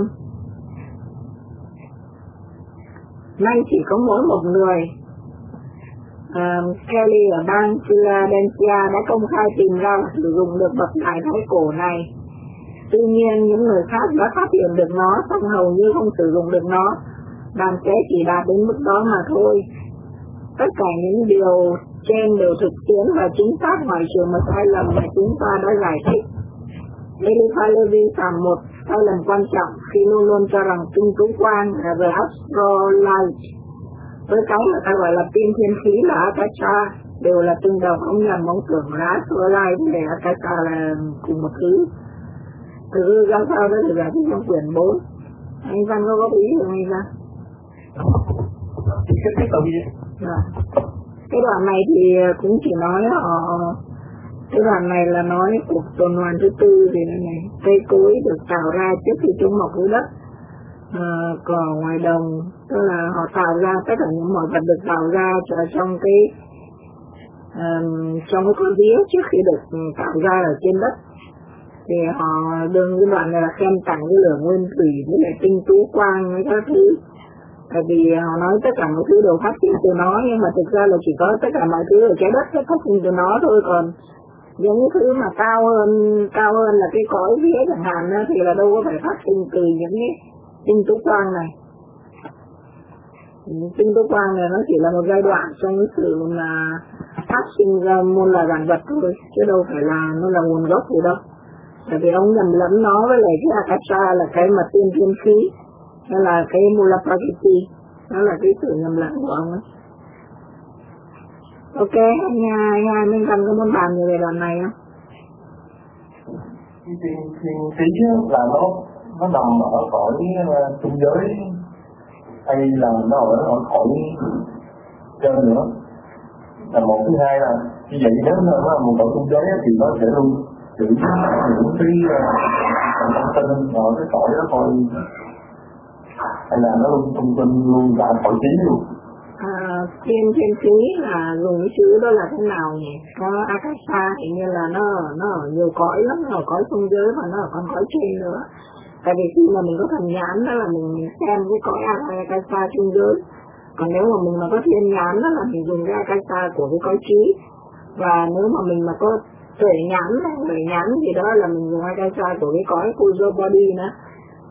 Speaker 1: Nay chỉ có mỗi một người, uh, Kelly ở bang Philadelphia đã công khai tìm ra và sử dụng được bậc đại thái cổ này. Tuy nhiên những người khác đã phát hiện được nó, song hầu như không sử dụng được nó, đàn sẽ chỉ đạt đến mức đó mà thôi. Tất cả những điều trên đều thực tiễn và chính xác, ngoại trừ một sai lầm mà chúng ta đã giải thích. Eliphas Levi phạm một sai lầm quan trọng khi luôn luôn cho rằng tinh tú quang là the astrolight với cái mà ta gọi là tiên thiên khí là Akasha đều là tương đồng. Ông nhầm ông tưởng là astrolight và Akasha là cùng một thứ. Từ ra sao đó thì giải thích trong quyển bốn. Anh Văn có góp ý không anh Văn?
Speaker 4: Cái tiếp tục đi.
Speaker 1: Rồi. Cái đoạn này thì cũng chỉ nói họ, cái đoạn này là nói cuộc tuần hoàn thứ tư thì này này, cây cối được tạo ra trước khi chúng mọc dưới đất, à, cỏ ngoài đồng, tức là họ tạo ra tất cả những mọi vật được tạo ra ở trong cái um, trong cái con vía trước khi được tạo ra ở trên đất. Thì họ đương cái đoạn này là khen tặng cái lửa nguyên thủy với lại tinh tú quang với các thứ. Tại vì họ nói tất cả mọi thứ đều phát sinh từ nó, nhưng mà thực ra là chỉ có tất cả mọi thứ ở trái đất sẽ phát sinh từ nó thôi, còn những thứ mà cao hơn cao hơn là cái cõi vía chẳng hạn thì là đâu có phải phát sinh từ những cái tinh tú quang này. Tinh tú quang này nó chỉ là một giai đoạn trong cái sự mà phát sinh ra muôn loài vạn vật thôi, chứ đâu phải là nó là nguồn gốc gì đâu. Tại vì ông nhầm lẫn nó với lại cái Akasha là cái mà tiên thiên khí, đó là cái Mula Prakriti, đó là cái sự nhầm lẫn của ông ấy. Ok, anh anh Minh Tâm có muốn bàn gì về đoạn này không?
Speaker 4: Thiên thiên khí là nó nó nằm ở cõi trung giới hay là nó ở ở cõi trên nữa là một. Thứ hai là như vậy nếu nó là một cõi trung giới thì nó sẽ luôn giữ những cái thông tin ở cái cõi đó thôi, hay là nó luôn thông tin luôn cả cõi trí luôn.
Speaker 1: À, thiên thiên khí là dùng cái chữ đó là thế nào nhỉ? Có Akasha thì như là nó nó ở nhiều cõi lắm, nó ở cõi trung giới và nó ở con cõi trên nữa. Tại vì khi mà mình có thần nhãn đó là mình xem cái cõi Akasha trung giới, còn nếu mà mình mà có thiên nhãn đó là mình dùng cái Akasha của cái cõi trí, và nếu mà mình mà có tuệ nhãn tuệ nhãn thì đó là mình dùng Akasha của cái cõi Kujo body nữa.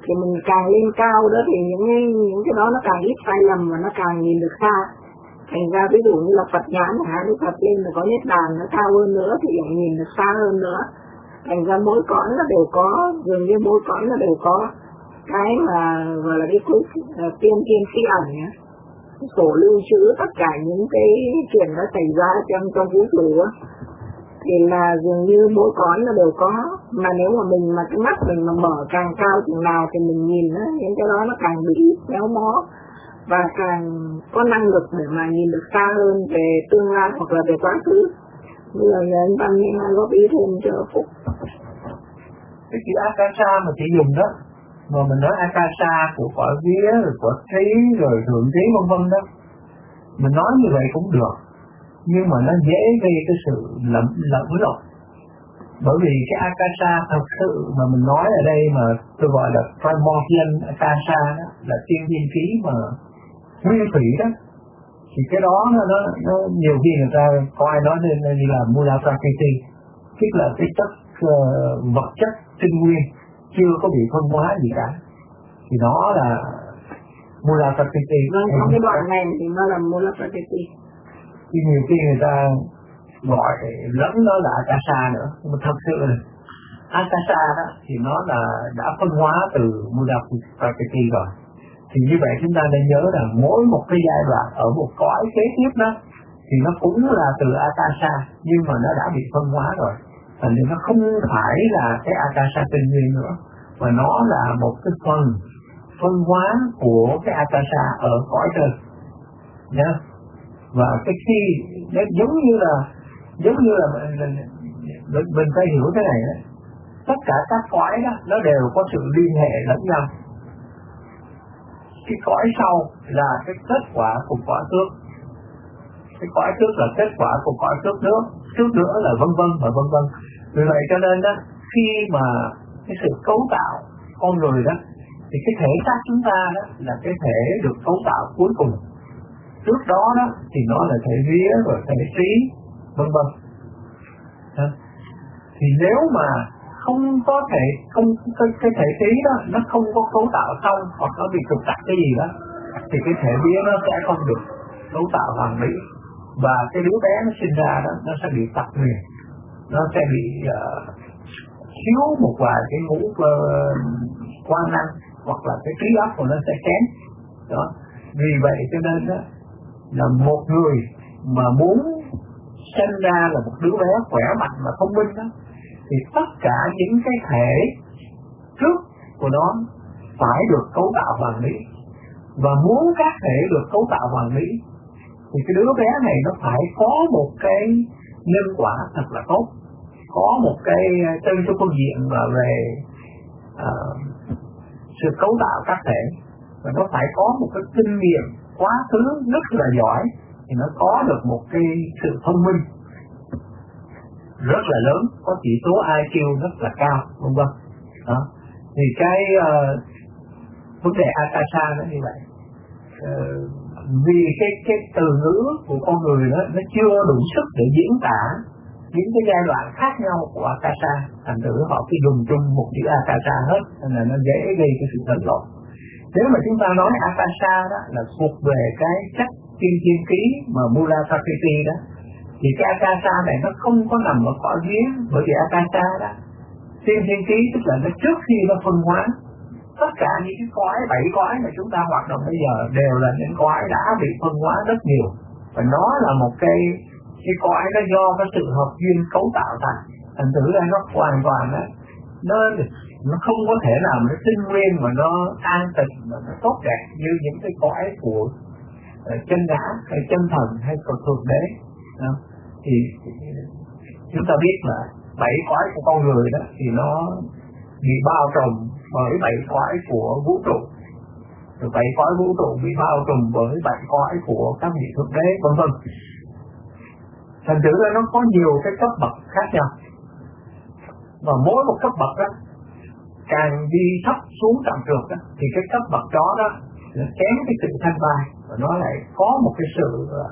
Speaker 1: thì mình càng lên cao đó thì những những cái đó nó càng ít sai lầm và nó càng nhìn được xa. Thành ra ví dụ như là Phật nhãn hả, Đức Phật lên là có niết bàn nó cao hơn nữa thì lại nhìn được xa hơn nữa. Thành ra mỗi cõi nó đều có, dường như mỗi cõi nó đều có cái mà gọi là cái phước uh, tiên tiên phi ẩn nhá, sổ lưu trữ tất cả những cái chuyện nó xảy ra trong trong vũ trụ á, thì là dường như mỗi cõi nó đều có. Mà nếu mà mình mà cái mắt mình mà mở càng cao chừng nào thì mình nhìn á, những cái đó nó càng bị méo mó và càng có năng lực để mà nhìn được xa hơn về tương lai hoặc là về quá khứ. Bây giờ anh Văn nên góp ý thêm cho Phúc.
Speaker 4: Cái chữ Akasa mà chị dùng đó, mà mình nói Akasa của cõi vía, rồi cõi trí, rồi thượng trí vân vân đó, mình nói như vậy cũng được, nhưng mà nó dễ gây cái sự lẫn lẫn lộn. Bởi vì cái Akasa thật sự mà mình nói ở đây mà tôi gọi là primordial Akasa đó, là tiên thiên khí mà nguyên thủy đó, thì cái đó nó, nó, nó nhiều khi người ta coi nó nên như là Mula Prakriti, tức là cái chất uh, vật chất tinh nguyên chưa có bị phân hóa gì cả, thì nó là Mula Prakriti.
Speaker 1: Vâng, trong cái đoạn này thì nó là Mula Prakriti.
Speaker 4: Thì nhiều khi người ta gọi lẫn nó là Akasa nữa, nhưng mà thật sự là Akasa đó thì nó là đã phân hóa từ Mula Prakriti rồi. Thì như vậy chúng ta nên nhớ rằng mỗi một cái giai đoạn ở một cõi kế tiếp đó thì nó cũng là từ Akasa, nhưng mà nó đã bị phân hóa rồi. Thành nên nó không phải là cái Akasa tinh nguyên nữa, mà nó là một cái phần phân hóa của cái Akasa ở cõi trên nhá. Và cái khi nó giống như là giống như là mình, mình, mình phải hiểu thế này đó. Tất cả các cõi đó nó đều có sự liên hệ lẫn nhau. Cái cõi sau là cái kết quả của cõi trước, cái cõi trước là kết quả của cõi trước nữa, trước nữa là vân vân và vân vân. Vì vậy cho nên đó, khi mà cái sự cấu tạo con người đó, thì cái thể xác chúng ta đó là cái thể được cấu tạo cuối cùng. Trước đó đó thì nó là thể vía rồi thể trí vân vân. Thì nếu mà không có thể không cái, cái thể trí đó nó không có cấu tạo xong hoặc nó bị trục trặc cái gì đó, thì cái thể vía nó sẽ không được cấu tạo hoàn mỹ, và cái đứa bé nó sinh ra đó nó sẽ bị tật nguyền, nó sẽ bị uh, thiếu một vài cái ngũ uh, quan năng, hoặc là cái trí óc của nó sẽ kém đó. Vì vậy cho nên đó là một người mà muốn sinh ra là một đứa bé khỏe mạnh và thông minh đó, thì tất cả những cái thể trước của nó phải được cấu tạo hoàn mỹ. Và muốn các thể được cấu tạo hoàn mỹ thì cái đứa bé này nó phải có một cái nhân quả thật là tốt, có một cái trên cái phương diện và về uh, sự cấu tạo các thể, và nó phải có một cái kinh nghiệm quá khứ rất là giỏi, thì nó có được một cái sự thông minh rất là lớn, có chỉ số I Q rất là cao, vân vân. Đó. Thì cái uh, vấn đề Akasa nó như vậy. Uh, vì cái cái từ ngữ của con người đó nó chưa đủ sức để diễn tả những cái giai đoạn khác nhau của Akasa, thành thử họ cứ dùng chung một chữ Akasa hết, nên là nó dễ gây cái sự lẫn lộn. Nếu mà chúng ta nói Akasa đó là thuộc về cái chất tiên thiên khí mà Mula Prakriti đó, thì cái Akasa này nó không có nằm ở cõi vía, bởi vì Akasa đó tiên thiên khí tức là nó trước khi nó phân hóa. Tất cả những cái cõi, bảy cõi mà chúng ta hoạt động bây giờ đều là những cõi đã bị phân hóa rất nhiều, và nó là một cái cái cõi nó do cái sự hợp duyên cấu tạo thành, thành thử ra nó hoàn toàn đó, nó nó không có thể nào nó tinh nguyên mà nó an tịnh mà nó tốt đẹp như những cái cõi của uh, chân ngã hay chân thần hay của thượng đế. Đó. Thì chúng ta biết là bảy cõi của con người đó thì nó bị bao trùm bởi bảy cõi của vũ trụ, rồi bảy cõi vũ trụ bị bao trùm bởi bảy cõi của các vị thượng đế vân vân. Thành thử ra nó có nhiều cái cấp bậc khác nhau, và mỗi một cấp bậc đó càng đi thấp xuống trầm trượt đó, thì cái cấp bậc đó đó nó kém cái sự thanh vai, và nó lại có một cái sự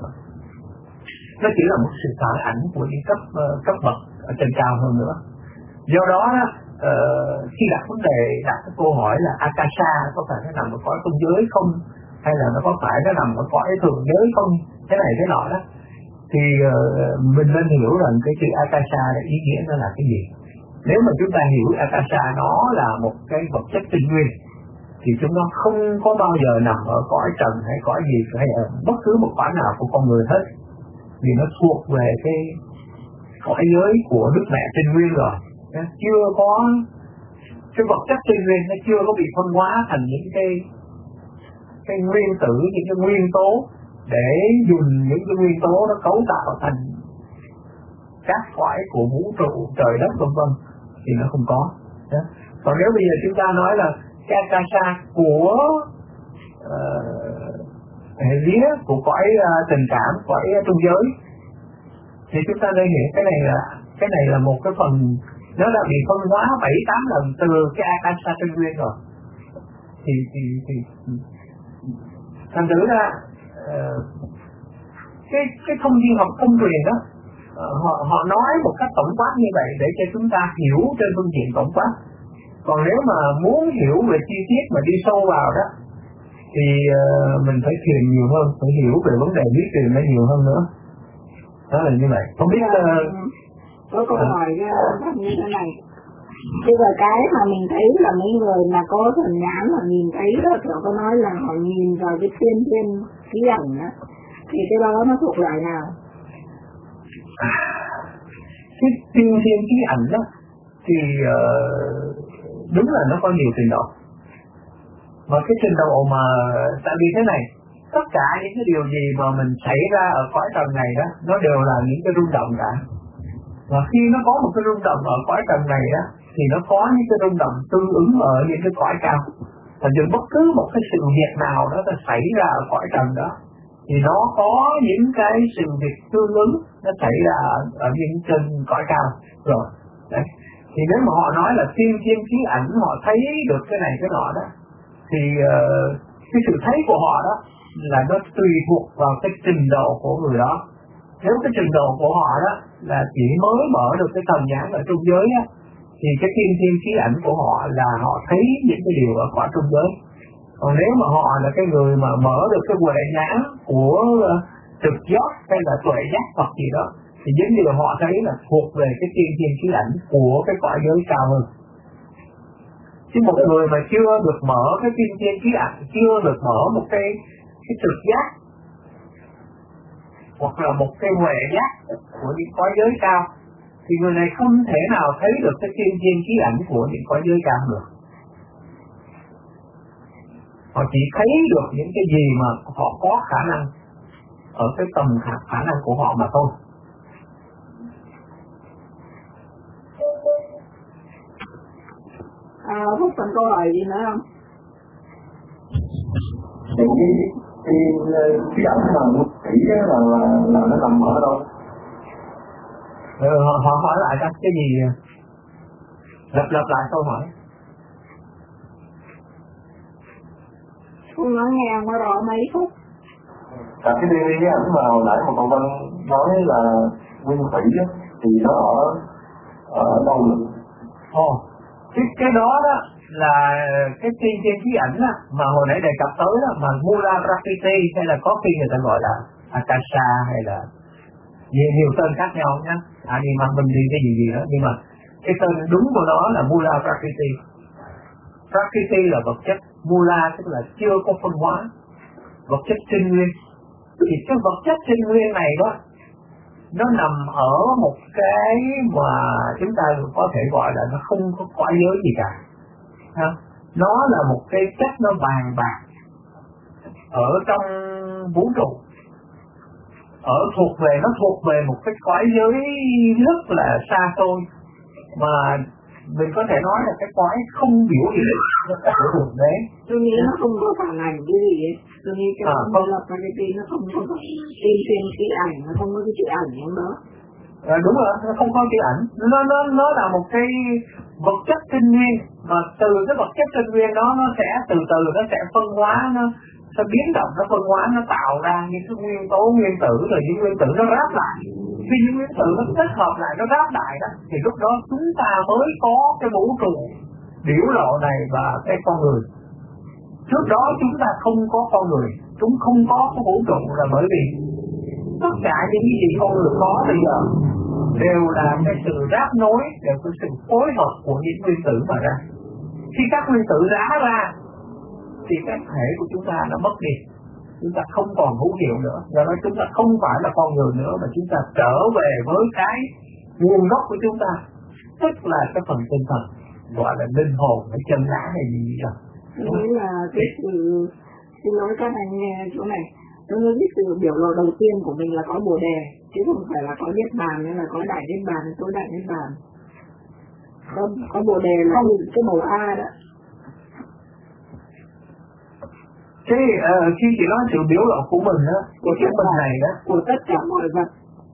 Speaker 4: nó chỉ là một sự phản ảnh của những cấp uh, cấp bậc ở trên cao hơn nữa. Do đó uh, khi đặt vấn đề, đặt cái câu hỏi là Akasha có phải nó nằm ở cõi trung giới không, hay là nó có phải nó nằm ở cõi thường giới không, thế này thế nọ đó, thì uh, mình nên hiểu rằng cái chữ Akasha là ý nghĩa nó là cái gì. Nếu mà chúng ta hiểu Akasha nó là một cái vật chất tinh nguyên thì chúng nó không có bao giờ nằm ở cõi trần hay cõi gì hay ở bất cứ một cõi nào của con người hết, vì nó thuộc về cái cõi giới của Đức Mẹ Tinh Nguyên rồi. Nó chưa có cái vật chất tinh nguyên, nó chưa có bị phân hóa thành những cái cái nguyên tử, những cái nguyên tố để dùng những cái nguyên tố nó cấu tạo thành các cõi của vũ trụ, trời đất vân vân, thì nó không có. Đó. Còn nếu bây giờ chúng ta nói là cái Akasha của uh, hệ vía, của cõi uh, tình cảm, cõi uh, trung giới, thì chúng ta nên hiểu cái này là cái này là một cái phần nó đã bị phân hóa bảy tám lần từ cái Akasha tinh nguyên rồi. Thì thì thì thành thử ra uh, cái cái thông tin học thông truyền đó, uh, họ họ nói một cách tổng quát như vậy để cho chúng ta hiểu trên phương diện tổng quát. Còn nếu mà muốn hiểu về chi tiết mà đi sâu vào đó thì uh, mình phải thiền nhiều hơn, phải hiểu về vấn đề lý truyền nó nhiều hơn nữa. Đó là như vậy. Không biết uh,
Speaker 1: có câu hỏi uh, như thế này. Bây giờ cái mà mình thấy là mấy người mà có thần nhãn mà nhìn thấy đó, thì họ có nói là họ nhìn vào cái thiên thiên khí ảnh đó, thì cái đó nó thuộc loại nào?
Speaker 4: À, cái thiên thiên khí ảnh đó thì uh, đúng là nó có nhiều trình độ. Mà cái trình độ mà tại vì thế này, tất cả những cái điều gì mà mình xảy ra ở cõi trần này đó, nó đều là những cái rung động cả. Và khi nó có một cái rung động ở cõi trần này đó, thì nó có những cái rung động tương ứng ở những cái cõi cao. Và dù bất cứ một cái sự việc nào đó nó xảy ra ở cõi trần đó, thì nó có những cái sự việc tương ứng nó xảy ra ở, ở những trên cõi cao rồi. Đấy. Thì nếu mà họ nói là thiên thiên khí ảnh, họ thấy được cái này cái nọ đó, thì uh, cái sự thấy của họ đó là nó tùy thuộc vào cái trình độ của người đó. Nếu cái trình độ của họ đó là chỉ mới mở được cái tầm nhãn ở trung giới á, thì cái thiên thiên khí ảnh của họ là họ thấy những cái điều ở cõi trung giới. Còn nếu mà họ là cái người mà mở được cái huệ nhãn của uh, trực giác hay là tuệ giác Phật gì đó, thì những điều họ thấy là thuộc về cái thiên thiên khí ảnh của cái cõi giới cao hơn. Chứ một người mà chưa được mở cái thiên thiên khí ảnh, chưa được mở một cái cái trực giác hoặc là một cái huệ giác của những cõi giới cao, thì người này không thể nào thấy được cái thiên thiên khí ảnh của những cõi giới cao được. Họ chỉ thấy được những cái gì mà họ có khả năng ở cái tầm khả, khả năng của họ mà thôi.
Speaker 1: À, Phúc còn câu hỏi gì nữa không?
Speaker 3: Thì cái cái cái ảnh mà kỹ là là là nó nằm ở đâu?
Speaker 4: Ừ, họ, họ hỏi lại các cái gì, lặp lặp lại câu hỏi.
Speaker 1: Không nói nghe không có rõ mấy phút.
Speaker 3: Cả cái cái ảnh mà hồi nãy mà con Vân nói là nguyên thủy á, thì nó ở ở đâu được?
Speaker 4: Ồ, cái cái đó đó là cái thiên thiên khí ảnh á, mà hồi nãy đề cập tới đó, mà Mula Prakriti hay là có khi người ta gọi là Akasha hay là nhiều, nhiều tên khác nhau nhé. À đi mà mình đi cái gì gì đó, nhưng mà cái tên đúng của nó là Mula Prakriti. Prakriti là vật chất, Mula tức là chưa có phân hóa, vật chất tinh nguyên. Thì cái vật chất tinh nguyên này đó, nó nằm ở một cái mà chúng ta có thể gọi là nó không có cõi giới gì cả. Nó là một cái chất nó vàng bạc ở trong vũ trụ, ở thuộc về nó thuộc về một cái cõi giới rất là xa xôi, mà mình có thể nói là cái cõi không biểu hiện của thượng đế.
Speaker 1: Tôi nghĩ nó không có phản ảnh cái gì ấy. Tôi nghĩ cái à, không là cái gì nó không có tin tin cái ảnh, nó không có cái chữ ảnh trong đó.
Speaker 4: À, đúng rồi, nó không có chữ ảnh, nó nó nó là một cái vật chất tinh nguyên, và từ cái vật chất tinh nguyên đó nó sẽ từ từ nó sẽ phân hóa, nó sẽ biến động, nó phân hóa, nó tạo ra những cái nguyên tố nguyên tử, rồi những nguyên tử nó ráp lại khi những nguyên tử nó kết hợp lại, nó ráp lại đó, thì lúc đó chúng ta mới có cái vũ trụ biểu lộ này và cái con người. Trước đó chúng ta không có con người, chúng không có cái vũ trụ, là bởi vì tất cả những gì con người có bây giờ đều là cái sự ráp nối, đều là sự phối hợp của những nguyên tử mà ra. Khi các nguyên tử rã ra thì cái thể của chúng ta nó mất đi, chúng ta không còn hữu hiệu nữa, do đó chúng ta không phải là con người nữa, mà chúng ta trở về với cái nguồn gốc của chúng ta, tức là cái phần tinh thần, gọi là linh hồn hay chân lá hay gì đó.
Speaker 1: Đấy là cái sự, xin lỗi các anh nghe chỗ này, tôi nói cái sự biểu lộ đầu tiên của mình là có bồ đề, chứ không phải là có niết bàn, nên là có đại niết bàn, tối đại niết bàn. Có, có bồ đề là không cái màu A đó.
Speaker 4: Thế uh, khi chị nói sự biểu lộ của mình đó, của cái mình này đó,
Speaker 1: của tất cả mọi vật,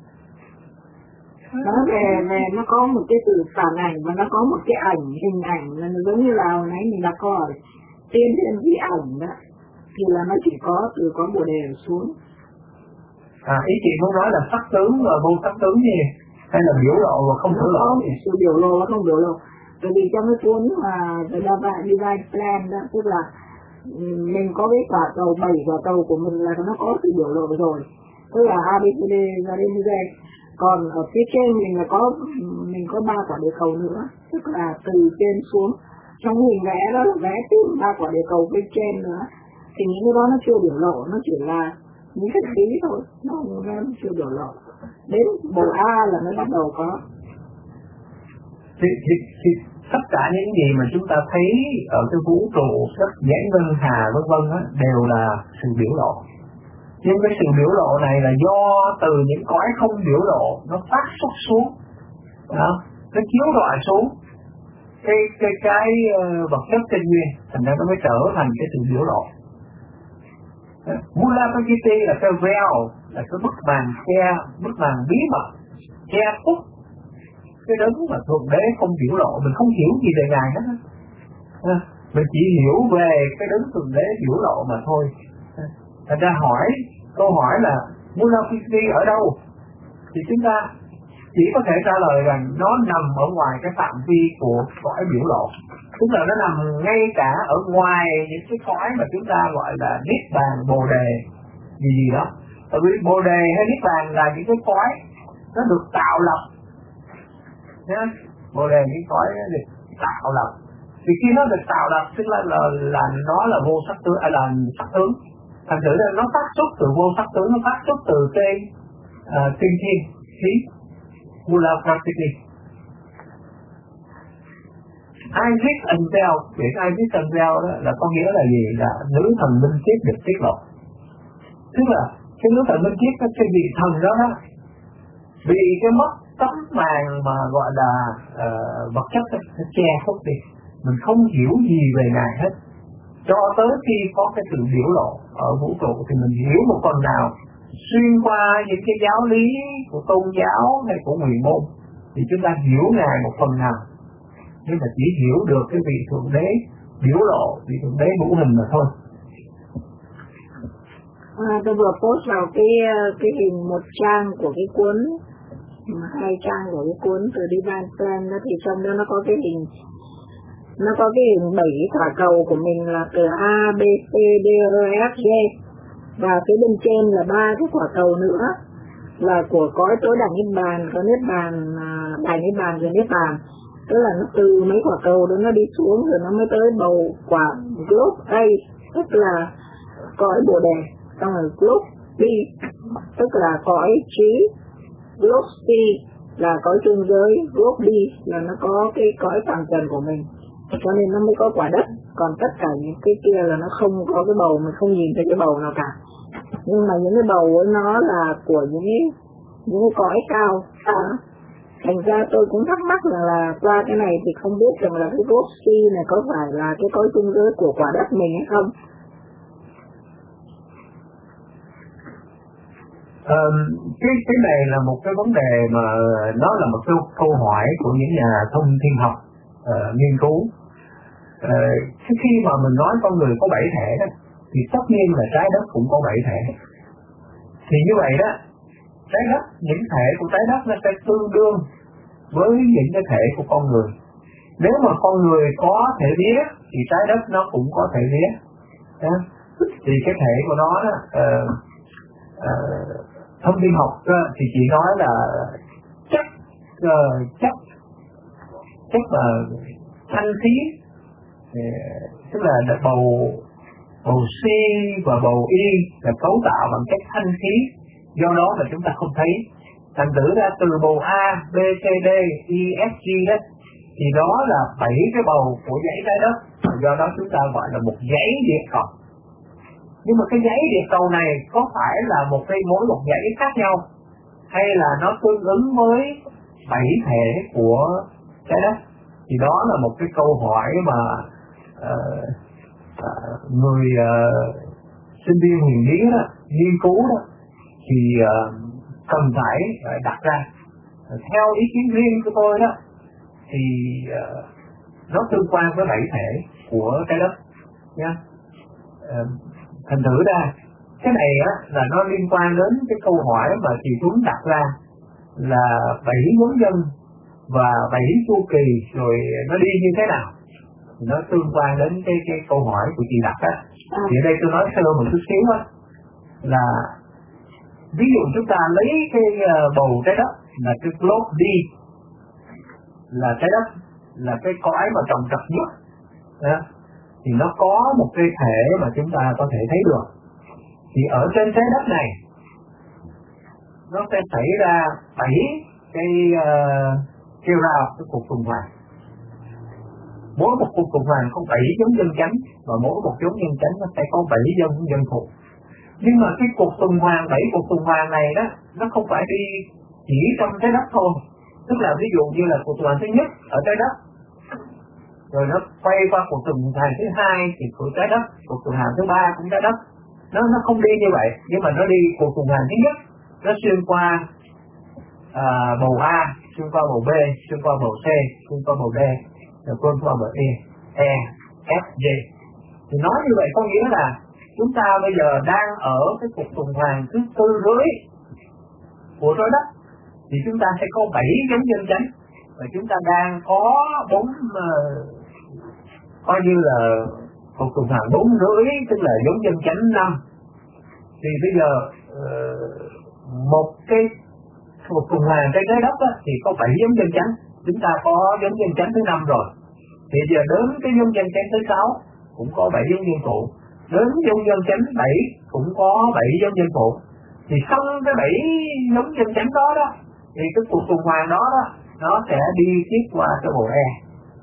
Speaker 1: nó về về nó có một cái sự phản ảnh và nó có một cái ảnh, hình ảnh là giống như là hồi nãy mình đã có ở tiên thiên vi ảnh đó, thì là nó chỉ có từ có bồ đề xuống.
Speaker 4: À, ý chị muốn nói là sắc tướng và vô sắc tướng gì, hay là biểu lộ và không biểu lộ?
Speaker 1: Không, sự biểu lộ và không biểu lộ. Bởi vì trong cái cuốn mà The Divine Plan đó, tức là mình có cái quả cầu, bảy quả cầu của mình là nó có sự biểu lộ rồi, tức là A B C D ra đến Z. Còn ở phía trên mình là có mình có ba quả địa cầu nữa, tức là từ trên xuống. Trong hình vẽ đó là vẽ thêm ba quả địa cầu bên trên nữa, thì những cái đó nó chưa biểu lộ, nó chỉ là những cái khí thôi, nó không chưa biểu lộ. Đến bộ A là nó bắt đầu có.
Speaker 4: Thì, thì, thì tất cả những gì mà chúng ta thấy ở cái vũ trụ, đất nhãn ngân hà vân vân á, đều là sự biểu lộ. Nhưng cái sự biểu lộ này là do từ những cõi không biểu lộ nó phát xuất xuống, đó, nó chiếu rọi xuống cái cái cái vật chất tinh nguyên, thành ra nó mới trở thành cái sự biểu lộ. Mula Prakiti là cái veil, là cái bức màn che, bức màn bí mật che khuất cái đấng mà thượng đế không biểu lộ. Mình không hiểu gì về ngài hết, mình chỉ hiểu về cái đấng thượng đế biểu lộ mà thôi. Thành ra hỏi câu hỏi là Mula Prakiti ở đâu, thì chúng ta chỉ có thể trả lời rằng nó nằm ở ngoài cái phạm vi của cõi biểu lộ, tức là nó nằm ngay cả ở ngoài những cái cõi mà chúng ta gọi là niết bàn, bồ đề gì gì đó. Tại vì bồ đề hay niết bàn là những cái cõi nó được tạo lập nhá, bồ đề những cõi nó được tạo lập. Thì khi nó được tạo lập tức là là, là nó là vô sắc tướng, à, là sắc tướng. Thành thử là nó phát xuất từ vô sắc tướng, nó phát xuất từ cái uh, tinh thiên khí Mula Prakriti. Isis Angel, chuyện Isis Angel đó là có nghĩa là gì? Là nữ thần minh triết được tiết lộ. Tức là cái nữ thần minh triết, cái vị thần đó đó, vì cái mất tấm màn mà gọi là uh, vật chất đó, nó che khuất đi, mình không hiểu gì về ngài hết. Cho tới khi có cái sự biểu lộ ở vũ trụ thì mình hiểu một phần nào, xuyên qua những cái giáo lý của tôn giáo hay của huyền môn thì chúng ta hiểu ngài một phần nào, nhưng mà chỉ hiểu được cái vị thượng đế biểu lộ, vị thượng đế ngũ hình mà thôi.
Speaker 1: À, tôi vừa post vào cái cái hình một trang của cái cuốn, hai trang của cái cuốn từ Divine Plan đó, thì trong đó nó có cái hình, nó có cái hình bảy quả cầu của mình là từ A, B, C, D, E, F, G, và phía bên trên là ba cái quả cầu nữa là của cõi tối đẳng niết bàn, có niết bàn, đại niết bàn rồi niết bàn. Tức là nó từ mấy quả cầu đó nó đi xuống rồi nó mới tới bầu quả globe A, tức là cõi bồ đề, xong rồi globe B tức là cõi trí, globe C là cõi trung giới, globe D là nó có cái cõi phàm trần của mình, cho nên nó mới có quả đất. Còn tất cả những cái kia là nó không có cái bầu, mình không nhìn thấy cái bầu nào cả. Nhưng mà những cái bầu ấy nó là của những những cái cõi cao đó. Thành ra tôi cũng thắc mắc là, là qua cái này thì không biết rằng là cái gốc si này có phải là cái cõi trung giới của quả đất mình hay không.
Speaker 4: À, cái cái này là một cái vấn đề mà nó là một câu câu hỏi của những nhà thông thiên học uh, nghiên cứu. Uh, khi mà mình nói con người có bảy thể đó, thì tất nhiên là trái đất cũng có bảy thể. Thì như vậy đó, trái đất, những thể của trái đất nó sẽ tương đương với những cái thể của con người. Nếu mà con người có thể vía thì trái đất nó cũng có thể vía. Thì cái thể của nó đó, uh, uh, thông tin học uh, thì chỉ nói là chất uh, chất chất mà thanh khí, uh, tức là bầu bầu C và bầu Y là cấu tạo bằng chất thanh khí, do đó mà chúng ta không thấy. Thành thử ra từ bầu A, B, C, D, E, F, G đó thì đó là bảy cái bầu của dãy trái đất, do đó chúng ta gọi là một dãy địa cầu. Nhưng mà cái dãy địa cầu này có phải là một cái mỗi một dãy khác nhau, hay là nó tương ứng với bảy thể của trái đất? Thì đó là một cái câu hỏi mà uh, uh, người uh, sinh viên huyền bí đó, nghiên cứu đó, thì uh, cần phải uh, đặt ra. Uh, theo ý kiến riêng của tôi đó, thì uh, nó tương quan với bảy thể của trái đất nha. Uh, thành thử ra cái này á là nó liên quan đến cái câu hỏi mà chị Tuấn đặt ra là bảy giống dân và bảy chu kỳ rồi nó đi như thế nào, nó tương quan đến cái cái câu hỏi của chị đặt á. Thì ở đây tôi nói sơ một chút xíu á, là ví dụ chúng ta lấy cái bầu trái đất là cái globe D, là trái đất là cái cõi mà trồng trọt nhất đó, thì nó có một cái thể mà chúng ta có thể thấy được. Thì ở trên trái đất này nó sẽ xảy ra bảy cái uh, kêu rao, cái cuộc tuần hoàn. Mỗi một cuộc tuần hoàn có bảy giống dân chánh, và mỗi một giống dân chánh nó sẽ có bảy dân dân thuộc. Nhưng mà cái cuộc tuần hoàn, bảy cuộc tuần hoàn này đó, nó không phải đi chỉ trong trái đất thôi. Tức là ví dụ như là cuộc tuần hoàn thứ nhất ở trái đất, rồi nó quay qua cuộc tuần hoàn thứ hai thì của trái đất, cuộc tuần hoàn thứ ba cũng trái đất. Nó nó không đi như vậy, nhưng mà nó đi cuộc tuần hoàn thứ nhất, nó xuyên qua à, bầu A, xuyên qua bầu B, xuyên qua bầu C, xuyên qua bầu D, rồi xuyên qua bầu E, E, F, G. Thì nói như vậy có nghĩa là chúng ta bây giờ đang ở cái cuộc tuần hoàn thứ tư rưỡi của trái đất, thì chúng ta sẽ có bảy giống dân chánh, và chúng ta đang có bốn uh, coi như là cuộc tuần hoàn bốn rưỡi, tức là giống dân chánh năm. Thì bây giờ uh, một cái cuộc tuần hoàn trên trái đất á, thì có bảy giống dân chánh, chúng ta có giống dân chánh thứ năm rồi. Thì giờ đến cái giống dân chánh thứ sáu cũng có bảy giống dân phụ, đến giống dân chánh bảy cũng có bảy giống dân phụ. Thì xong cái bảy giống dân chánh đó đó, thì cái cuộc tuần hoàn đó đó nó sẽ đi tiếp qua cái bầu E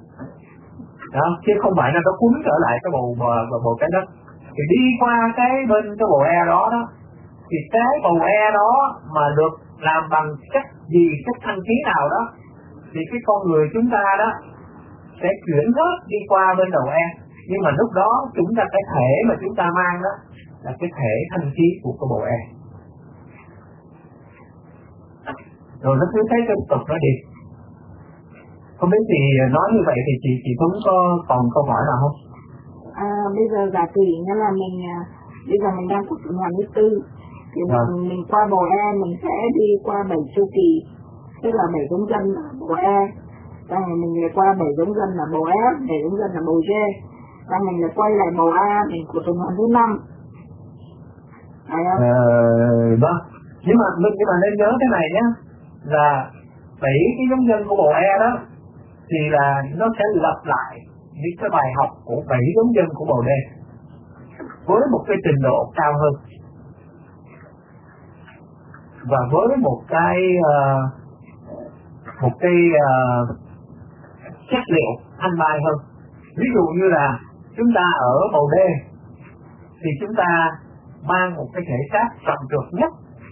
Speaker 4: đó, chứ không phải là nó cuốn trở lại cái bầu bầu, bầu trái đất. Thì đi qua cái bên cái bầu E đó đó, thì cái bầu E đó mà được làm bằng chất gì, chất thanh khí nào đó, thì cái con người chúng ta đó sẽ chuyển hết đi qua bên đầu E. Nhưng mà lúc đó chúng ta cái thể mà chúng ta mang đó là cái thể thanh khí của cái bầu E. Rồi nó cứ thấy tiếp tục nó đi. Không biết thì nói như vậy thì chị chị Tuấn có còn câu hỏi nào không?
Speaker 1: À, bây giờ giả tỷ nghĩa là mình bây giờ mình đang cuộc tuần hoàn thứ tư, thì à. mình, mình qua bầu E mình sẽ đi qua bảy chu kỳ, tức là bảy giống dân là bầu E, xong rồi mình lại qua bảy giống dân là bầu F, bảy giống dân là bầu G, xong mình lại quay lại bầu A, mình cuộc tuần hoàn thứ năm. Phải không?
Speaker 4: Ờ, vâng. Nhưng mà nhưng mà nên nhớ cái này nhé, là bảy cái giống dân của bầu E đó thì là nó sẽ lặp lại những cái bài học của bảy giống dân của bầu D với một cái trình độ cao hơn và với một cái uh, một cái uh, chất liệu thanh bài hơn. Ví dụ như là chúng ta ở bầu D thì chúng ta mang một cái thể xác trầm trượt nhất,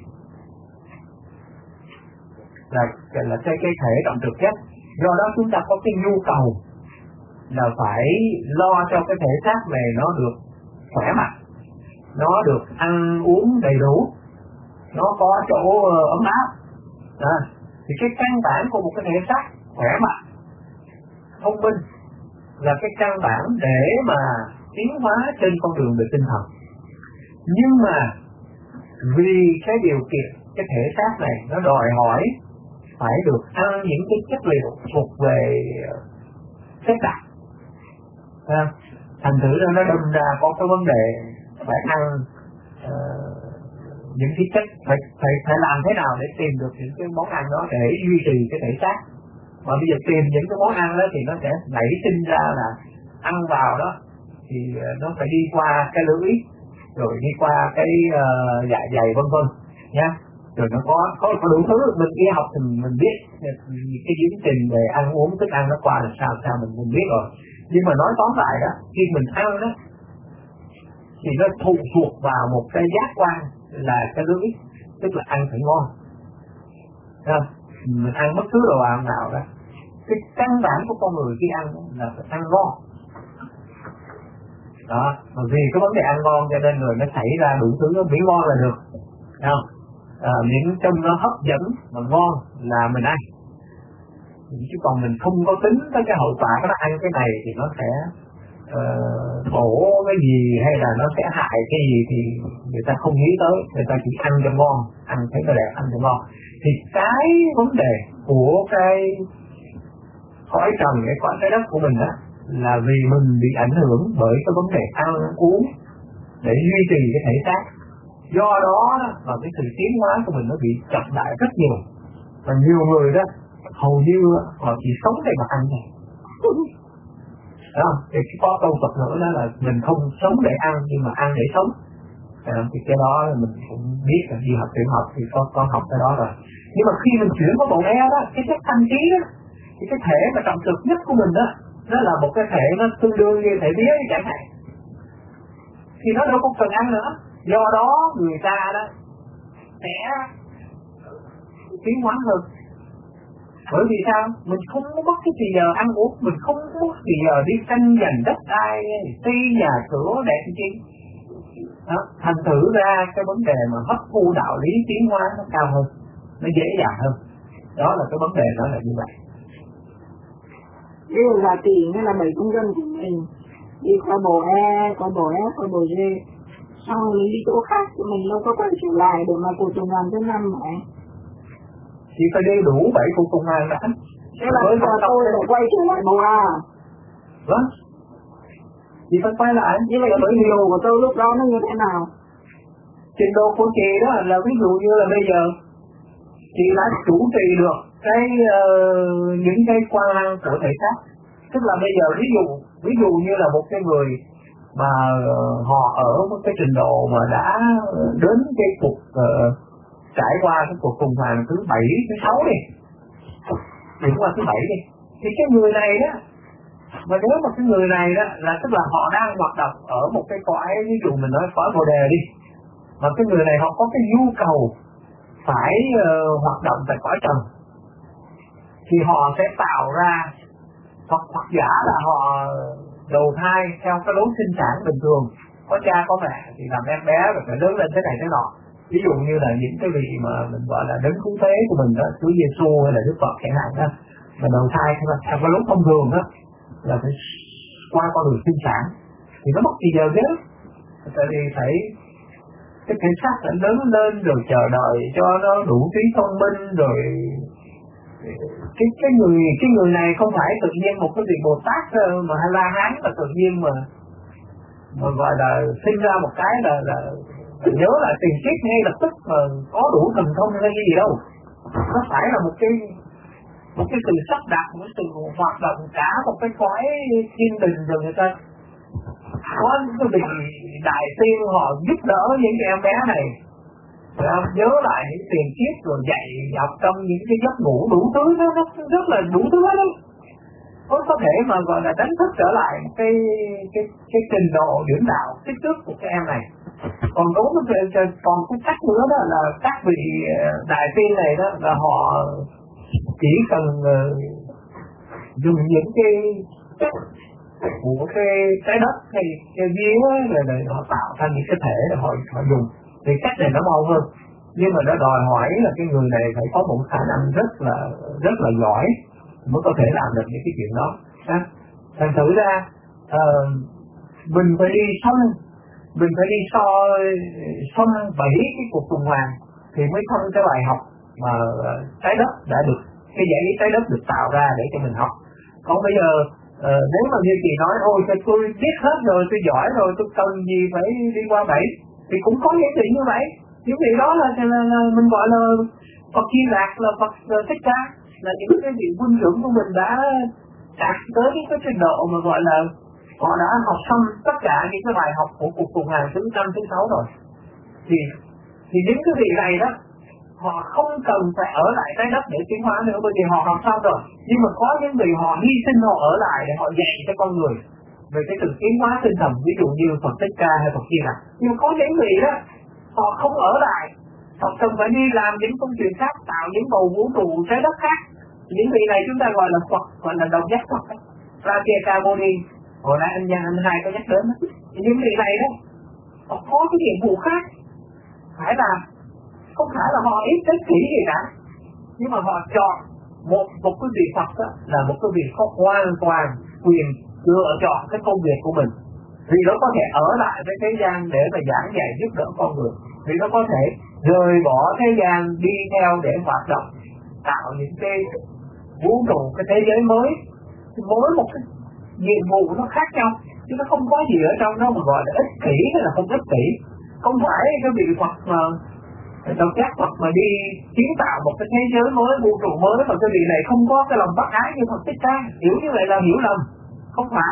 Speaker 4: là là cái cái thể trầm trượt nhất. Do đó chúng ta có cái nhu cầu là phải lo cho cái thể xác này nó được khỏe mạnh, nó được ăn uống đầy đủ, nó có chỗ ấm áp. À, thì cái căn bản của một cái thể xác khỏe mạnh, thông minh là cái căn bản để mà tiến hóa trên con đường về tinh thần. Nhưng mà vì cái điều kiện cái thể xác này nó đòi hỏi phải được ăn những cái chất liệu thuộc về xếp đặt. À, thành thử ra nó đâm ra có cái vấn đề phải ăn uh, những cái chất phải, phải phải làm thế nào để tìm được những cái món ăn đó để duy trì cái thể xác. Mà bây giờ tìm những cái món ăn đó thì nó sẽ nảy sinh ra là ăn vào đó thì nó phải đi qua cái lưỡi, rồi đi qua cái uh, dạ dày vân vân nhá. Rồi nó có có có đủ thứ mình y học thì mình biết cái tiến trình về ăn uống thức ăn nó qua là sao sao mình mình biết rồi. Nhưng mà nói tóm lại đó, khi mình ăn đó thì nó phụ thuộc vào một cái giác quan là cái lưỡi, tức là ăn phải ngon. Không? Mình ăn bất cứ đồ ăn nào đó, cái căn bản của con người khi ăn là phải ăn ngon. Đó, mà vì cái vấn đề ăn ngon cho nên người nó xảy ra đủ thứ, miễn ngon là được. Không? À, miễn trong nó hấp dẫn mà ngon là mình ăn. Chứ còn mình không có tính tới cái hậu quả nó ăn cái này thì nó sẽ bổ uh, cái gì hay là nó sẽ hại cái gì thì người ta không nghĩ tới, người ta chỉ ăn cho ngon, ăn thấy nó đẹp, ăn cho ngon. Thì cái vấn đề của cái cõi trần, cái cõi trái đất của mình đó là vì mình bị ảnh hưởng bởi cái vấn đề ăn uống để duy trì cái thể xác. Do đó là cái sự tiến hóa của mình nó bị chậm lại rất nhiều. Và nhiều người đó hầu như họ chỉ sống để mà ăn thôi. Đó, thì có câu Phật nữa đó là mình không sống để ăn nhưng mà ăn để sống. À, thì cái đó mình cũng biết là đi học tiểu học thì có có học cái đó rồi. Nhưng mà khi mình chuyển qua bộ e đó, cái chất thanh trí đó, thì cái thể mà trọng cực nhất của mình đó, nó là một cái thể nó tương đương như thể vía chẳng hạn. Thì nó đâu có cần ăn nữa. Do đó người ta đó sẽ tiến hóa hơn. Bởi vì sao? Mình không có mất cái gì giờ ăn uống, mình không có mất gì giờ đi tranh giành đất đai, xây nhà cửa đẹp chi. Đó, thành thử ra cái vấn đề mà hấp thu đạo lý tiến hóa nó cao hơn, nó dễ dàng hơn. Đó là cái vấn đề đó là như vậy.
Speaker 1: Ví dụ là tiền hay là bảy công dân của mình đi qua bộ E, qua bộ F, qua bộ G, xong mình đi chỗ khác thì mình đâu có quay trở lại để mà cuộc tuần hoàn thứ năm vậy.
Speaker 4: Chỉ phải đi đủ bảy cuộc tuần hoàn đã.
Speaker 1: Thế là bây giờ tôi phải quay trở lại bộ A.
Speaker 4: Vâng. Chị phải quay lại.
Speaker 1: Như vậy cái trình độ của tôi lúc đó nó như thế nào?
Speaker 4: Trình độ của chị đó là ví dụ như là bây giờ chị đã chủ trì được cái uh, những cái quan năng của thể xác. Tức là bây giờ ví dụ ví dụ như là một cái người mà uh, họ ở một cái trình độ mà đã đến cái cuộc uh, trải qua cái cuộc tuần hoàn thứ bảy, thứ sáu đi, chuyển qua thứ bảy đi, thì cái người này đó, mà nếu mà cái người này đó là tức là họ đang hoạt động ở một cái cõi, ví dụ mình nói cõi Bồ Đề đi, mà cái người này họ có cái nhu cầu phải uh, hoạt động tại cõi trần, thì họ sẽ tạo ra, hoặc hoặc giả là họ đầu thai theo cái lối sinh sản bình thường, có cha có mẹ thì làm em bé rồi phải lớn lên thế này thế nọ. Ví dụ như là những cái vị mà mình gọi là đấng cứu thế của mình đó, Chúa Giêsu hay là Đức Phật chẳng hạn đó, mà đầu thai theo cái lối thông thường đó là phải qua con đường sinh sản, thì nó mất gì giờ ghế, tại vì phải cái thể xác phải lớn lên rồi chờ đợi cho nó đủ trí thông minh rồi. Cái cái người cái người này không phải tự nhiên một cái vị Bồ Tát mà hay La Hán mà tự nhiên mà mà gọi là sinh ra một cái là là, là nhớ lại tiền kiếp ngay lập tức mà có đủ thần thông hay cái gì đâu. Nó phải là một cái một cái sự sắp đặt, một cái sự hoạt động cả một cái cõi thiên đình rồi người ta có cái vị đại tiên họ giúp đỡ những cái em bé này. Rồi nhớ lại những tiền kiếp rồi dạy học trong những cái giấc ngủ đủ thứ, nó rất, rất là đủ thứ hết đấy. Có có thể mà gọi là đánh thức trở lại cái cái cái trình độ điểm đạo kích thước của các em này. Còn đối với còn cái cách nữa đó là các vị đại tiên này đó là họ chỉ cần uh, dùng những cái chất của cái trái đất hay cái giếng rồi rồi họ tạo thành những cái thể để họ họ dùng. Thì cách này nó mau hơn, nhưng mà nó đòi hỏi là cái người này phải có một khả năng rất là rất là giỏi mới có thể làm được những cái chuyện đó. Thành thử ra uh, mình phải đi xong mình phải đi so xong bảy cái cuộc tuần hoàn thì mới thông cái bài học mà trái đất đã được, cái giải lý trái đất được tạo ra để cho mình học. Còn bây giờ uh, nếu mà như chị nói ôi tôi biết hết rồi, tôi giỏi rồi, tôi cần gì phải đi qua bảy, thì cũng có giá trị như vậy. Những vị đó là, là, là mình gọi là Phật Di Lạc, là Phật Thích Ca, là những cái vị huynh trưởng của mình đã đạt tới cái trình độ mà gọi là họ đã học xong tất cả những cái bài học của cuộc tuần hoàn thứ năm thứ sáu rồi. Thì thì những cái vị này đó họ không cần phải ở lại trái đất để tiến hóa nữa, bởi vì họ học xong rồi. Nhưng mà có những vị họ hy sinh, họ ở lại để họ dạy cho con người về cái sự tiến hóa tinh thần, ví dụ như Phật Thích Ca hay Phật Di Lặc. Nhưng mà có những vị đó họ không ở lại, họ cần phải đi làm những công chuyện khác, tạo những bầu vũ trụ trái đất khác. Những vị này chúng ta gọi là Phật, gọi là đồng giác Phật. Pratyeka-muni, hồi nãy anh Nhân anh hai có nhắc đến đó. Những vị này đó họ có cái nhiệm vụ khác phải làm, không phải là họ ít ích kỷ gì cả, nhưng mà họ chọn một một cái vị Phật đó là một cái vị có hoàn toàn quyền lựa chọn cái công việc của mình. Vì nó có thể ở lại với thế gian để mà giảng dạy giúp đỡ con người, vì nó có thể rời bỏ thế gian đi theo để hoạt động, tạo những cái vũ trụ, cái thế giới mới. Mỗi một cái nhiệm vụ nó khác nhau, chứ nó không có gì ở trong đó mà gọi là ích kỷ hay là không ích kỷ. Không phải cái vị Phật mà độc giác Phật mà đi kiến tạo một cái thế giới mới, vũ trụ mới, mà cái vị này không có cái lòng bác ái như Phật Thích Ca. Hiểu như vậy là hiểu lầm. Không phải,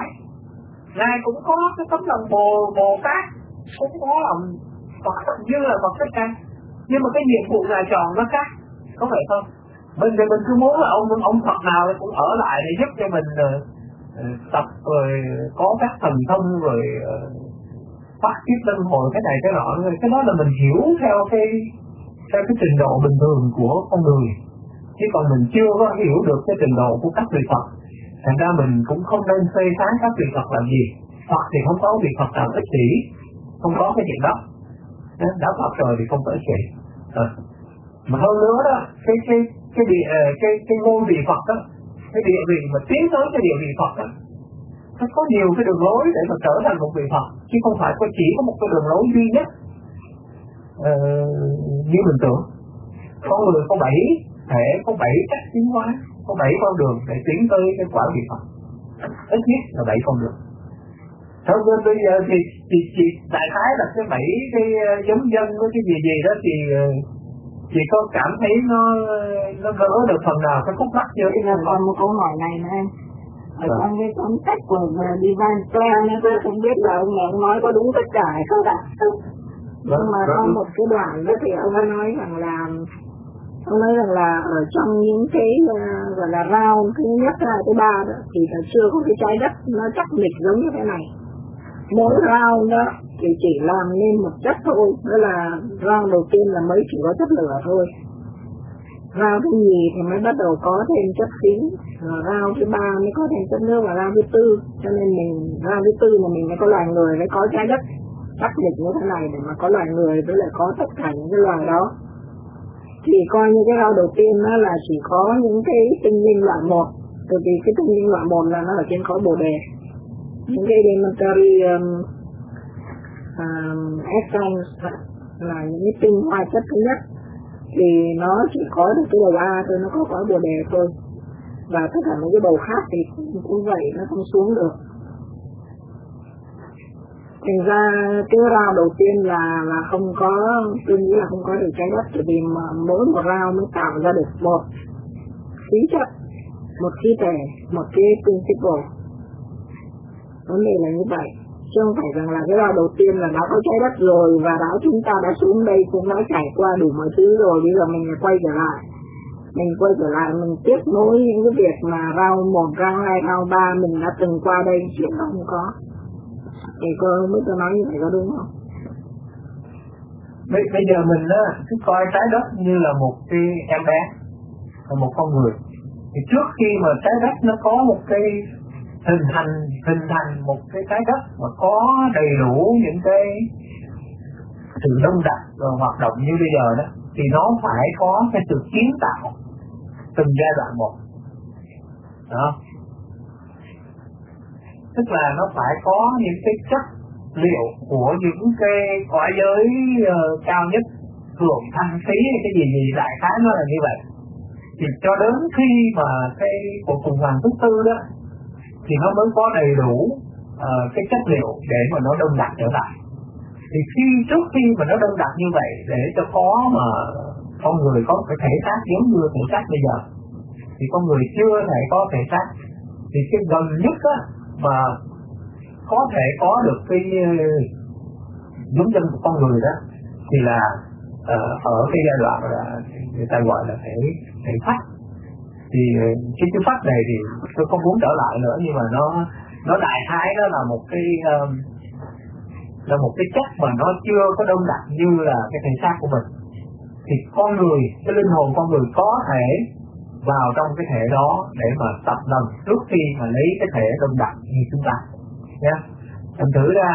Speaker 4: Ngài cũng có cái tấm lòng bồ bồ tát, cũng có lòng Phật như là Phật Thích Ca, nhưng mà cái nhiệm vụ Ngài chọn nó khác, có vậy không? Mình thì mình cứ muốn là ông ông Phật nào cũng ở lại để giúp cho mình uh, tập rồi có các thần thông rồi uh, phát kiếp luân hồi cái này cái nọ. Cái đó là mình hiểu theo cái theo cái trình độ bình thường của con người, chứ còn mình chưa có hiểu được cái trình độ của các vị Phật. Thành ra mình cũng không nên phê phán các vị Phật làm gì. Phật thì không có vị Phật nào ích kỷ, không có cái chuyện đó. Đã Phật rồi thì không có ích kỷ. À. Mà hơn nữa đó, cái cái cái địa cái cái ngôi vị Phật đó, cái địa vị mà tiến tới cái địa vị Phật đó, nó có nhiều cái đường lối để mà trở thành một vị Phật, chứ không phải có chỉ có một cái đường lối duy nhất ờ, như mình tưởng. Con người có bảy thể, có bảy cách tiến hóa, có bảy con đường để tiến tới cái quả vị Phật, ít nhất là bảy con đường. Thôi bên bây giờ thì thì chị đại khái là cái bảy cái giống dân với cái gì gì đó thì chị có cảm thấy nó nó gỡ được phần nào cái khúc mắc chưa?
Speaker 1: Bây giờ còn một câu hỏi này nữa em. Ở trong cái cuốn sách của Divine Plan này, tôi không biết là ông này nói có đúng tất cả hay không ạ? Nhưng mà có một cái đoạn đó thì ông ấy nói rằng là ông nói rằng là ở trong những cái uh, gọi là round thứ nhất, hai, thứ ba đó thì là chưa có cái trái đất nó chắc lịch giống như thế này. Mỗi round đó thì chỉ làm nên một chất thôi, đó là round đầu tiên là mới chỉ có chất lửa thôi. Round thứ nhì thì mới bắt đầu có thêm chất khí, rồi round thứ ba mới có thêm chất nước, và round thứ tư, cho nên mình round thứ tư là mình mới có loài người, mới có trái đất chắc lịch như thế này để mà có loài người, với lại có tất cả những cái loài đó. Thì coi như cái round đầu tiên đó là chỉ có những cái tinh linh loại một, bởi vì cái tinh linh loại một là nó ở trên cõi Bồ Đề. Những cái elementary um, um, essence là những cái tinh hoa chất thứ nhất thì nó chỉ có được cái đầu A thôi, nó có cõi Bồ Đề thôi, và tất cả những cái bầu khác thì cũng vậy, nó không xuống được. Thành ra cái round đầu tiên là là không có, tôi nghĩ là không có được trái đất, bởi vì mà mỗi một round mới tạo ra được một khí chất, một khí thể, một cái principle. Vấn đề là như vậy, chứ không phải rằng là cái round đầu tiên là đã có trái đất rồi và đã chúng ta đã xuống đây cũng đã trải qua đủ mọi thứ rồi, bây giờ mình quay trở lại, mình quay trở lại mình tiếp nối những cái việc mà round một, round hai, round ba mình đã từng qua đây, chuyện đó không có. Thì cô không biết tôi nói như vậy có đúng không?
Speaker 4: Bây, bây giờ mình á, cứ coi trái đất như là một cái em bé, là một con người. Thì trước khi mà trái đất nó có một cái hình thành hình thành một cái trái đất mà có đầy đủ những cái sự đông đặc rồi hoạt động như bây giờ đó, thì nó phải có cái sự kiến tạo từng giai đoạn một. Đó. Tức là nó phải có những cái chất liệu của những cái cõi giới uh, cao nhất thượng thăng khí hay cái gì gì đại khái nó là như vậy. Thì cho đến khi mà cái cuộc tuần hoàn thứ tư đó thì nó mới có đầy đủ uh, cái chất liệu để mà nó đông đặc trở lại. Thì khi trước khi mà nó đông đặc như vậy để cho có mà con người có cái thể xác giống như thể xác bây giờ thì con người chưa thể có thể xác. Thì cái gần nhất á mà có thể có được cái giống chân của con người đó thì là uh, ở cái giai đoạn là người ta gọi là thể thể phách. Thì cái chữ phách này thì tôi không muốn trở lại nữa, nhưng mà nó nó đại khái đó là một cái uh, là một cái chất mà nó chưa có đông đặc như là cái thể xác của mình. Thì con người, cái linh hồn con người có thể vào trong cái thể đó để mà tập lần trước khi mà lấy cái thể đông đặc như chúng ta nhé. Thành thử ra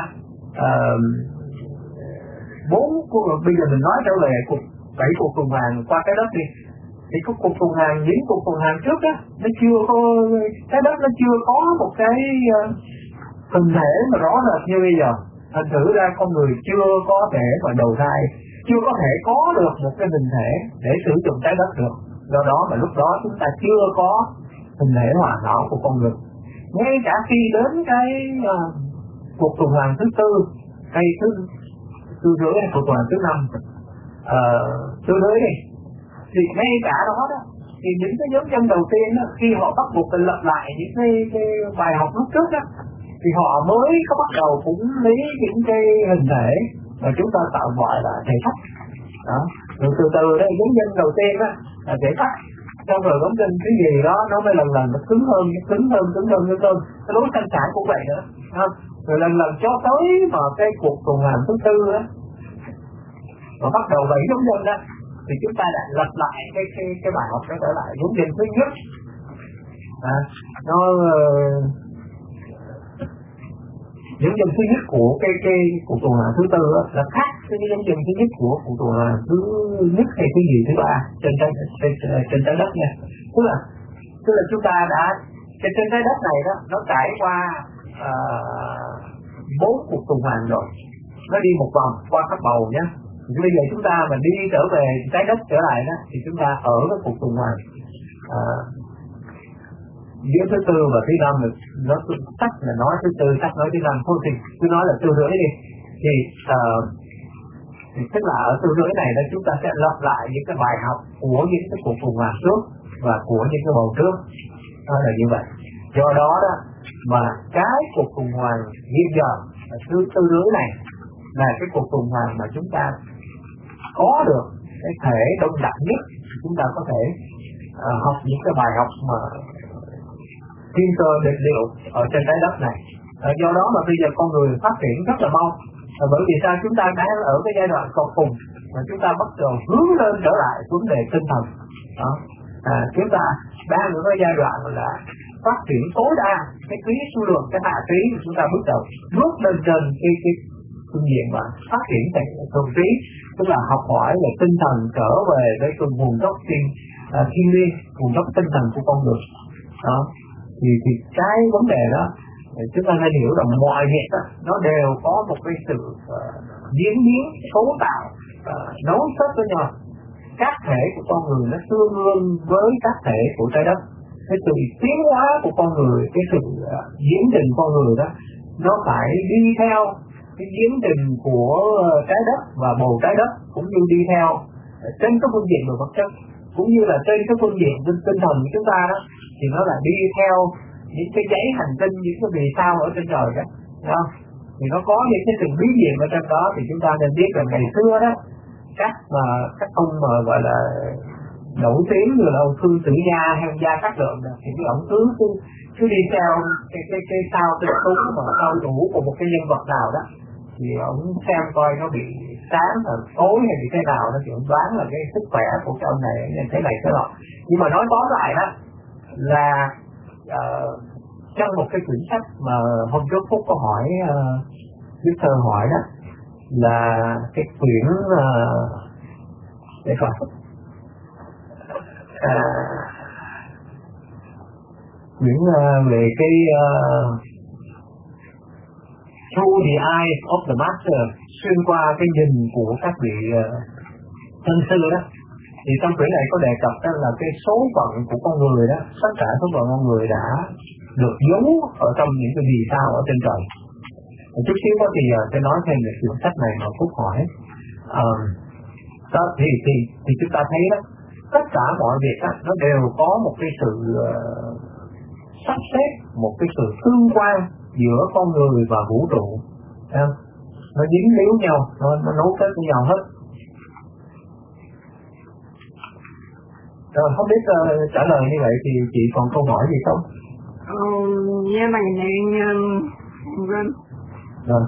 Speaker 4: bốn uh, bây giờ mình nói trở về cuộc bảy cuộc tuần hoàn qua cái đất đi. Thì cái cuộc tuần hoàn, những cuộc tuần hoàn trước á, nó chưa có, cái đất nó chưa có một cái uh, hình thể mà rõ rệt như bây giờ. Thành thử ra con người chưa có thể mà đầu thai, chưa có thể có được một cái hình thể để sử dụng trái đất được. Do đó mà lúc đó chúng ta chưa có hình thể hoàn hảo của con người. Ngay cả khi đến cái uh, cuộc tuần hoàn thứ tư hay thứ tư rưỡi hay cuộc tuần hoàn thứ năm uh, tư rưỡi đi, thì ngay cả đó đó thì những cái nhóm chân đầu tiên đó, khi họ bắt buộc phải lặp lại những cái, cái bài học lúc trước đó, thì họ mới có bắt đầu cũng lấy những cái hình thể mà chúng ta tạo gọi là thể phách đó. Rồi từ từ đấy giống nhân đầu tiên đó là thể phách, xong rồi giống nhân cái gì đó nó mới lần lần nó cứng hơn, cứng hơn, cứng hơn, cứng hơn. Cái lối sinh sản cũng vậy nữa, không? Rồi lần lần cho tới mà cái cuộc tuần hoàn thứ tư đó mà bắt đầu bảy giống nhân đó, thì chúng ta đã lặp lại cái cái cái bài học đó trở lại. Giống nhân thứ nhất à, nó những dòng thứ nhất của cái cái cuộc tuần hoàn thứ tư là khác với những dòng thứ nhất của cuộc tuần hoàn thứ nhất hay thứ gì thứ ba trên trái trên, trên trái đất nha. Tức là tức là chúng ta đã trên trên trái đất này đó nó trải qua bốn uh, cuộc tuần hoàn rồi, nó đi một vòng qua các bầu nhé. Bây giờ chúng ta mà đi trở về trái đất trở lại đó thì chúng ta ở cái cuộc tuần hoàn uh, giữa thứ tư và thứ năm, nó sách là nói thứ tư, sách nói thứ năm thôi, thì cứ nói là tư rưỡi đi. Thì, uh, thì tức là ở tư rưỡi này là chúng ta sẽ lặp lại những cái bài học của những cái cuộc tuần hoàn trước và của những cái bầu trước, đó là như vậy. Do đó đó mà cái cuộc tuần hoàn hiện giờ là thứ tư rưỡi này là cái cuộc tuần hoàn mà chúng ta có được cái thể đông đặc nhất, chúng ta có thể uh, học những cái bài học mà thiên cơ định liệu ở trên trái đất này. À, do đó mà bây giờ con người phát triển rất là mau. À, bởi vì sao? Chúng ta đang ở cái giai đoạn cầu cùng mà chúng ta bắt đầu hướng lên trở lại vấn đề tinh thần. Đó. À, chúng ta đang ở cái giai đoạn là phát triển tối đa cái trí số lượng, cái hạ trí của chúng ta bước đầu bước lên trên cái cái phương diện mà phát triển thành thuần trí, tức là học hỏi về tinh thần trở về với cái nguồn gốc thiên uh, thiên liêng, nguồn gốc tinh thần của con người. Đó. Thì, thì cái vấn đề đó chúng ta nên hiểu rằng mọi việc đó, nó đều có một cái sự uh, diễn biến, cấu tạo, uh, nối kết với nhau. Các thể của con người nó tương đương với các thể của trái đất. Cái sự tiến hóa của con người, cái sự uh, diễn trình con người đó, nó phải đi theo cái diễn trình của uh, trái đất và bầu trái đất, cũng như đi theo uh, trên cái phương diện về vật chất, cũng như là trên cái phương diện tinh, tinh thần của chúng ta đó, thì nó là đi theo những cái giấy hành tinh, những cái vì sao ở trên trời đó, không? Thì nó có những cái sự bí diệm ở trong đó. Thì chúng ta nên biết rằng ngày xưa đó các mà các ông mà gọi là nổi tiếng như là ông Phương Tử Gia hay ông Gia Cát Lượng đó, thì cái ông cứ cứ, cứ đi theo cái cái cái sao tinh túng mà sao đủ của một cái nhân vật nào đó, thì ông xem coi nó bị sáng rồi tối hay bị thế nào đó, thì ông đoán là cái sức khỏe của cái ông này như thế này thế nọ. Nhưng mà nói tóm lại đó là uh, trong một cái quyển sách mà hôm trước Phúc có hỏi Đức uh, Thơ hỏi đó là cái quyển uh, để coi uh, quyển uh, về cái uh, Through the Eyes of the Master, xuyên qua cái nhìn của các vị uh, Thân xưa đó thì trong quyển này có đề cập đó là cái số phận của con người đó, tất cả số phận con người đã được giấu ở trong những cái vì sao ở trên trời. Một chút xíu có thì uh, sẽ nói thêm về quyển sách này mà Phúc hỏi. Uh, đó, thì, thì, thì chúng ta thấy đó, tất cả mọi việc đó, nó đều có một cái sự uh, sắp xếp, một cái sự tương quan giữa con người và vũ trụ. uh, Nó dính líu nhau, nó, nó nối kết với nhau hết. Rồi không biết uh, trả lời như vậy thì chị còn câu hỏi gì không?
Speaker 1: Ờ, như này này Vân
Speaker 4: Vâng.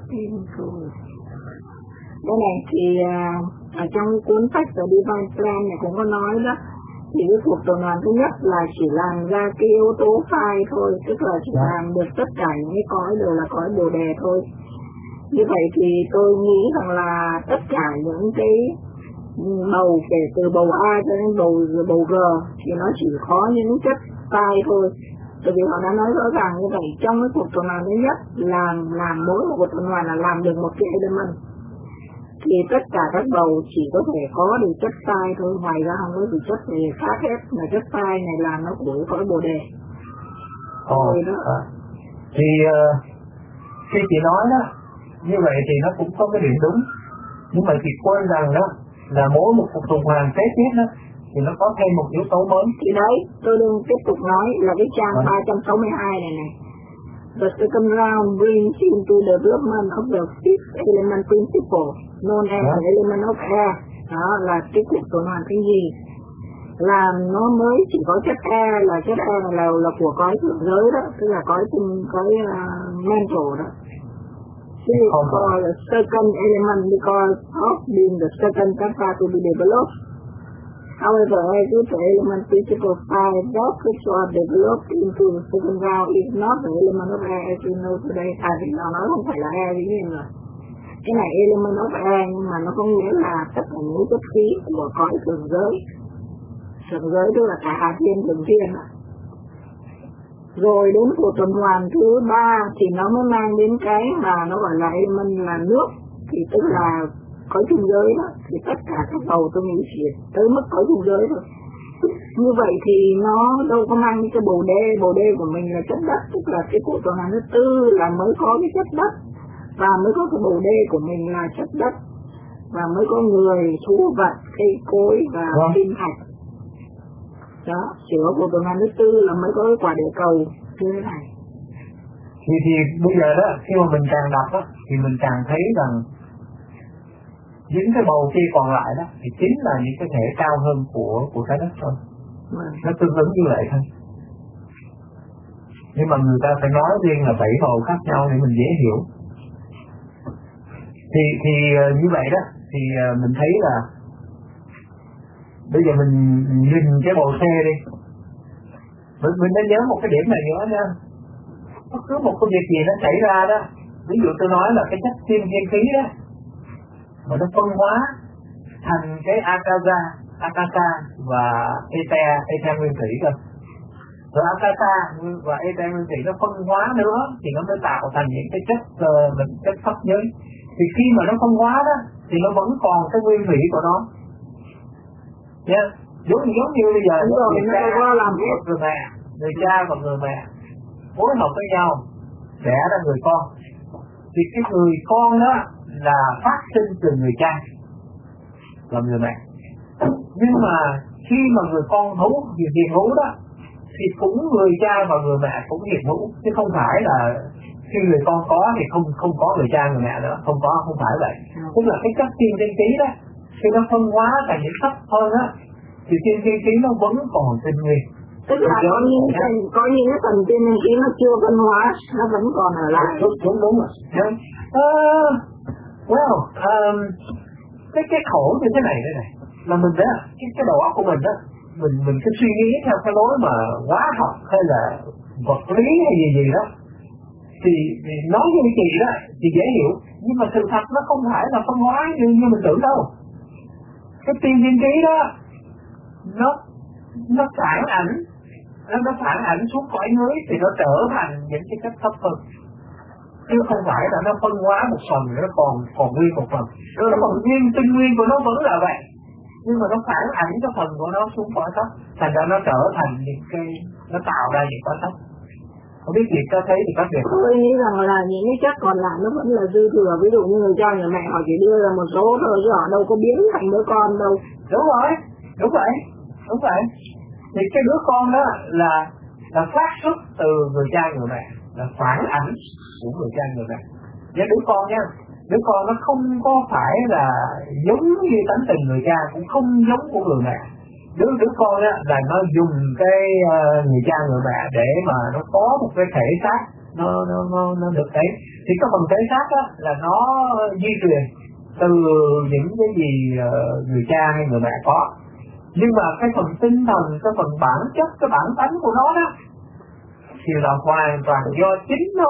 Speaker 1: Cái này thì uh, ở trong cuốn sách The Divine Plan này cũng có nói đó, thì cái cuộc tuần hoàn thứ nhất là chỉ làm ra cái yếu tố phai thôi, tức là chỉ làm được tất cả những cái cõi đều là cõi bồ đề thôi. Như vậy thì tôi nghĩ rằng là tất cả những cái bầu kể từ bầu A cho đến bầu bầu G thì nó chỉ có những chất phai thôi. Bởi vì họ đã nói rõ ràng như vậy, trong cái cuộc tuần hoàn thứ nhất là làm mỗi một cuộc tuần hoàn là làm được một cái element, thì tất cả các bầu chỉ có thể có được chất phai thôi, ngoài ra không có gì chất gì khác hết, mà chất phai này làm nó của cõi bồ đề.
Speaker 4: Ồ, đó. À. Thì uh, khi chị nói đó như vậy thì nó cũng có cái điểm đúng, nhưng mà chị quên rằng đó là mỗi một cuộc tuần hoàn kế tiếp đó thì nó có thêm một yếu tố mới.
Speaker 1: Thì đấy, tôi đừng tiếp tục nói là cái trang à. ba trăm sáu mươi hai này này. The second round brings into the development of the fifth element principle, known as yeah. the element of air. Đó là cái cuộc tuần hoàn cái gì? Là nó mới chỉ có chất air, là chất air là là của cõi thượng giới đó, tức là cõi tinh cõi uh, mental đó. This is called the second element because of being the second chakra to be developed. However, as if the element principle five that which are developed into the second round is not the element of air as we know today. À thì nó nói không phải là air dĩ nhiên rồi. Cái này element of air nhưng mà nó không nghĩa là tất cả những chất khí của cõi thượng giới. Thượng giới tức là cả hạ thiên thượng thiên. Rồi đến cuộc tuần hoàn thứ ba thì nó mới mang đến cái mà nó gọi là element là nước, thì tức là cõi trung giới đó, thì tất cả các bầu tôi nghĩ chỉ tới mức cõi trung giới thôi. Như vậy thì nó đâu có mang cái bồ đê, bồ đê của mình là chất đất, tức là cái cuộc tuần hoàn thứ tư là mới có cái chất đất, và mới có cái bồ đê của mình là chất đất, và mới có người, thú vật, cây cối và tinh thạch. Đó, chỉ có cuộc tuần hoàn thứ tư là mới có cái quả địa cầu như thế này.
Speaker 4: Thì, thì bây giờ đó, khi mà mình càng đọc đó, thì mình càng thấy rằng những cái bầu kia còn lại đó thì chính là những cái thể cao hơn của của trái đất thôi.
Speaker 1: Ừ.
Speaker 4: Nó tương ứng như vậy thôi. Nhưng mà người ta phải nói riêng là bảy bầu khác nhau để mình dễ hiểu. Thì thì như vậy đó thì mình thấy là bây giờ mình nhìn cái bầu xe đi, mình mình nên nhớ một cái điểm này nữa nha. Bất cứ một cái việc gì nó xảy ra đó, ví dụ tôi nói là cái chất kim thiên khí đó, mà nó phân hóa thành cái akasa, akasa và eta, eta nguyên thủy cơ. Rồi akasa và eta nguyên thủy nó phân hóa nữa thì nó mới tạo thành những cái chất uh, chất pháp giới. Thì khi mà nó phân hóa đó thì nó vẫn còn cái nguyên thủy của nó. Nhá, yeah. giống giống như bây giờ
Speaker 1: rồi,
Speaker 4: người cha làm việc người mẹ, người cha và người mẹ phối hợp với nhau đẻ ra người con. Thì cái người con đó là phát sinh từ người cha và người mẹ. Nhưng mà khi mà người con hữu hiền hữu đó thì cũng người cha và người mẹ cũng hiền hữu, chứ không phải là khi người con có thì không không có người cha người mẹ nữa, không có, không phải vậy. Tức là cái chất kim thiên khí đó khi nó phân hóa thành những sắc hơn á thì kim thiên khí nó vẫn còn tinh nguyên.
Speaker 1: Tức là có những cái có những cái phần kim thiên khí nó chưa phân hóa, nó vẫn còn ở lại.
Speaker 4: Đúng đúng đúng rồi. Yeah. Uh, well, um, cái cái khổ như thế này đây này là mình đó, cái cái đầu óc của mình đó, mình mình cứ suy nghĩ theo cái lối mà hóa học hay là vật lý hay gì gì đó, thì, thì nói như chị đó thì dễ hiểu, nhưng mà sự thật nó không phải là phân hóa như như mình tưởng đâu. Cái tiên thiên khí đó nó nó phản ảnh nó nó phản ảnh xuống cõi dưới thì nó trở thành những cái chất thấp hơn, chứ không phải là nó phân hóa một phần nó còn còn nguyên một phần. Rồi nó còn nguyên tinh nguyên của nó vẫn là vậy, nhưng mà nó phản ảnh cái phần của nó xuống cõi thấp, thành ra nó trở thành những cái, nó tạo ra những cõi thấp. Không biết gì có thấy thì có việc.
Speaker 1: Tôi nghĩ rằng là những cái chất còn lại nó vẫn là dư thừa, ví dụ như người cha người mẹ họ chỉ đưa ra một số thôi chứ họ đâu có biến thành đứa con đâu.
Speaker 4: Đúng rồi, đúng vậy, đúng vậy. Thì cái đứa con đó là là phát xuất từ người cha người mẹ, là phản ảnh của người cha người mẹ. Với đứa con nha, đứa con nó không có phải là giống như tánh tình người cha, cũng không giống của người mẹ. Đứa đứa con á là nó dùng cái uh, người cha người mẹ để mà nó có một cái thể xác nó nó nó, nó được đấy. Thì cái phần thể xác á là nó di truyền từ những cái gì uh, người cha hay người mẹ có. Nhưng mà cái phần tinh thần, cái phần bản chất, cái bản tánh của nó đó thì là hoàn toàn do chính nó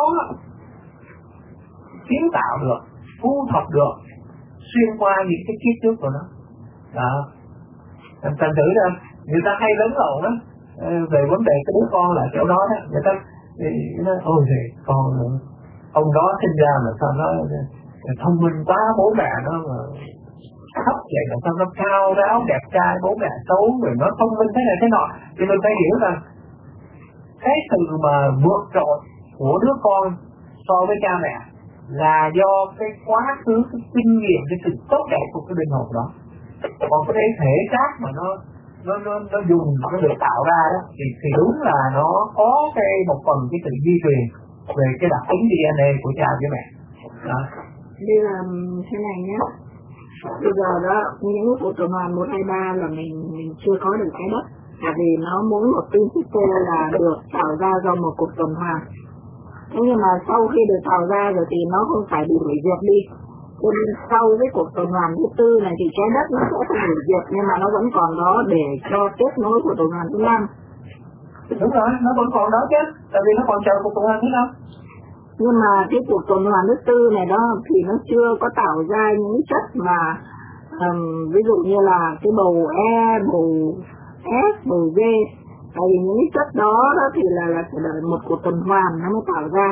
Speaker 4: kiến tạo được, thu thập được xuyên qua những cái kiếp trước của nó. Đó. Thành thử ra người ta hay lẫn lộn đó về vấn đề cái đứa con là chỗ đó đó, người ta thì nói ôi thì con ông đó sinh ra mà sao nó thông minh quá, bố mẹ nó mà thấp vậy là sao nó cao ráo đẹp trai, bố mẹ xấu rồi nó thông minh thế này thế nọ. Thì mình phải hiểu rằng cái sự mà vượt trội của đứa con so với cha mẹ là do cái quá khứ, cái kinh nghiệm, cái sự tốt đẹp của cái linh hồn đó. Còn cái thể xác mà nó nó nó nó dùng nó được tạo ra đó thì thì đúng là nó có cái một phần cái sự di truyền về cái đặc tính đê en a của cha với mẹ. Đó.
Speaker 1: Đây là thế này nhé. Bây giờ đó những cuộc tuần hoàn một hai ba là mình mình chưa có được trái đất, tại vì nó mỗi một principle là được tạo ra do một cuộc tuần hoàn. Thế nhưng mà sau khi được tạo ra rồi thì nó không phải bị hủy diệt đi. Cho nên sau cái cuộc tuần hoàn thứ tư này thì trái đất nó sẽ không hủy diệt, nhưng mà nó vẫn còn đó để cho kết nối của tuần hoàn thứ năm.
Speaker 4: Đúng rồi, nó vẫn còn đó chứ, tại vì nó còn chờ cuộc tuần hoàn thứ năm.
Speaker 1: Nhưng mà cái cuộc tuần hoàn thứ tư này đó thì nó chưa có tạo ra những chất mà um, ví dụ như là cái bầu E, bầu S, bầu G. Tại vì những cái chất đó, đó thì là, là phải đợi một cuộc tuần hoàn nó mới tạo ra.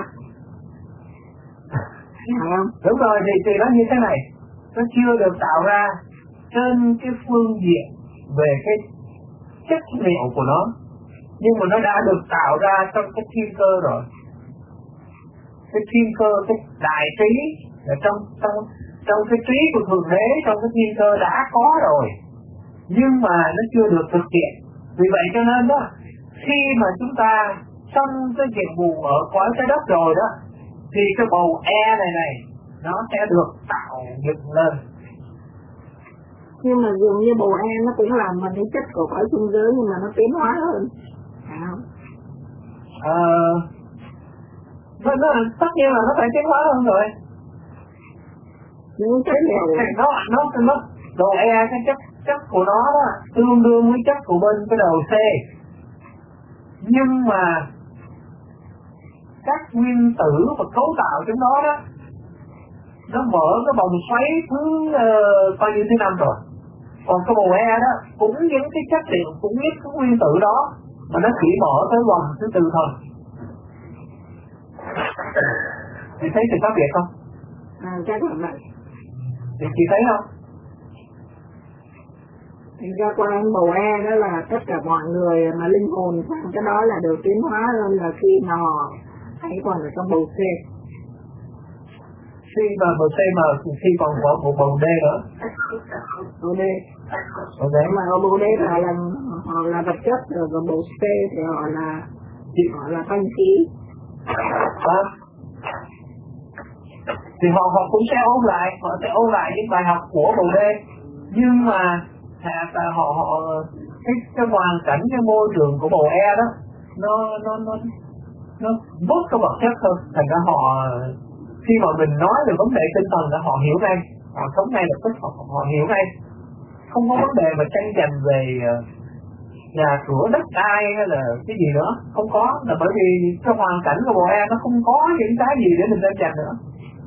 Speaker 1: Phải không?
Speaker 4: Đúng rồi, thì, thì nó như thế này, nó chưa được tạo ra trên cái phương diện về cái chất liệu của nó, nhưng mà nó đã được tạo ra trong cái thiên cơ rồi. Cái thiên cơ, cái đại trí là trong trong trong cái trí của thượng đế, trong cái thiên cơ đã có rồi, nhưng mà nó chưa được thực hiện. Vì vậy cho nên đó, khi mà chúng ta xong cái nhiệm vụ ở cõi trái đất rồi đó, thì cái bầu E này này nó sẽ được tạo dựng lên.
Speaker 1: Nhưng mà dường như bầu E nó cũng làm mình cái chất của cõi trung giới, nhưng mà nó tiến hóa hơn. Phải không?
Speaker 4: Ờ, nó, nó, tất nhiên là nó phải tiến hóa hơn rồi.
Speaker 1: Những cái liệu
Speaker 4: nó nó nó đồ E, cái chất chất của nó đó tương đương với chất của bên cái đầu C, nhưng mà các nguyên tử và cấu tạo trong đó đó nó mở cái vòng xoáy thứ uh, bao nhiêu thứ năm rồi. Còn cái bầu E đó cũng những cái chất liệu, cũng những cái nguyên tử đó mà nó chỉ mở tới vòng thứ tư thôi. Chị thấy sự khác biệt không?
Speaker 1: à, chắc là vậy.
Speaker 4: Thì chị thấy không?
Speaker 1: Thành ra qua bầu E đó là tất cả mọi người mà linh hồn sang cái đó là được tiến hóa hơn là khi mà họ hãy còn ở trong bầu C.
Speaker 4: Khi mà bầu C mà khi còn có một bầu D nữa.
Speaker 1: Bầu D.
Speaker 4: Bầu D.
Speaker 1: Mà ở bầu D là họ là họ là vật chất, rồi còn bầu C thì họ là họ là thanh khí.
Speaker 4: À. Thì họ họ cũng sẽ ôn lại, họ sẽ ôn lại những bài học của bầu D, nhưng mà à, họ họ cái cái hoàn cảnh, cái môi trường của bầu E đó nó nó nó nó bớt cái vật chất hơn, thành ra họ khi mà mình nói về vấn đề tinh thần là họ hiểu ngay, họ sống ngay lập tức họ, họ hiểu ngay, không có vấn đề mà tranh giành về nhà cửa đất đai hay là cái gì nữa, không có, là bởi vì cái hoàn cảnh của bầu E nó không có những cái gì để mình tranh giành nữa.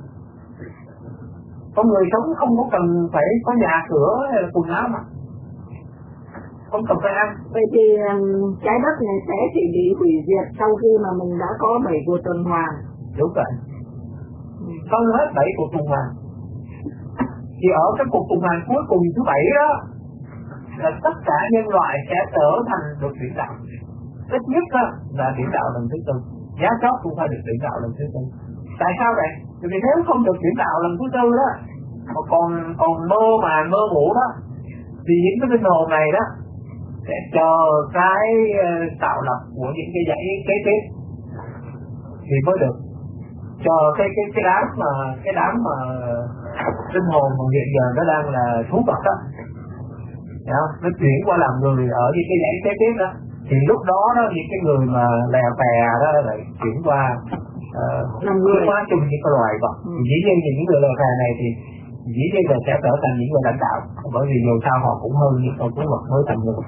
Speaker 4: Con người sống không có cần phải có nhà cửa hay là quần áo mà, không cần phải ăn.
Speaker 1: Vậy thì um, trái đất này sẽ chỉ bị hủy diệt sau khi mà mình đã có bảy cuộc tuần hoàn.
Speaker 4: Đúng vậy. Có hết bảy cuộc tuần hoàn. Thì ở cái cuộc tuần hoàn cuối cùng thứ bảy đó là tất cả nhân loại sẽ trở thành được điển đạo. Ít nhất đó là điển đạo lần thứ tư, giá chót cũng phải được điển đạo lần thứ tư. Tại sao vậy? Vì nếu không được điển đạo lần thứ tư đó, mà còn còn mơ màng mơ ngủ đó, thì những cái linh hồn này đó sẽ chờ cái tạo lập của những cái dãy kế tiếp thì mới được. Chờ cái cái cái đám mà cái đám mà linh hồn mà hiện giờ nó đang là thú vật đó, đó, nó chuyển qua làm người ở những cái dãy kế tiếp đó, thì lúc đó đó những cái người mà lè bè đó lại chuyển qua làm uh, người hóa chung những cái loài vật. Ừ. Dĩ nhiên thì những người lè bè này thì dĩ nhiên là sẽ trở thành những người lãnh đạo, bởi vì dù sao họ cũng hơn những con thú vật mới thành người.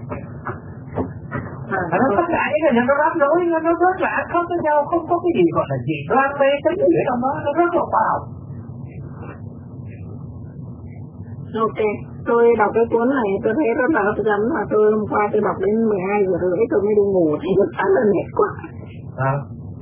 Speaker 4: À, nó tất cả những cái này nó rắc rối, nó nó rất là không với nhau, không có cái gì gọi là gì đoan mê cái gì ở trong đó, nó rất là khoa học.
Speaker 1: Ok, tôi đọc cái cuốn này tôi thấy rất là hấp dẫn, và tôi hôm qua tôi đọc đến mười hai giờ rưỡi tôi mới đi ngủ thì tôi khá là mệt quá.
Speaker 4: À.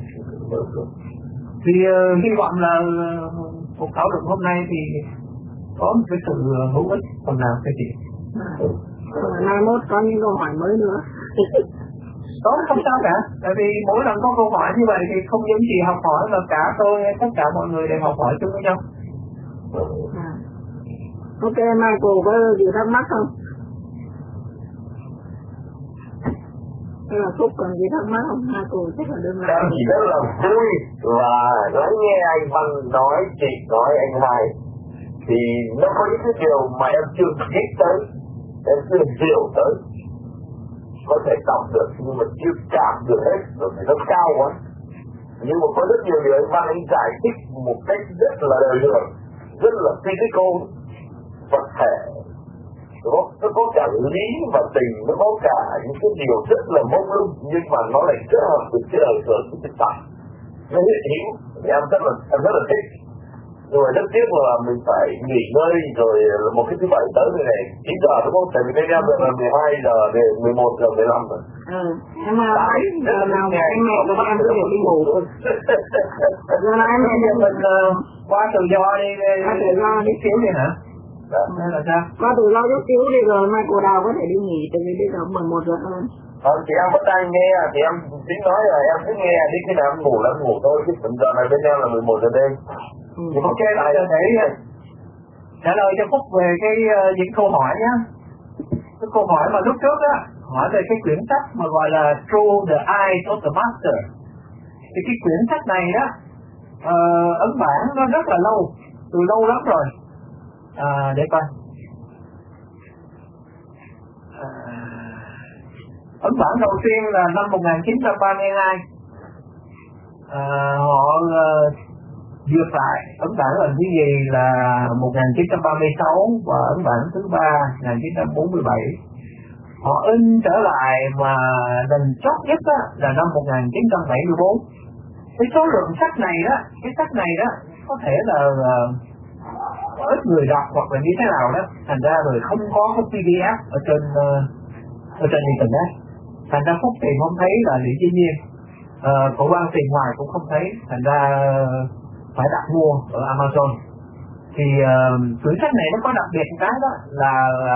Speaker 4: Thì uh, hy vọng là uh, cuộc thảo luận hôm nay thì có một cái sự hữu ích phần nào cái gì.
Speaker 1: À. Mai mốt có những câu hỏi mới nữa.
Speaker 4: Tốt, không sao cả. Tại vì mỗi lần có câu hỏi như vậy thì không những chỉ học hỏi mà cả tôi, tất cả mọi người đều học hỏi chung với nhau.
Speaker 1: À. Ok, Michael có gì thắc mắc không? Hay là Phúc còn gì thắc mắc không? Michael chắc là đơn giản.
Speaker 3: Em chỉ rất là vui và nói nghe anh Văn nói, chị nói, anh Hai, thì nó có những cái điều mà em chưa biết tới, em chưa hiểu tới. Có thể đọc được nhưng mà chưa cảm được hết, rồi thì nó cao quá. Nhưng mà có rất nhiều điều anh Văn anh giải thích một cách rất là đời thường, rất là physical, vật thể. Nó, nó có cả lý và tình, nó có cả những cái điều rất là mông lung, nhưng mà nó lại kết hợp được cái đời thường với thực tại. Nó hiện hữu, thì em rất là, em rất là thích. Nhưng mà rất tiếc là mình phải nghỉ ngơi rồi một cái thứ bảy tới này này chín giờ đúng không? Tại vì bên em là mười hai giờ về mười một giờ mười lăm rồi.
Speaker 1: Ừ, em nào đấy, giờ nào anh mẹ của em có thể đi ngủ rồi. Giờ nào anh mẹ
Speaker 4: giờ mình qua tự do đi,
Speaker 1: qua tự do đi
Speaker 4: xíu đi hả?
Speaker 3: Đó.
Speaker 4: Hay là sao?
Speaker 1: Qua tự do chút xíu đi rồi mai cô Đào có thể đi nghỉ từ bây giờ mười một giờ hơn.
Speaker 3: Ờ, thì em vẫn đang nghe, thì em tính nói là em cứ nghe đi khi nào em ngủ là em ngủ thôi, chứ tầm giờ này bên em là mười một giờ đêm.
Speaker 4: Ừ. Ok, bây giờ để trả lời cho Phúc về cái uh, những câu hỏi nhá. Cái câu hỏi mà lúc trước á, hỏi về cái quyển sách mà gọi là Through the Eyes of the Master. Thì cái quyển sách này đó, uh, ấn bản nó rất là lâu, từ lâu lắm rồi. À, để coi. À, ấn bản đầu tiên là năm một nghìn chín trăm ba mươi hai. À, họ uh, duyệt lại ấn bản lần thứ gì là một nghìn chín trăm ba mươi sáu và ấn bản thứ ba một nghìn chín trăm bốn mươi bảy. Họ in trở lại mà lần chót nhất đó là năm một nghìn chín trăm bảy mươi bốn. Cái số lượng sách này đó, cái sách này đó có thể là uh, ít người đọc hoặc là như thế nào đó, thành ra rồi không có cái pê đê ép ở trên uh, ở trên internet, thành ra Phúc tìm không thấy là Lý Chí Nhiên, uh, cổ quan tìm hoài cũng không thấy, thành ra uh, phải đặt mua ở Amazon. Thì quyển uh, sách này nó có đặc biệt một cái đó là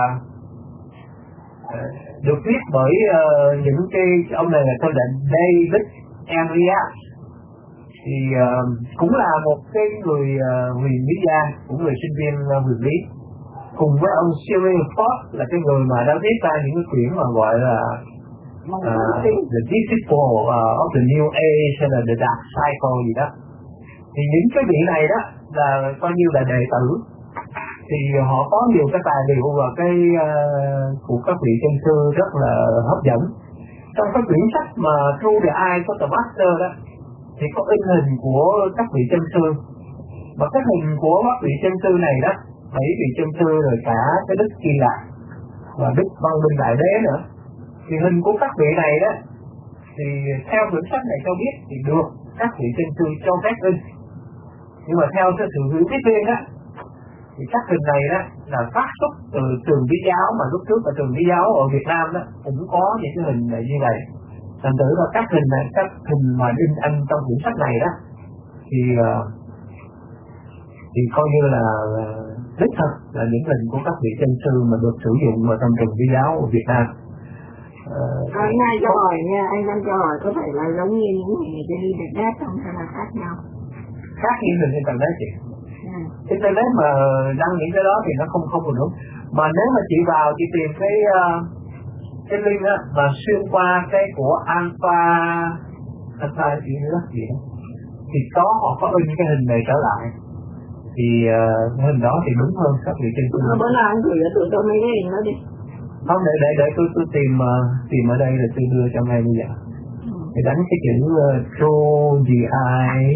Speaker 4: uh, được viết bởi uh, những cái ông này là tên là David Andreas, thì uh, cũng là một cái người uh, huyền lý gia, cũng người sinh viên uh, huyền lý, cùng với ông Cyril Ford là cái người mà đã viết ra những cái quyển mà gọi là uh, The Disciple uh, of the New Age hay là The Dark Cycle gì đó. Thì những cái vị này đó là coi như là đệ tử, thì họ có nhiều cái tài liệu và cái uh, của các vị chân sư rất là hấp dẫn. Trong cái quyển sách mà Through the Eyes of the Master đó thì có in hình của các vị chân sư, và cái hình của các vị chân sư này đó, bảy vị chân sư rồi cả cái Đức Kỳ Lạc và Đức Văn Minh Đại Đế nữa, thì hình của các vị này đó thì theo quyển sách này cho biết thì được các vị chân sư cho phép in. Nhưng mà theo cái sự hiểu biết riêng á, thì các hình này đó là phát xuất từ trường Bí giáo, mà lúc trước là trường Bí giáo ở Việt Nam đó cũng có những cái hình này như vậy. Thành thử là các hình này, các hình mà in anh trong quyển sách này đó thì uh, thì coi như là uh, đích thực là những hình của các vị chân sư mà được sử dụng vào trong trường Bí giáo ở Việt Nam.
Speaker 1: Ờ, anh ai cho hỏi nha, anh đang cho hỏi có phải là giống như những hình trên internet không hay là khác nhau?
Speaker 4: Khác như hình internet chị.
Speaker 1: Ừ.
Speaker 4: Internet mà đăng những cái đó thì nó không không có đúng. Mà nếu mà chị vào chị tìm cái uh, cái link á mà xuyên qua cái của Alpha Alpha gì nữa gì đó, thì có họ có in cái hình này trở lại thì uh, hình đó thì đúng hơn các vị trên phương.
Speaker 1: Bữa nào anh gửi cho tụi tôi mấy cái hình đó đi.
Speaker 4: Không, để để để tôi tôi tìm uh, tìm ở đây là tôi đưa cho ngay bây giờ. Ừ. Thì đánh cái chữ uh, True the Eye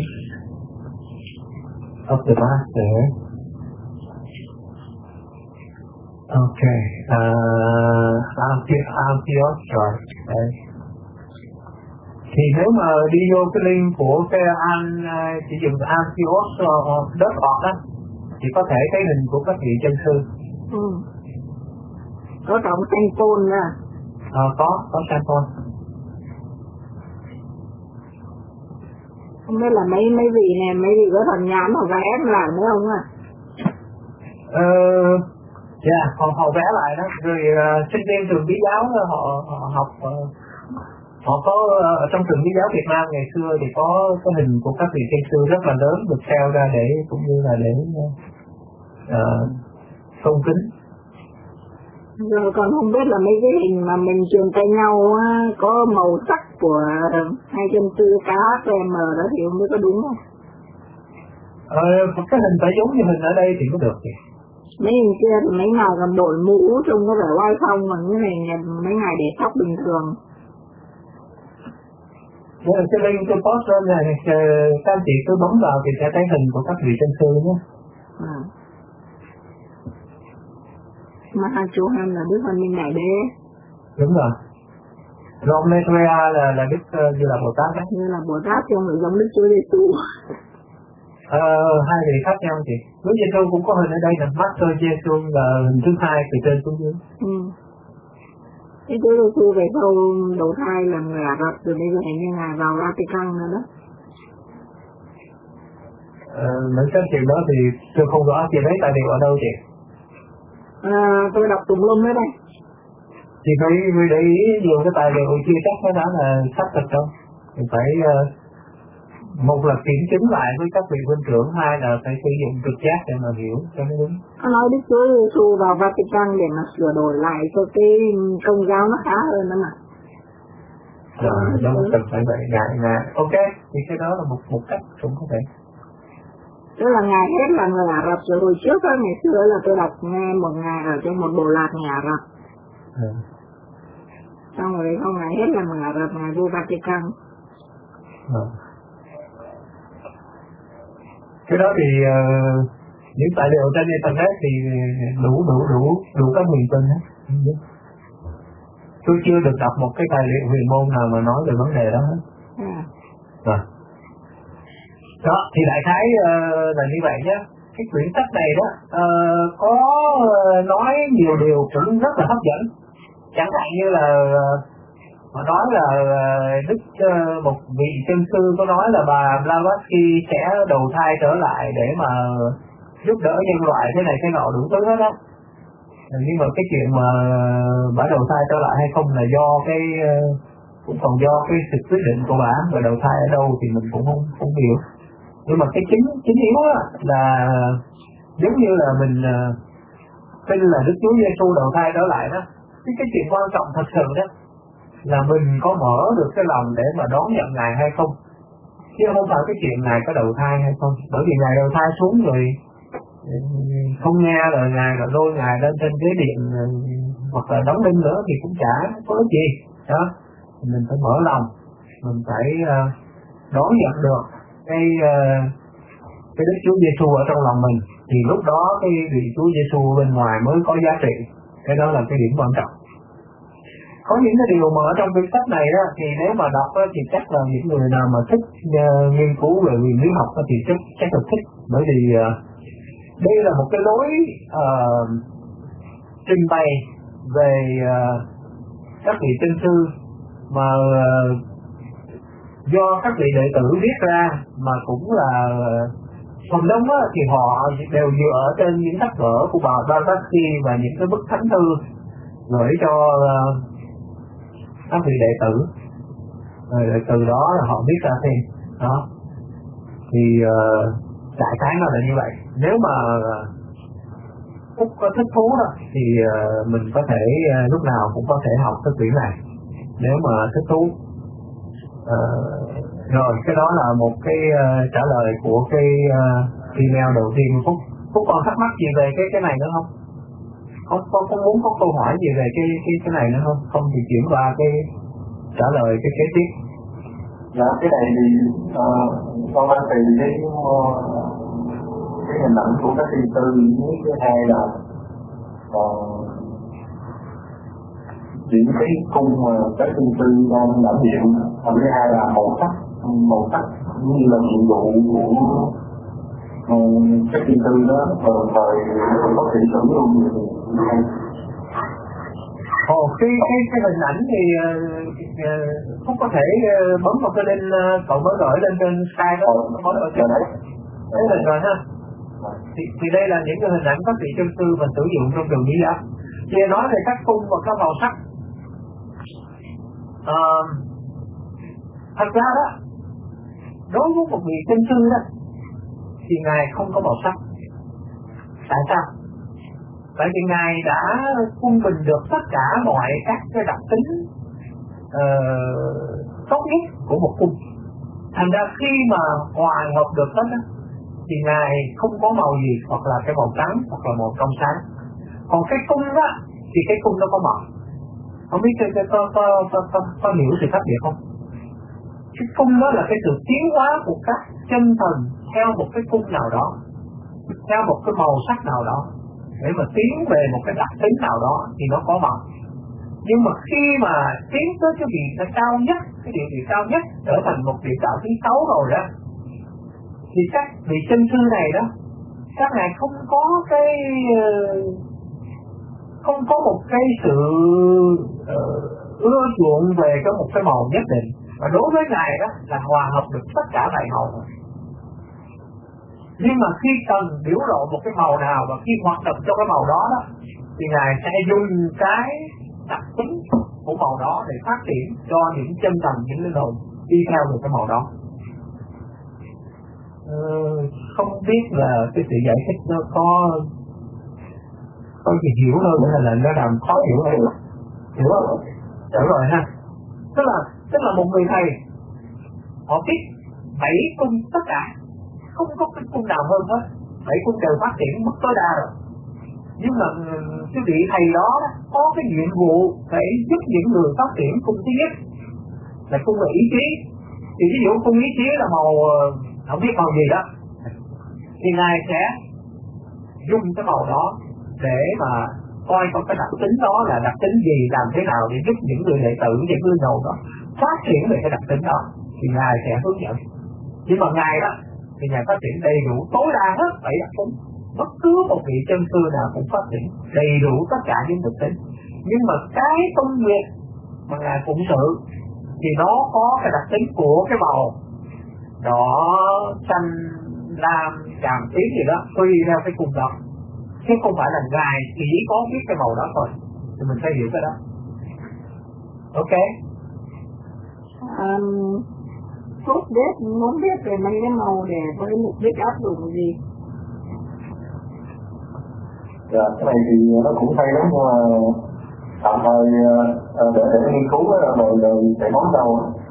Speaker 4: of the Master. Okay, uh, Amphiox chart. Đấy. Thì nếu mà đi vô cái link của cái anh chỉ dùng Amphiox dot org á, thì có thể thấy hình của các vị chân sư.
Speaker 1: Ừ. Có trọng Saint Paul nè.
Speaker 4: Ờ, có, có Saint Paul.
Speaker 1: Không biết là mấy mấy vị này, mấy vị có thần nhãn họ vẽ lại nữa không à?
Speaker 4: Ờ, dạ, yeah, họ, họ vẽ lại đó. Rồi uh, sinh viên trường Bí giáo họ, họ học, uh, họ có uh, ở trong trường Bí giáo Việt Nam ngày xưa thì có cái hình của các vị chân sư rất là lớn được treo ra để cũng như là để uh, tôn kính.
Speaker 1: Rồi còn không biết là mấy cái hình mà mình truyền tay nhau á, có màu sắc của hai chân sư cá K M đó thì không biết có đúng không?
Speaker 4: Ờ, cái hình phải giống như hình ở đây thì mới được kìa.
Speaker 1: Mấy hình kia thì mấy ngày còn đội mũ trông có vẻ oai phong, mà cái này mấy ngày để tóc bình thường.
Speaker 4: Nên cái link tôi post lên này, các anh chị cứ bấm vào thì sẽ thấy hình của các vị chân sư nhé.
Speaker 1: À. Mà hai chú em là Đức Văn Minh Đại Đế.
Speaker 4: Đúng rồi. Rồi Maitreya là là Đức uh, Như Là Bồ Tát đấy.
Speaker 1: Như Là Bồ Tát chứ không phải giống Đức Chúa Giêsu.
Speaker 4: Ờ, hai vị khác nhau chị. Chúa Giêsu cũng có hình ở đây nè, Master Giêsu là hình thứ hai từ trên xuống dưới.
Speaker 1: Ừ. Cái Chúa Giêsu về sau đầu thai là người Ả Rập, từ bây giờ hình như ngài vào Vatican nữa đó.
Speaker 4: Ờ, mấy cái chuyện đó thì tôi không rõ, chị lấy tài liệu ở đâu chị?
Speaker 1: À, tôi đọc tùm lum ở đây.
Speaker 4: Chị phải để ý nhiều cái tài liệu chưa chắc cái đó là xác thực đâu. Thì phải uh, một là kiểm chứng lại với các vị huynh trưởng, hai là phải sử dụng trực giác để mà hiểu cho nó đúng.
Speaker 1: Nó nói Đức Chúa Giêsu vào Vatican để mà sửa đổi lại cho cái công giáo nó khá hơn đó mà.
Speaker 4: Rồi, đúng, cần phải vậy, ngại ngại. Ok, thì cái đó là một một cách cũng có thể.
Speaker 1: Tức là ngài hết là người Ả Rập rồi, hồi trước đó, ngày xưa là tôi đọc nghe một ngài ở trong một bộ lạc người Ả Rập.
Speaker 4: Ừ.
Speaker 1: Xong rồi đấy không, ngài hết là người Ả Rập, ngài vô Vatican.
Speaker 4: Ừ. Cái đó thì uh, những tài liệu trên internet thì đủ đủ đủ đủ các huyền tin hết. Tôi chưa được đọc một cái tài liệu huyền môn nào mà nói về vấn đề đó hết.
Speaker 1: À.
Speaker 4: Rồi. Đó, thì đại khái uh, là như vậy nhé. Cái quyển sách này đó uh, có uh, nói nhiều điều cũng rất là hấp dẫn. Chẳng hạn như là uh, họ nói là uh, Đức uh, một vị chân sư có nói là bà Blavatsky sẽ đầu thai trở lại để mà giúp đỡ nhân loại thế này thế nọ đủ thứ hết đó. Nhưng mà cái chuyện mà bà đầu thai trở lại hay không là do cái uh, cũng còn do cái sự quyết định của bà, và đầu thai ở đâu thì mình cũng không không hiểu. Nhưng mà cái chính chính yếu á là giống như là mình uh, tin là Đức Chúa Giêsu đầu thai trở lại đó. Cái cái chuyện quan trọng thật sự đó là mình có mở được cái lòng để mà đón nhận ngài hay không, chứ không phải cái chuyện ngài có đầu thai hay không. Bởi vì ngài đầu thai xuống rồi không nghe rồi ngài rồi lôi ngài lên trên ghế điện hoặc là đóng đinh nữa thì cũng chả có gì đó. Mình phải mở lòng, mình phải uh, đón nhận được cái uh, cái Đức Chúa Giêsu ở trong lòng mình, thì lúc đó cái vị Chúa Giêsu bên ngoài mới có giá trị. Cái đó là cái điểm quan trọng. Có những cái điều mà ở trong quyển sách này á, thì nếu mà đọc á, thì chắc là những người nào mà thích uh, nghiên cứu về nguyên lý học á, thì chắc chắc là thích, bởi vì uh, đây là một cái lối uh, trình bày về uh, các vị chân sư mà uh, do các vị đệ tử viết ra, mà cũng là uh, phần đông á, thì họ đều dựa trên những sách vở của bà Blavatsky và những cái bức thánh thư gửi cho uh, các vị đệ tử, rồi từ đó là họ biết ra thêm đó. Thì uh, đại khái nó là như vậy. Nếu mà Phúc có thích thú đó thì uh, mình có thể uh, lúc nào cũng có thể học cái quyển này nếu mà thích thú. Uh, rồi cái đó là một cái uh, trả lời của cái uh, email đầu tiên của Phúc. Phúc còn thắc mắc gì về cái cái này nữa không? Có có, có muốn có câu hỏi gì về cái cái cái này nữa không? Không thì chuyển qua cái trả lời cái kế tiếp.
Speaker 3: Dạ, cái này thì uh, con đang tìm cái uh, cái hình ảnh của các thiên tư, với cái hai là uh, những cái cung mà các thiên tư đang đảm nhiệm, và thứ hai là màu sắc màu sắc cũng như là nhiệm vụ của uh, các thiên tư đó, và thời có thể sử dụng được.
Speaker 4: Ồ, cái cái cái hình ảnh thì uh, không có thể uh, bấm vào cái link uh, cậu mới gửi lên trên Skype đó, có ở trên đấy. Đấy là rồi ha. Thì, thì đây là những cái hình ảnh các vị chân sư và sử dụng trong đường lý giác. Thì nói về các cung và các màu sắc. Uh, thật ra đó, đối với một vị chân sư đó, thì ngài không có màu sắc. Tại sao? Tại vì ngài đã cung bình được tất cả mọi các cái đặc tính uh, tốt nhất của một cung. Thành ra khi mà hòa hợp được hết đó, thì ngài không có màu gì, hoặc là cái màu trắng, hoặc là màu trong sáng. Còn cái cung đó thì cái cung nó có màu. Không biết có, có, có, có, có, có hiểu sự khác biệt không? Cái cung đó là cái sự tiến hóa của các chân thần theo một cái cung nào đó, theo một cái màu sắc nào đó, để mà tiến về một cái đặc tính nào đó thì nó có màu. Nhưng mà khi mà tiến tới cái vị nó cao nhất, cái địa vị cao nhất, trở thành một vị đạo thứ sáu rồi đó, thì các vị chân sư này đó, các ngài không có cái không có một cái sự uh, ưa chuộng về cái một cái màu nhất định. Và đối với ngài đó là hòa hợp được tất cả bảy màu. Nhưng mà khi cần biểu lộ một cái màu nào và khi hoạt động cho cái màu đó đó, thì ngài sẽ dùng cái đặc tính của màu đó để phát triển cho những chân thần, những linh hồn đi theo được cái màu đó. Ừ, không biết là cái sự giải thích nó có có gì hiểu hơn hay là nó làm khó hiểu hơn, hiểu không? Hiểu rồi ha. Tức là tức là một người thầy họ biết bảy cung tất cả, không có cái cung nào hơn hết, bảy cung đều phát triển mức tối đa rồi. Nhưng mà cái vị thầy đó có cái nhiệm vụ để giúp những người phát triển cung thứ nhất là cung về ý chí. Thì ví dụ cung ý chí là màu không biết màu gì đó, thì ngài sẽ dùng cái màu đó để mà coi có cái đặc tính đó là đặc tính gì, làm thế nào để giúp những người đệ tử, những người đầu đó phát triển về cái đặc tính đó, thì ngài sẽ hướng dẫn. Nhưng mà ngài đó thì ngài phát triển đầy đủ tối đa hết bảy đặc tính. Bất cứ một vị chân sư nào cũng phát triển đầy đủ tất cả những đặc tính. Nhưng mà cái công việc mà ngài phụng sự thì nó có cái đặc tính của cái màu đỏ, xanh, lam, tràm, tím gì đó, tùy theo cái cung đó. Chứ không phải là ngài chỉ có biết cái màu đó thôi. Thì mình phải hiểu cái đó. Ok.
Speaker 1: Um, Phúc biết, muốn biết về mấy cái màu để với mục đích áp dụng gì?
Speaker 3: Dạ, cái này thì nó cũng hay lắm, nhưng mà tạm thời để để nghiên cứu rồi rồi để món đầu.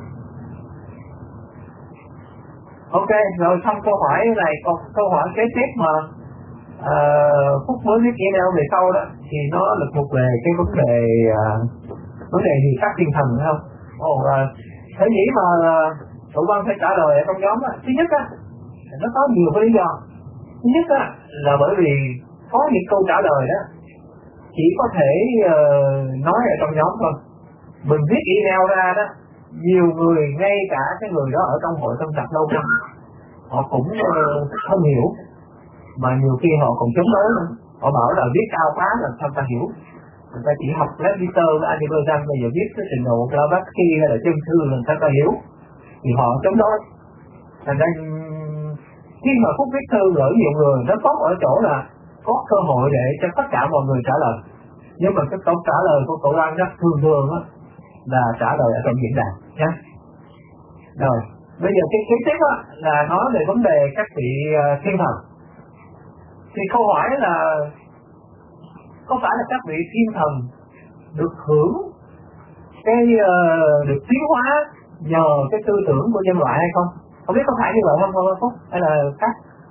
Speaker 4: Ok, rồi xong câu hỏi này, còn câu hỏi kế tiếp mà uh, Phúc mới biết kỹ nào về sau đó, thì nó là thuộc về cái vấn đề uh, vấn đề gì khác tinh thần phải không? Ồ, uh, thế nghĩ mà uh, tụi con phải trả lời ở trong nhóm á. Thứ nhất á, nó có nhiều cái lý do. Thứ nhất á, là bởi vì có những câu trả lời đó chỉ có thể uh, nói ở trong nhóm thôi. Mình viết email ra đó, nhiều người, ngay cả cái người đó ở trong hội tâm tập lâu năm, họ cũng uh, không hiểu, mà nhiều khi họ còn chống đối nữa. Họ bảo là viết cao quá là sao ta hiểu. Người ta chỉ học Levitor với Adiberjan, bây giờ viết cái trình độ Blavatsky hay là chân thư là sao ta hiểu, thì họ chống đối. Thành ra khi mà Phúc viết thư gửi nhiều người, nó tốt ở chỗ là có cơ hội để cho tất cả mọi người trả lời. Nhưng mà cái câu trả lời của cậu Quan rất thường thường á là trả lời ở trong diễn đàn nhé. Rồi bây giờ cái kế tiếp á là nói về vấn đề các vị uh, thiên thần. Thì câu hỏi là có phải là các vị thiên thần được hưởng cái uh, được tiến hóa nhờ cái tư tưởng của nhân loại hay không? Không biết có phải như vậy không không Phúc hay là khác?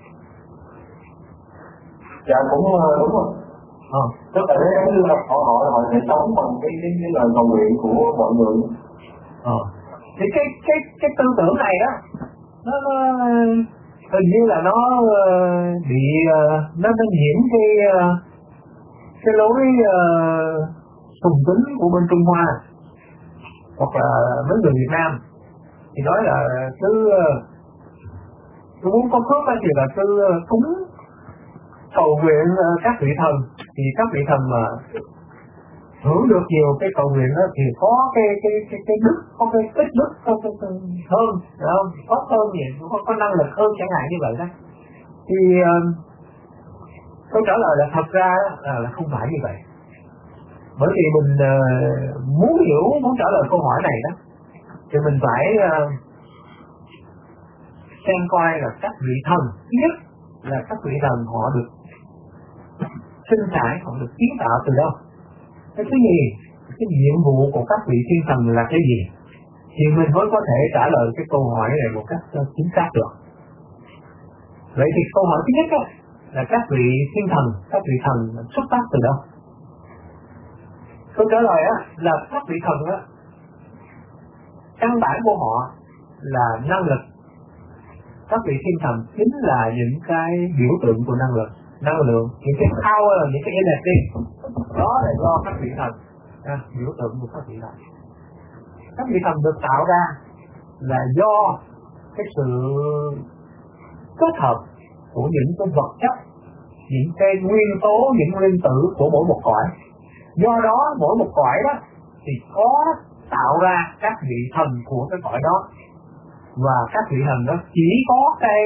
Speaker 3: Dạ cũng đúng rồi.
Speaker 4: Ờ.
Speaker 3: Tức là nếu như là họ hỏi họ sẽ sống bằng cái cái, cái lời cầu nguyện của mọi người.
Speaker 4: Ờ. Thì cái cái cái tư tưởng này đó nó, nó hình như là nó bị nó nó nhiễm cái cái lối uh, sùng tính của bên Trung Hoa hoặc là mấy người Việt Nam. Thì nói là cứ cứ muốn có phước thì là cứ cúng cầu nguyện các vị thần, thì các vị thần mà hưởng được nhiều cái cầu nguyện đó thì có cái cái cái cái đức, có cái tích đức, có cái, cái hơn, phải không? Có hơn gì, có, có năng lực hơn chẳng hạn như vậy đó. Thì uh, câu trả lời là thật ra là, là không phải như vậy. Bởi vì mình uh, muốn hiểu, muốn trả lời câu hỏi này đó, thì mình phải uh, xem coi là các vị thần, thứ nhất là các vị thần họ được sinh sản, họ được kiến tạo từ đâu? Cái thứ gì? Cái nhiệm vụ của các vị thiên thần là cái gì? Thì mình mới có thể trả lời cái câu hỏi này một cách chính xác được. Vậy thì câu hỏi thứ nhất đó, là các vị thiên thần, các vị thần xuất phát từ đâu? Câu trả lời á, là các vị thần á, căn bản của họ là năng lực. Các vị thiên thần chính là những cái biểu tượng của năng lực, năng lượng, những cái power, những cái energy. Đó là do các vị thần, à, biểu tượng của các vị thần. Các vị thần được tạo ra là do cái sự kết hợp của những cái vật chất, những cái nguyên tố, những nguyên tử của mỗi một cõi. Do đó mỗi một cõi đó thì có tạo ra các vị thần của cái cõi đó, và các vị thần đó chỉ có cái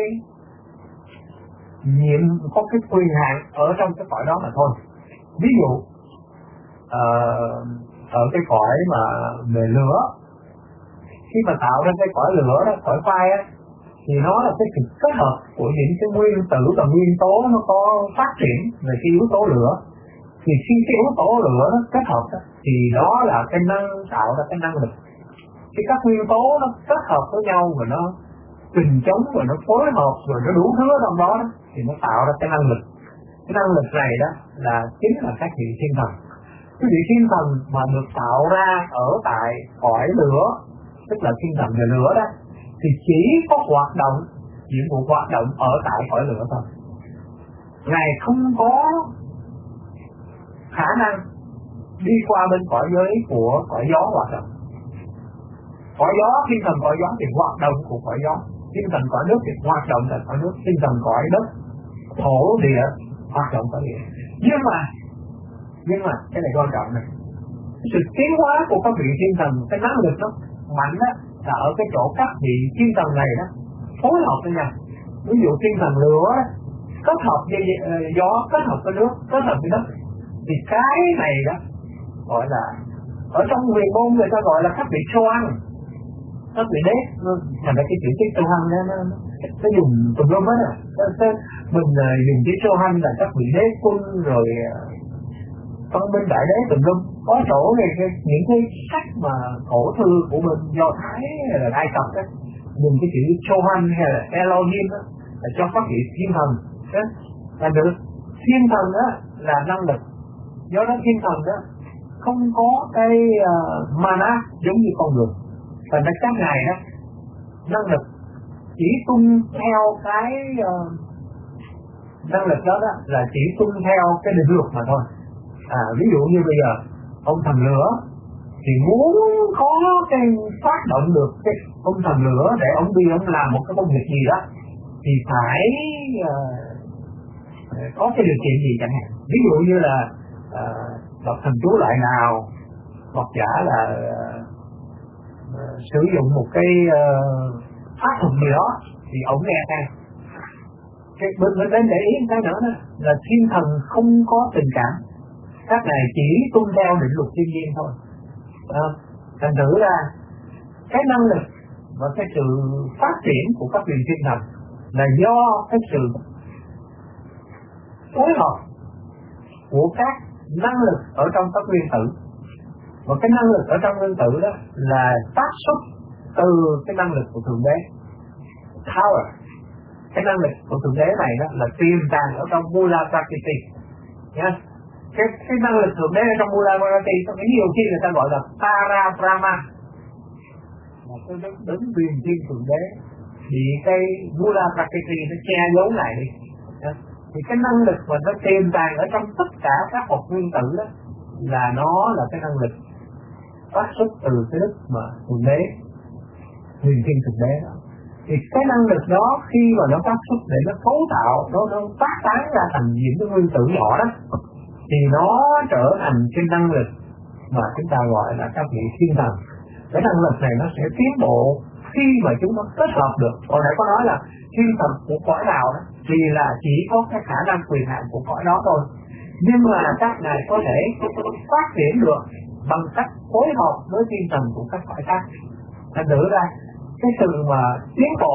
Speaker 4: nhiệm, có cái quyền hạn ở trong cái cõi đó mà thôi. Ví dụ uh, ở cái cõi mà về lửa, khi mà tạo ra cái cõi lửa đó, cõi fire á, thì nó là cái sự kết hợp của những cái nguyên tử và nguyên tố nó có phát triển về cái yếu tố lửa. Thì khi cái yếu tố lửa nó kết hợp đó, thì đó là cái năng tạo ra cái năng lực. Khi các nguyên tố nó kết hợp với nhau và nó trình chống và nó phối hợp rồi nó đủ thứ trong đó, đó thì nó tạo ra cái năng lực. Cái năng lực này đó là chính là các vị thiên thần. Cái vị thiên thần mà được tạo ra ở tại cõi lửa, tức là thiên thần về lửa đó, thì chỉ có hoạt động, nhiệm vụ hoạt động ở tại cõi lửa thôi. Ngài không có khả năng đi qua bên cõi giới của cõi gió hoạt động. Cõi gió, thiên thần cõi gió thì hoạt động của cõi gió, thiên thần cõi nước thì hoạt động tại cõi nước, thiên thần cõi đất, thổ địa hoạt động cõi địa. Nhưng mà, nhưng mà cái này quan trọng này, sự tiến hóa của các vị thiên thần, cái năng lực nó mạnh đó là ở cái chỗ các vị thiên thần này đó phối hợp với nhau. Ví dụ thiên thần lửa kết hợp với gió, kết hợp với nước, kết hợp với đất, thì cái này đó gọi là ở trong huyền môn người ta gọi là các vị châu ăn, các vị đế. Thành ra cái chữ cái châu ăn nó nó dùng tùm lum hết à. Mình dùng chữ châu ăn là các vị đế quân rồi phân minh đại đế tùm lum. Có chỗ này những cái sách mà cổ thư của mình Do Thái hay là Ai Cập đó dùng cái chữ châu ăn hay là Elohim đó là cho các vị thiên thần đó là được. Thiên thần đó là năng lực. Do đó thiên thần đó không có cái uh, mana giống như con người. Và nó các ngài đó năng lực chỉ tuân theo cái uh, năng lực đó, đó là chỉ tuân theo cái định luật mà thôi. À, ví dụ như bây giờ ông thần lửa thì muốn có cái phát động được cái ông thần lửa để ông đi ông làm một cái công việc gì đó thì phải uh, có cái điều kiện gì chẳng hạn. Ví dụ như là uh, đọc thần chú loại nào, hoặc giả là uh, sử dụng một cái uh, pháp thuật gì đó thì ông nghe theo. cái bên bên bên để ý cái nữa đó là thiên thần không có tình cảm, các ngài chỉ tuân theo định luật thiên nhiên thôi. À, thành thử ra cái năng lực và cái sự phát triển của các vị thiên thần là do cái sự phối hợp của các năng lực ở trong các nguyên tử, và cái năng lực ở trong nguyên tử đó là tác xuất từ cái năng lực của thượng đế. Power, cái năng lực của thượng đế này đó là tiềm tàng ở trong Mula Prakriti nhá. Cái cái năng lực thượng đế ở trong Mula Prakriti có nhiều khi người ta gọi là Para Brahma, là cái đấng đấng quyền thiên thượng đế, bị cái Mula Prakriti nó che giấu lại đi. Nhá. Thì cái năng lực mà nó tiềm tàng ở trong tất cả các hạt nguyên tử đó là nó là cái năng lực phát xuất từ cái đức mà thượng đế, quyền thiên thượng đế đó. Thì cái năng lực đó khi mà nó phát xuất để nó cấu tạo, nó, nó phát tán ra thành những cái nguyên tử nhỏ đó, thì nó trở thành cái năng lực mà chúng ta gọi là các vị thiên thần. Cái năng lực này nó sẽ tiến bộ khi mà chúng nó kết hợp được. Hồi nãy có nói là thiên thần của cõi nào đó thì là chỉ có cái khả năng quyền hạn của cõi đó thôi, nhưng mà các ngài có thể phát triển được bằng cách phối hợp với thiên thần của các cõi khác. Thành thử ra cái sự mà tiến bộ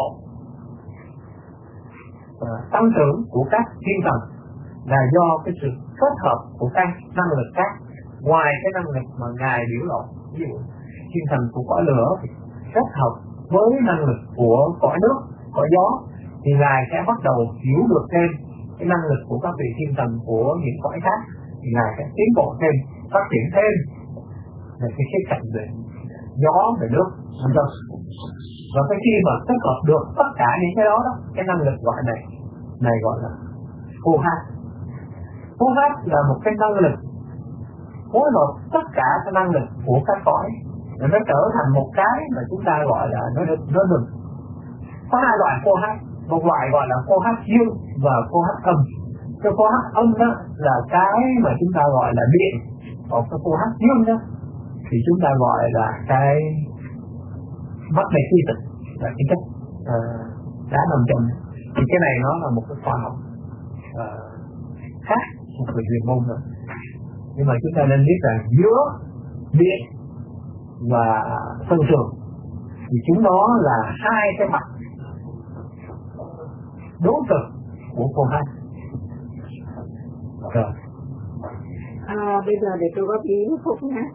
Speaker 4: uh, tăng trưởng của các thiên thần là do cái sự kết hợp của các năng lực khác ngoài cái năng lực mà ngài biểu lộ. Ví dụ thiên thần của cõi lửa kết hợp với năng lực của cõi nước, cõi gió, thì ngài sẽ bắt đầu hiểu được thêm cái năng lực của các vị thiên thần của những cõi khác, thì ngài sẽ tiến bộ thêm, phát triển thêm về cái khía cạnh về gió, về nước, vân vân. Và cái khi mà kết hợp được tất cả những cái đó đó, cái năng lực gọi này này gọi là hô hát. Hô hát là một cái năng lực phối hợp tất cả cái năng lực của các cõi, và nó trở thành một cái mà chúng ta gọi là nó được nó được có hai loại hô hát. Một loại gọi là hô hát dương và hô hát âm. Cái hô hát âm đó là cái mà chúng ta gọi là điện, còn cái hô hát dương đó thì chúng ta gọi là cái mắt này khi tịch, là cái chất uh, đá nằm trong. Thì cái này nó là một cái khoa học uh, khác, một về chuyên môn rồi. Nhưng mà chúng ta nên biết rằng giữa điện và sân trường thì chúng nó là hai cái mặt đối cực của cô hai. Rồi.
Speaker 1: À, bây giờ để tôi góp ý với Phúc nhé.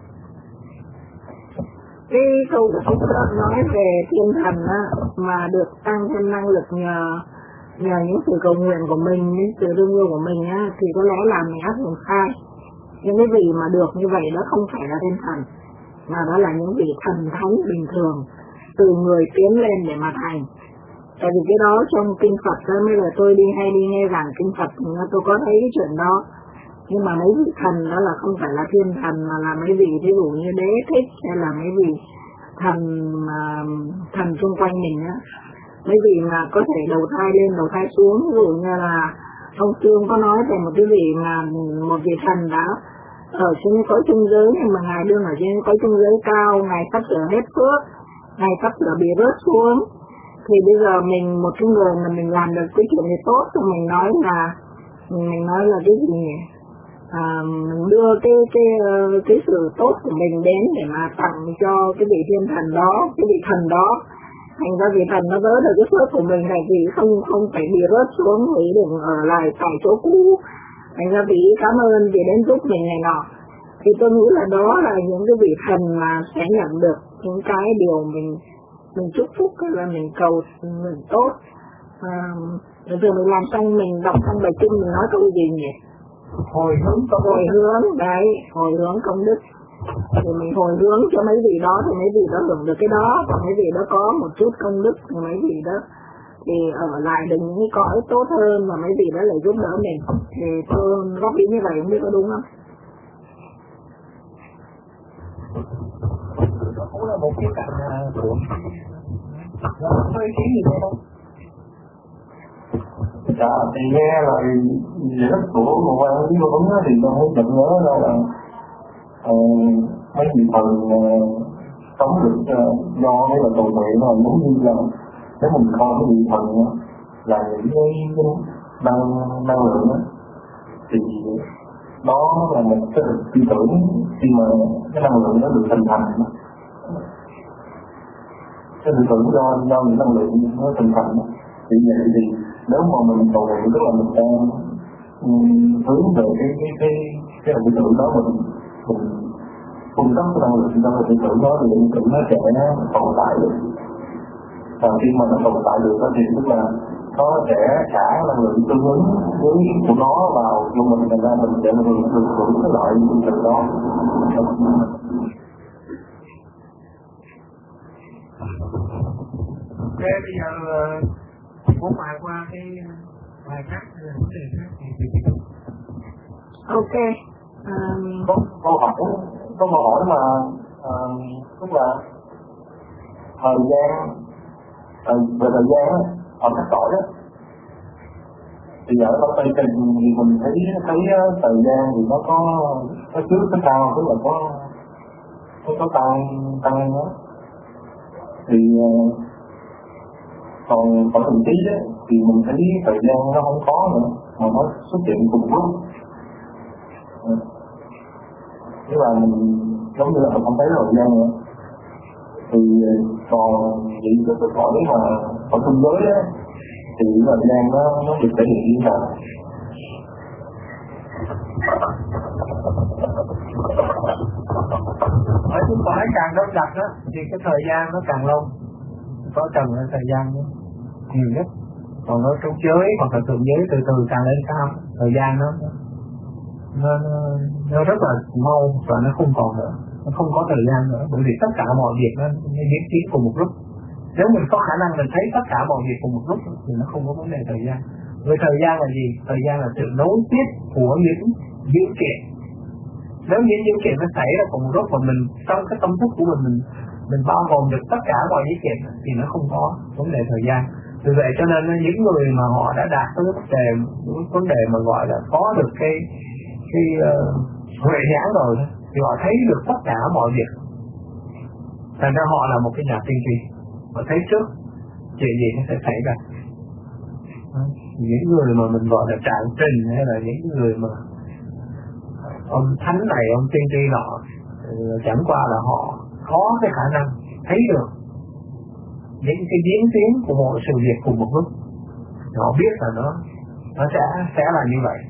Speaker 1: Cái câu của Phúc nói về thiên thần á, mà được tăng thêm năng lực nhờ nhờ những sự cầu nguyện của mình, những sự thương yêu của mình á, thì có lẽ là mình áp dụng sai. Những cái vị mà được như vậy đó không phải là thiên thần, mà đó là những vị thần thánh bình thường từ người tiến lên để mà thành. Tại vì cái đó trong kinh Phật đó, mới là tôi đi hay đi nghe giảng kinh Phật tôi có thấy cái chuyện đó. Nhưng mà mấy vị thần đó là không phải là thiên thần, mà là mấy vị ví dụ như đế thích, hay là mấy vị thần uh, thần xung quanh mình á, mấy vị mà có thể đầu thai lên đầu thai xuống. Ví dụ như là ông Trương có nói về một cái vị mà một vị thần đó ở trên cõi trung giới, nhưng mà ngài đương ở trên cõi trung giới cao, ngài sắp sửa hết phước, ngài sắp sửa bị rớt xuống. Thì bây giờ mình một cái người mà mình làm được cái chuyện này tốt, thì mình nói là mình nói là cái gì nhỉ? À, mình đưa cái cái cái sự tốt của mình đến để mà tặng cho cái vị thiên thần đó, cái vị thần đó. Thành ra vị thần nó vỡ được cái phước của mình này, thì không không phải bị rớt xuống, vì đừng ở lại tại chỗ cũ. Thành ra vị cảm ơn vì đến giúp mình này nọ. Thì tôi nghĩ là đó là những cái vị thần mà sẽ nhận được những cái điều mình mình chúc phúc, là mình cầu mình tốt. À, rồi mình làm xong mình đọc xong bài kinh mình nói câu gì nhỉ?
Speaker 4: Hồi hướng công
Speaker 1: hồi hướng đấy, hồi hướng công đức. Thì mình hồi hướng cho mấy vị đó thì mấy vị đó hưởng được cái đó, còn mấy vị đó có một chút công đức thì mấy vị đó thì ở lại được những cõi tốt hơn, và mấy vị đó lại giúp đỡ mình. Thì tôi góp ý như vậy không biết có đúng không?
Speaker 4: Đó cũng là một cái cạnh của nó có ý kiến gì thế không?
Speaker 3: Dạ, thì nghe lời giải thích của một quan lý vấn thì tôi mới chợt nhớ ra là uh, mấy vị thần uh, sống được uh, do cái là cầu nguyện, là giống như là nếu mình coi cái vị thần uh, là những cái
Speaker 5: năng năng lượng đó, thì đó là một cái tư tưởng khi mà cái năng lượng nó được hình thành. Cái tư tưởng do do những năng lượng nó hình thành thì vậy thì nếu mà mình cầu nguyện tức là mình đang um, hướng về cái cái cái cái tư tưởng đó, mình mình cung cấp cái năng lượng cho cái tư tưởng đó thì tư tưởng nó sẽ tồn tại được. Và khi mà nó tồn tại được thì tức là nó sẽ trả năng lượng tương ứng với của nó vào cho mình, thành ra mình sẽ được được hưởng cái loại năng lượng đó.
Speaker 4: Ok, bây giờ muốn bài qua cái bài khác vấn đề khác thì
Speaker 1: ok. Um,
Speaker 5: có câu hỏi có câu hỏi mà uh, tức là thời gian uh, về thời gian á, ở các cõi á, thì ở trong Tây Kinh thì mình thấy thấy thời gian thì nó có có trước có sau, tức là có có có tăng tăng đó. Thì uh, còn ở thần trí đấy thì mình thấy thời gian nó không có nữa mà nó xuất hiện cùng lúc. Tức là mình giống như là mình không thấy thời gian nữa. Thì còn những cái cái cõi mà ở thương giới á thì thời gian nó nó được thể hiện như nào?
Speaker 4: ở những cõi càng đông đặc đó thì cái thời gian nó càng lâu, có cần thời gian nhiều nhất. Còn ở trong giới hoặc là thượng giới từ từ càng lên cao, thời gian nó nó nó, nó rất là mau và nó không còn nữa, nó không có thời gian nữa, bởi vì tất cả mọi việc nó diễn tiến cùng một lúc. Nếu mình có khả năng mình thấy tất cả mọi việc cùng một lúc thì nó không có vấn đề thời gian. Vì thời gian là gì? Thời gian là sự nối tiếp của những dữ kiện. Nếu những dữ kiện nó xảy ra cùng một lúc và mình trong cái tâm thức của mình mình mình bao gồm được tất cả mọi dữ kiện thì nó không có vấn đề thời gian. Vì vậy cho nên những người mà họ đã đạt tới vấn đề vấn đề mà gọi là có được cái cái huệ uh, nhãn rồi thì họ thấy được tất cả mọi việc. Thành ra họ là một cái nhà tiên tri, họ thấy trước chuyện gì nó sẽ xảy ra. Những người mà mình gọi là trạng trình hay là những người mà ông thánh này ông tiên tri nọ chẳng qua là họ có cái khả năng thấy được những cái diễn tiến của mọi sự việc cùng một lúc, họ biết là nó nó sẽ sẽ là như vậy.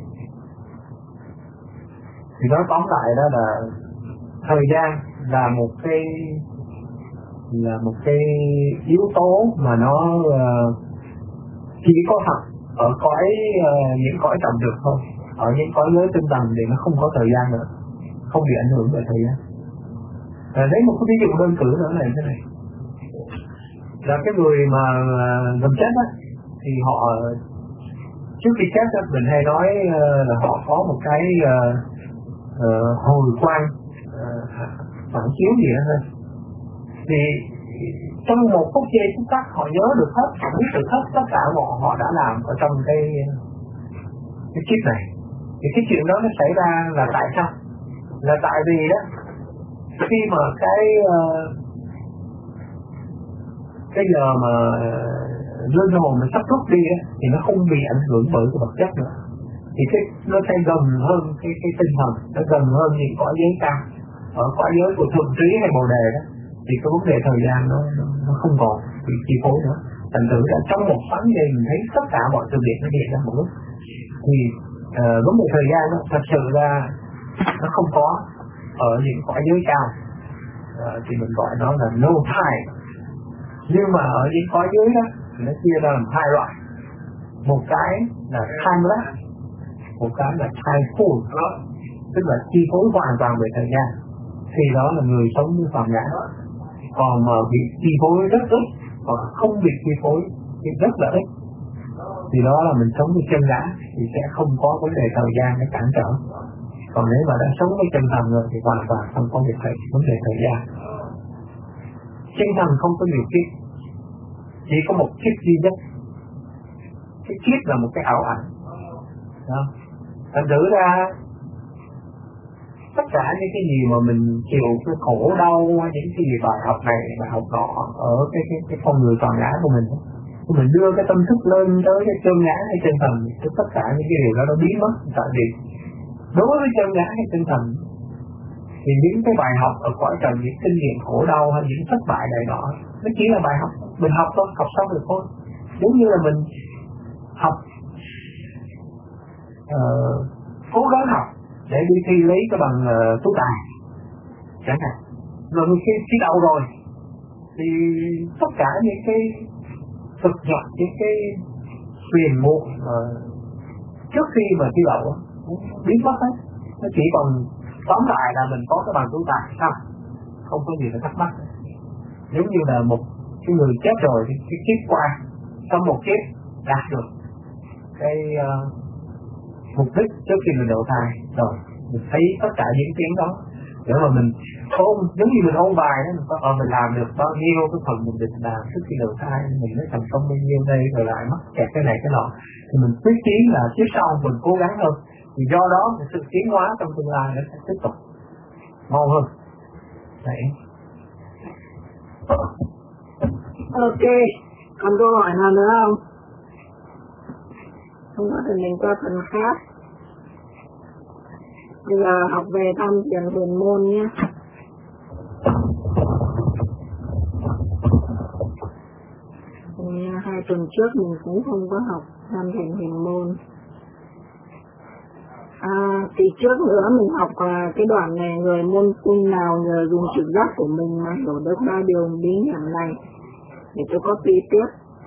Speaker 4: Thì nói tóm lại đó là thời gian là một cái là một cái yếu tố mà nó uh, chỉ có thật ở cõi uh, những cõi trầm được thôi. Ở những cõi giới tinh tầng thì nó không có thời gian nữa, không bị ảnh hưởng bởi thời gian. Và lấy một cái ví dụ đơn cử nữa này thế này, là cái người mà gần chết á thì họ trước khi chết á mình hay nói uh, là họ có một cái uh, uh, hồi quang uh, phản chiếu gì đó thôi. Thì trong một phút giây phút tắc họ nhớ được hết, họ biết được hết tất cả mọi họ đã làm ở trong cái cái kiếp này. Thì cái chuyện đó nó xảy ra là tại sao? Là tại vì đó khi mà cái uh, cái giờ mà linh hồn mình sắp rút đi á thì nó không bị ảnh hưởng bởi cái vật chất nữa, thì cái nó sẽ gần hơn cái cái tinh thần, nó gần hơn những cõi giới cao. Ở cõi giới của thuần trí hay bồ đề đó thì cái vấn đề thời gian nó nó không còn bị chi phối nữa. Thành thử là trong một thoáng giây mình thấy tất cả mọi sự việc nó hiện ra một lúc. Thì uh, vấn đề thời gian đó thật sự ra nó không có ở những cõi giới cao, uh, thì mình gọi nó là no time. Nhưng mà ở những cõi dưới đó thì nó chia ra làm hai loại, một cái là timeless, một cái là timeful, tức là chi phối hoàn toàn về thời gian, thì đó là người sống như phàm ngã. Còn mà bị chi phối rất ít hoặc không bị chi phối thì rất là ít, thì đó là mình sống với chân ngã thì sẽ không có vấn đề thời gian để cản trở. Còn nếu mà đã sống với chân thần rồi thì hoàn toàn không có việc thời vấn đề thời gian. Chân thần không có nhiều kiếp, chỉ có một kiếp duy nhất. Cái kiếp là một cái ảo ảnh. Thành thử ra tất cả những cái gì mà mình chịu cái khổ đau, những cái gì bài học này, bài học nọ ở cái cái cái con người toàn ngã của mình, Mình đưa cái tâm thức lên tới cái chân ngã hay chân thần, tất cả những cái điều đó nó biến mất. Tại vì đối với chân ngã hay chân thần thì những cái bài học ở cõi trần, những kinh nghiệm khổ đau hay những thất bại này nọ, nó chỉ là bài học mình học thôi, học xong được thôi. Giống như là mình học uh, cố gắng học để đi thi lấy cái bằng uh, tú tài chẳng hạn, rồi khi thi đậu rồi thì tất cả những cái thực nhập, những cái phiền muộn uh, trước khi mà thi đậu biến mất hết, nó chỉ còn tóm lại là mình có cái bằng tú tài sao, không có gì phải thắc mắc. Giống như là một cái người chết rồi thì cái kiếp qua, trong một kiếp đạt được cái uh, mục đích trước khi mình đậu thai rồi, mình thấy tất cả những tiếng đó để mà mình ôn, giống như mình ôn bài đó, mình có ờ mình làm được bao nhiêu cái phần mình định làm trước khi đậu thai, mình mới thành công bao nhiêu đây, rồi lại mắc kẹt cái này cái nọ, thì mình quyết chí là tiếp sau mình cố gắng hơn, thì do đó sự tiến hóa trong tương lai nó sẽ tiếp tục mau hơn. Đấy.
Speaker 1: Ok, còn câu hỏi nào nữa không? Không có thì mình qua phần khác. Bây giờ học về tham thiền huyền môn nhé. Thì hai tuần trước mình cũng không có học tham thiền huyền môn. À, thì trước nữa mình học à, cái đoạn này, người môn sinh nào nhờ dùng trực giác của mình mà hiểu được ba điều bí hiểm này. Để tôi copy tiếp.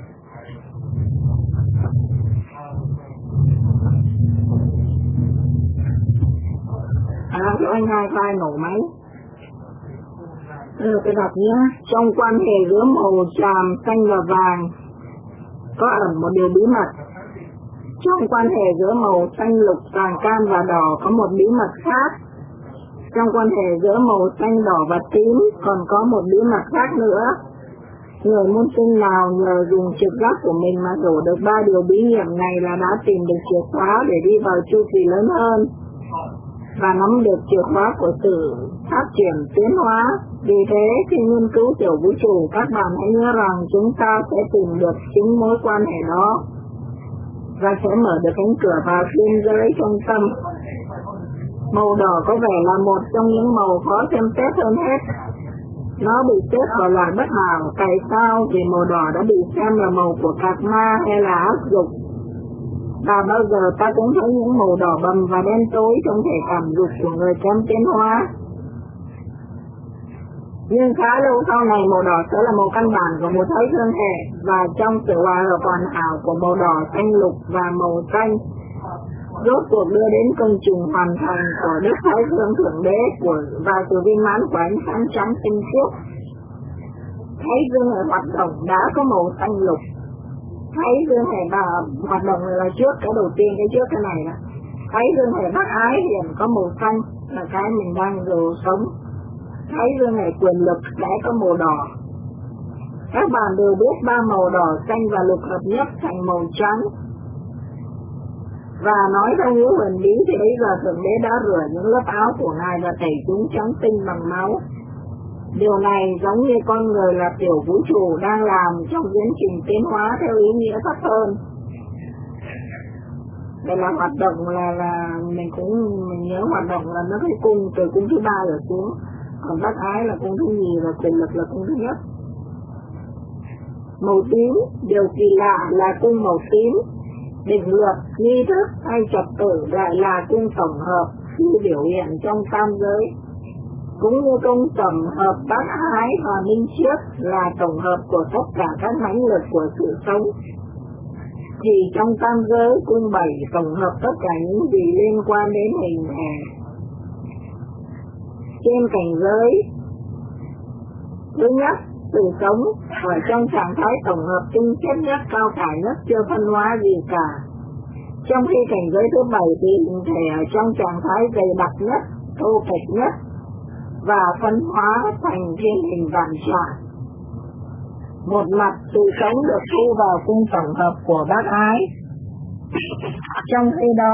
Speaker 1: À, cho anh hai vai nổ máy. Đây là tôi đọc nhé. Trong quan hệ giữa màu tràm, xanh và vàng có ẩn một điều bí mật. Trong quan hệ giữa màu xanh, lục, vàng, cam và đỏ có một bí mật khác. Trong quan hệ giữa màu xanh, đỏ và tím còn có một bí mật khác nữa. Người môn sinh nào nhờ dùng trực giác của mình mà hiểu được ba điều bí hiểm này là đã tìm được chìa khóa để đi vào chu kỳ lớn hơn và nắm được chìa khóa của sự phát triển tiến hóa. Vì thế, khi nghiên cứu tiểu vũ trụ, các bạn hãy nhớ rằng chúng ta sẽ tìm được chính mối quan hệ đó và sẽ mở được cánh cửa vào thiên giới trong tâm. Màu đỏ có vẻ là một trong những màu khó xem xét hơn hết. Nó bị xếp vào loại bất hảo. Tại sao? Vì màu đỏ đã bị xem là màu của tạc ma hay là ác dục. Và bao giờ ta cũng thấy những màu đỏ bầm và đen tối trong thể cảm dục của người kém tiến hóa. Nhưng khá lâu sau này màu đỏ sẽ là màu căn bản của một thói thương hệ, và trong sự hòa hợp hoàn hảo của màu đỏ, xanh lục và màu xanh, rốt cuộc đưa đến công trình hoàn thành của Đức Thái Dương Thượng Đế của và sự viên mãn của ánh sáng trắng tinh khiết. Thái Dương hệ hoạt động đã có màu xanh lục. Thái Dương hệ bà hoạt động là trước, cái đầu tiên, cái trước cái này đó. Thái Dương hệ bác ái hiện có màu xanh là cái mình đang dù sống. Thái Dương hệ quyền lực đã có màu đỏ. Các bạn đều biết ba màu đỏ, xanh và lục hợp nhất thành màu trắng. Và nói theo nghĩa huyền bí thì bây giờ Thượng Đế đã rửa những lớp áo của Ngài và tẩy chúng trắng tinh bằng máu. Điều này giống như con người là tiểu vũ trụ đang làm trong tiến trình tiến hóa theo ý nghĩa thấp hơn. Đây là hoạt động là là mình cũng mình nhớ hoạt động là nó cái cung từ cung thứ ba rồi xuống, còn bác ái là cung thứ nhì và quyền lực là cung thứ nhất. Màu tím, điều kỳ lạ là cung màu tím. Định luật, nghi thức hay trật tự lại là cung tổng hợp khi biểu hiện trong tam giới. Cũng như cung tổng hợp bác ái và minh triết là tổng hợp của tất cả các mãnh lực của sự sống, thì trong tam giới cung bảy tổng hợp tất cả những gì liên quan đến hình thể. Trên cảnh giới thứ nhất, sự sống ở trong trạng thái tổng hợp tinh khiết nhất, cao cả nhất, chưa phân hóa gì cả. Trong khi cảnh giới thứ bảy thì hình thể ở trong trạng thái dày đặc nhất, thô kệch nhất và phân hóa thành thiên hình vạn trạng. Một mặt sự sống được thu vào cung tổng hợp của bác ái. Trong khi đó,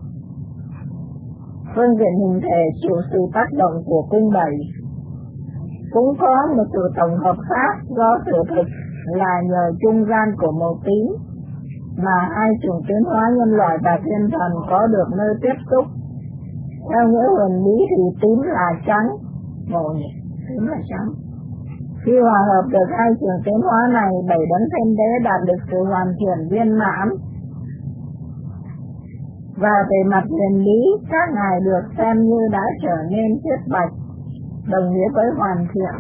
Speaker 1: phương diện hình thể chịu sự tác động của cung bảy. Cũng có một sự tổng hợp khác do sự thực là nhờ trung gian của màu tím mà hai chủng tiến hóa nhân loại và thiên thần có được nơi tiếp xúc. Theo nghĩa huyền bí thì tím là trắng, màu tím là trắng. Khi hòa hợp được hai chủng tiến hóa này, bảy đấng thiên đế đạt được sự hoàn thiện viên mãn. Và về mặt huyền lý, các ngài được xem như đã trở nên chiết bạch, đồng nghĩa với hoàn thiện.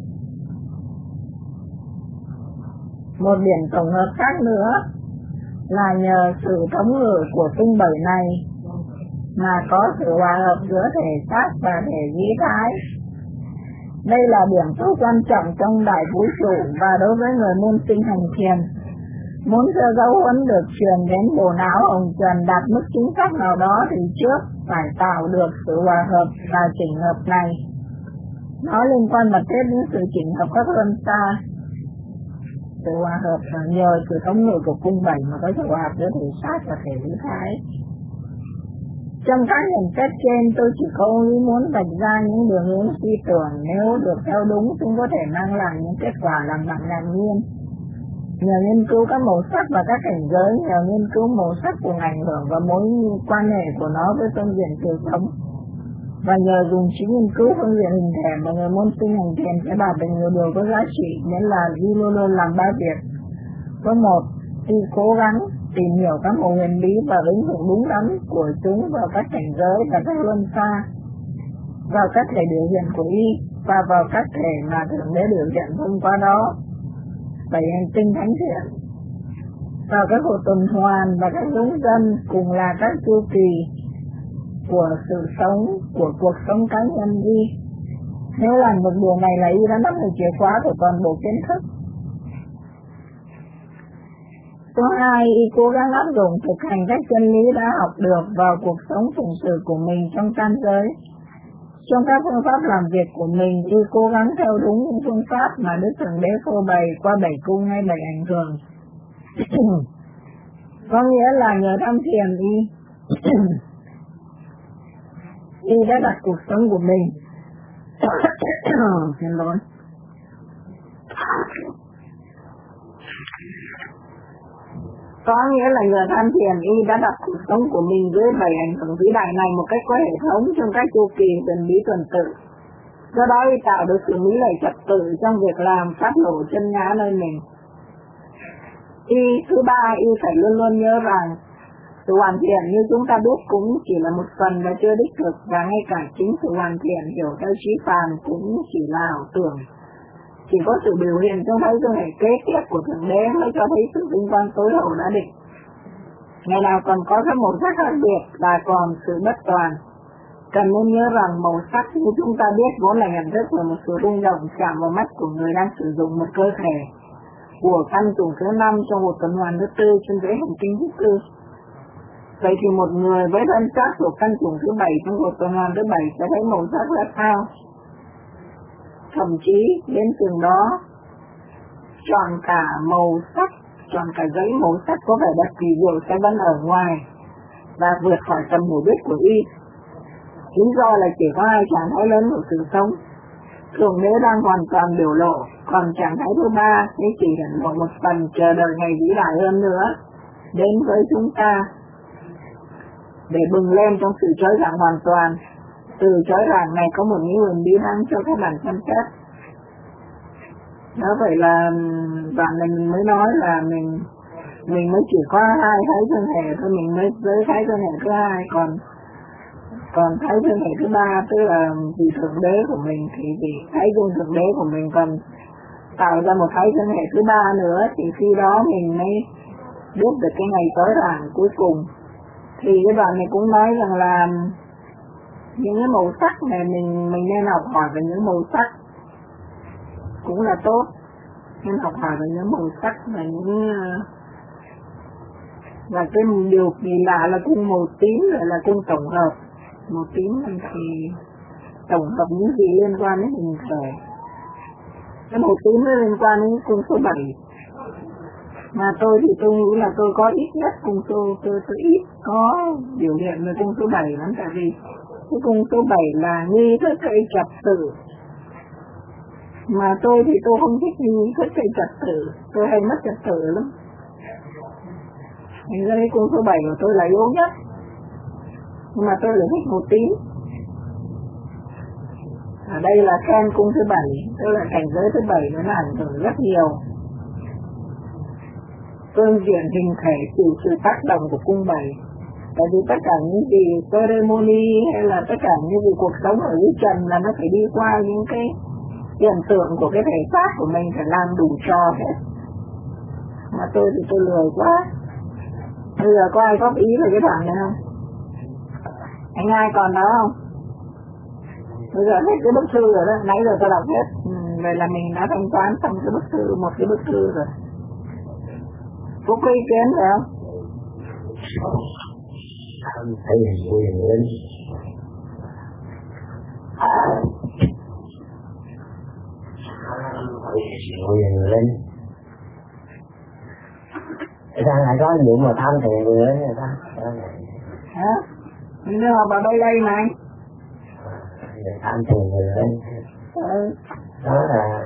Speaker 1: Một điểm tổng hợp khác nữa là nhờ sự thống ngự của tinh bảy này mà có sự hòa hợp giữa thể xác và thể vĩ thái. Đây là điểm rất quan trọng trong đại vũ trụ và đối với người môn sinh hành thiền. Muốn cho giáo huấn được truyền đến bộ não hồng trần đạt mức chính xác nào đó thì trước phải tạo được sự hòa hợp và chỉnh hợp này. Nó liên quan mật thiết đến sự chỉnh hợp các luân xa. Sự hòa hợp là nhờ sự thống ngự của cung bảy mà có sự hòa hợp giữa thể xác và thể vĩ thái. Trong các nhận xét trên, tôi chỉ có ý muốn vạch ra những đường hướng suy tưởng nếu được theo đúng chúng có thể mang lại những kết quả làm bạn ngạc nhiên. Nhờ nghiên cứu các màu sắc và các cảnh giới, nhờ nghiên cứu màu sắc cùng ảnh hưởng và mối quan hệ của nó với phương diện cuộc sống, và nhờ dùng chính nghiên cứu phương diện hình thể mà người môn sinh hành thiền sẽ đạt được nhiều điều có giá trị, nghĩa là đi luôn luôn làm ba việc. Số một, đi cố gắng tìm hiểu các màu huyền bí và ứng dụng đúng đắn của chúng vào các cảnh giới và các luân xa, vào các thể biểu hiện của y và vào các thể mà thượng đế biểu hiện thông qua đó. Bảy hành tinh thánh thiện vào các cuộc tuần hoàn và các hướng dân cùng là các chu kỳ của sự sống, của cuộc sống cá nhân y. Nếu làm một điều này là y đã nắm được chìa khóa của toàn bộ kiến thức. Số hai, y cố gắng áp dụng thực hành các chân lý đã học được vào cuộc sống phụng sự của mình trong tam giới. Trong các phương pháp làm việc của mình, y cố gắng theo đúng những phương pháp mà Đức Thượng Đế phô bày qua bảy cung hay bảy ảnh hưởng. Có nghĩa là nhờ tham thiền y, y đã đặt cuộc sống của mình. Xin lỗi. Có nghĩa là nhờ tham thiền y đã đặt cuộc sống của mình dưới bảy ảnh hưởng vĩ đại này một cách có hệ thống trong các chu kỳ huyền bí tuần tự. Do đó y tạo được sự lý lệ trật tự trong việc làm phát lộ chân ngã nơi mình. Y thứ ba, y phải luôn luôn nhớ rằng sự hoàn thiện như chúng ta biết cũng chỉ là một phần và chưa đích thực, và ngay cả chính sự hoàn thiện hiểu theo trí phàm cũng chỉ là ảo tưởng. Chỉ có sự biểu hiện trong thấy trong hệ kế tiếp của Thượng Đế mới cho thấy sự vinh quang tối hậu đã định. Ngày nào còn có các màu sắc khác biệt và còn sự bất toàn. Cần nên nhớ rằng màu sắc như chúng ta biết vốn là nhận thức về một sự rung động chạm vào mắt của người đang sử dụng một cơ thể của căn chủng thứ năm trong một tuần hoàn thứ tư trên dãy hành tinh thứ tư. Vậy thì một người với thân xác của căn chủng thứ bảy trong một tuần hoàn thứ bảy sẽ thấy màu sắc ra sao? Thậm chí đến chừng đó chọn cả màu sắc, chọn cả giấy màu sắc có vẻ đặc kỳ diệu sẽ vẫn ở ngoài và vượt khỏi tầm hiểu biết của y. Lý do là chỉ có hai trạng thái lớn của sự sống. Thượng Đế đang hoàn toàn biểu lộ, còn trạng thái thứ ba sẽ chỉ hiện lộ một phần chờ đợi ngày vĩ đại hơn nữa đến với chúng ta để bừng lên trong sự chói rạng hoàn toàn. Từ chói rạng này có một nghĩa huyền bí đáng cho các bạn xem xét. Đó vậy là bạn mình mới nói là mình mình mới chỉ có hai thấy thân thể thôi, mình mới với thấy thân thể thứ hai, còn còn thấy thân thể thứ ba tức là vì thượng đế của mình thì vì thấy dung thượng đế của mình còn tạo ra một thấy thân thể thứ ba nữa, thì khi đó mình mới biết được cái ngày tối rạng cuối cùng. Thì cái đoạn này cũng nói rằng là những cái màu sắc này mình mình nên học hỏi về những màu sắc cũng là tốt, nên học hỏi về những màu sắc và những và cái điều kỳ lạ là cung màu tím rồi là cung tổng hợp. Màu tím thì tổng hợp những gì liên quan đến hình thể. Cái màu tím nó liên quan đến cung số bảy. Mà tôi thì tôi nghĩ là tôi có ít nhất cung số, tôi, tôi ít có biểu hiện về cung số bảy lắm, tại vì cái cung số bảy là nghi thức hay trật tự. Mà tôi thì tôi không thích gì, thích cái trật tự, tôi hay mất trật tự lắm. Thành ra cái cung số bảy của tôi là yếu nhất. Nhưng mà tôi lại thích một tí. Ở đây là khen cung thứ bảy, tức là cảnh giới thứ bảy nó ảnh hưởng rất nhiều. Phương diện hình thể chịu sự tác động của cung bảy. Tại vì tất cả những gì ceremony hay là tất cả những gì cuộc sống ở dưới trần là nó phải đi qua những cái hiện tượng của cái thể xác của mình, phải làm đủ trò hết. Mà tôi thì tôi lười quá. Bây giờ có ai góp ý về cái đoạn này không? Anh ai còn đó không? Bây giờ hết cái bức thư rồi đó, nãy giờ tôi đọc hết. Ừ, vậy là mình đã thanh toán xong cái bức thư, một cái bức thư rồi. Có ý kiến phải không?
Speaker 2: Thầy quyền linh quyền linh sao lại có vụ mà tham thiền quyền linh vậy ta?
Speaker 1: Hả? Mình đưa học vào đây đây này.
Speaker 2: Tham thiền quyền linh
Speaker 1: Ừ.
Speaker 2: đó là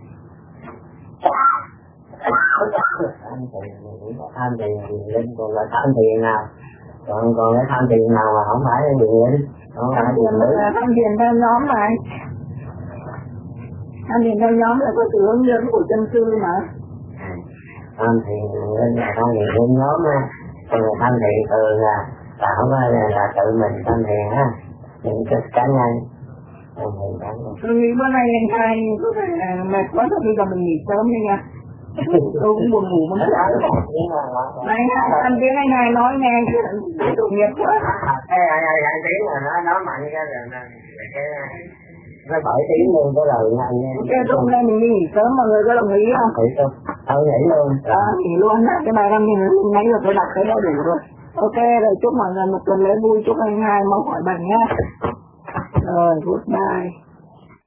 Speaker 2: tham thiền quyền linh, còn là tham thiền nào? còn còn cái tham thiền nào mà không phải cái quyền linh, không phải
Speaker 1: Tham
Speaker 2: quyền
Speaker 1: thiền
Speaker 2: linh.
Speaker 1: là tham thiền theo nhóm này. Tham thiền theo nhóm là có sự hướng dẫn của chân sư mà.
Speaker 2: Tham thiền quyền linh là tham thiền theo nhóm á, còn là tham thiền thường là là không phải là, là tự mình tham thiền á, những cái cá nhân.
Speaker 1: Tôi nghĩ bữa nay anh trai có thể mệt quá rồi, bây giờ mình nghỉ sớm đi nha. Tôi cũng buồn ngủ muốn chả. Này, anh tiếng anh này nói nghe tội nghiệp quá.
Speaker 2: Cái anh tiếng là nó nói mạnh cái là cái nó bảy tiếng luôn cái lời anh.
Speaker 1: Cái tôi hôm nay mình đi nghỉ sớm, mọi người có đồng ý không?
Speaker 2: Nghỉ không? Tôi nghỉ luôn.
Speaker 1: À, nghỉ luôn á, cái bài năm mình nãy giờ tôi đọc cái đó đủ rồi. Ok, rồi chúc mọi người một tuần lễ vui, chúc anh hai mau khỏi bệnh nhá. Rồi, goodbye.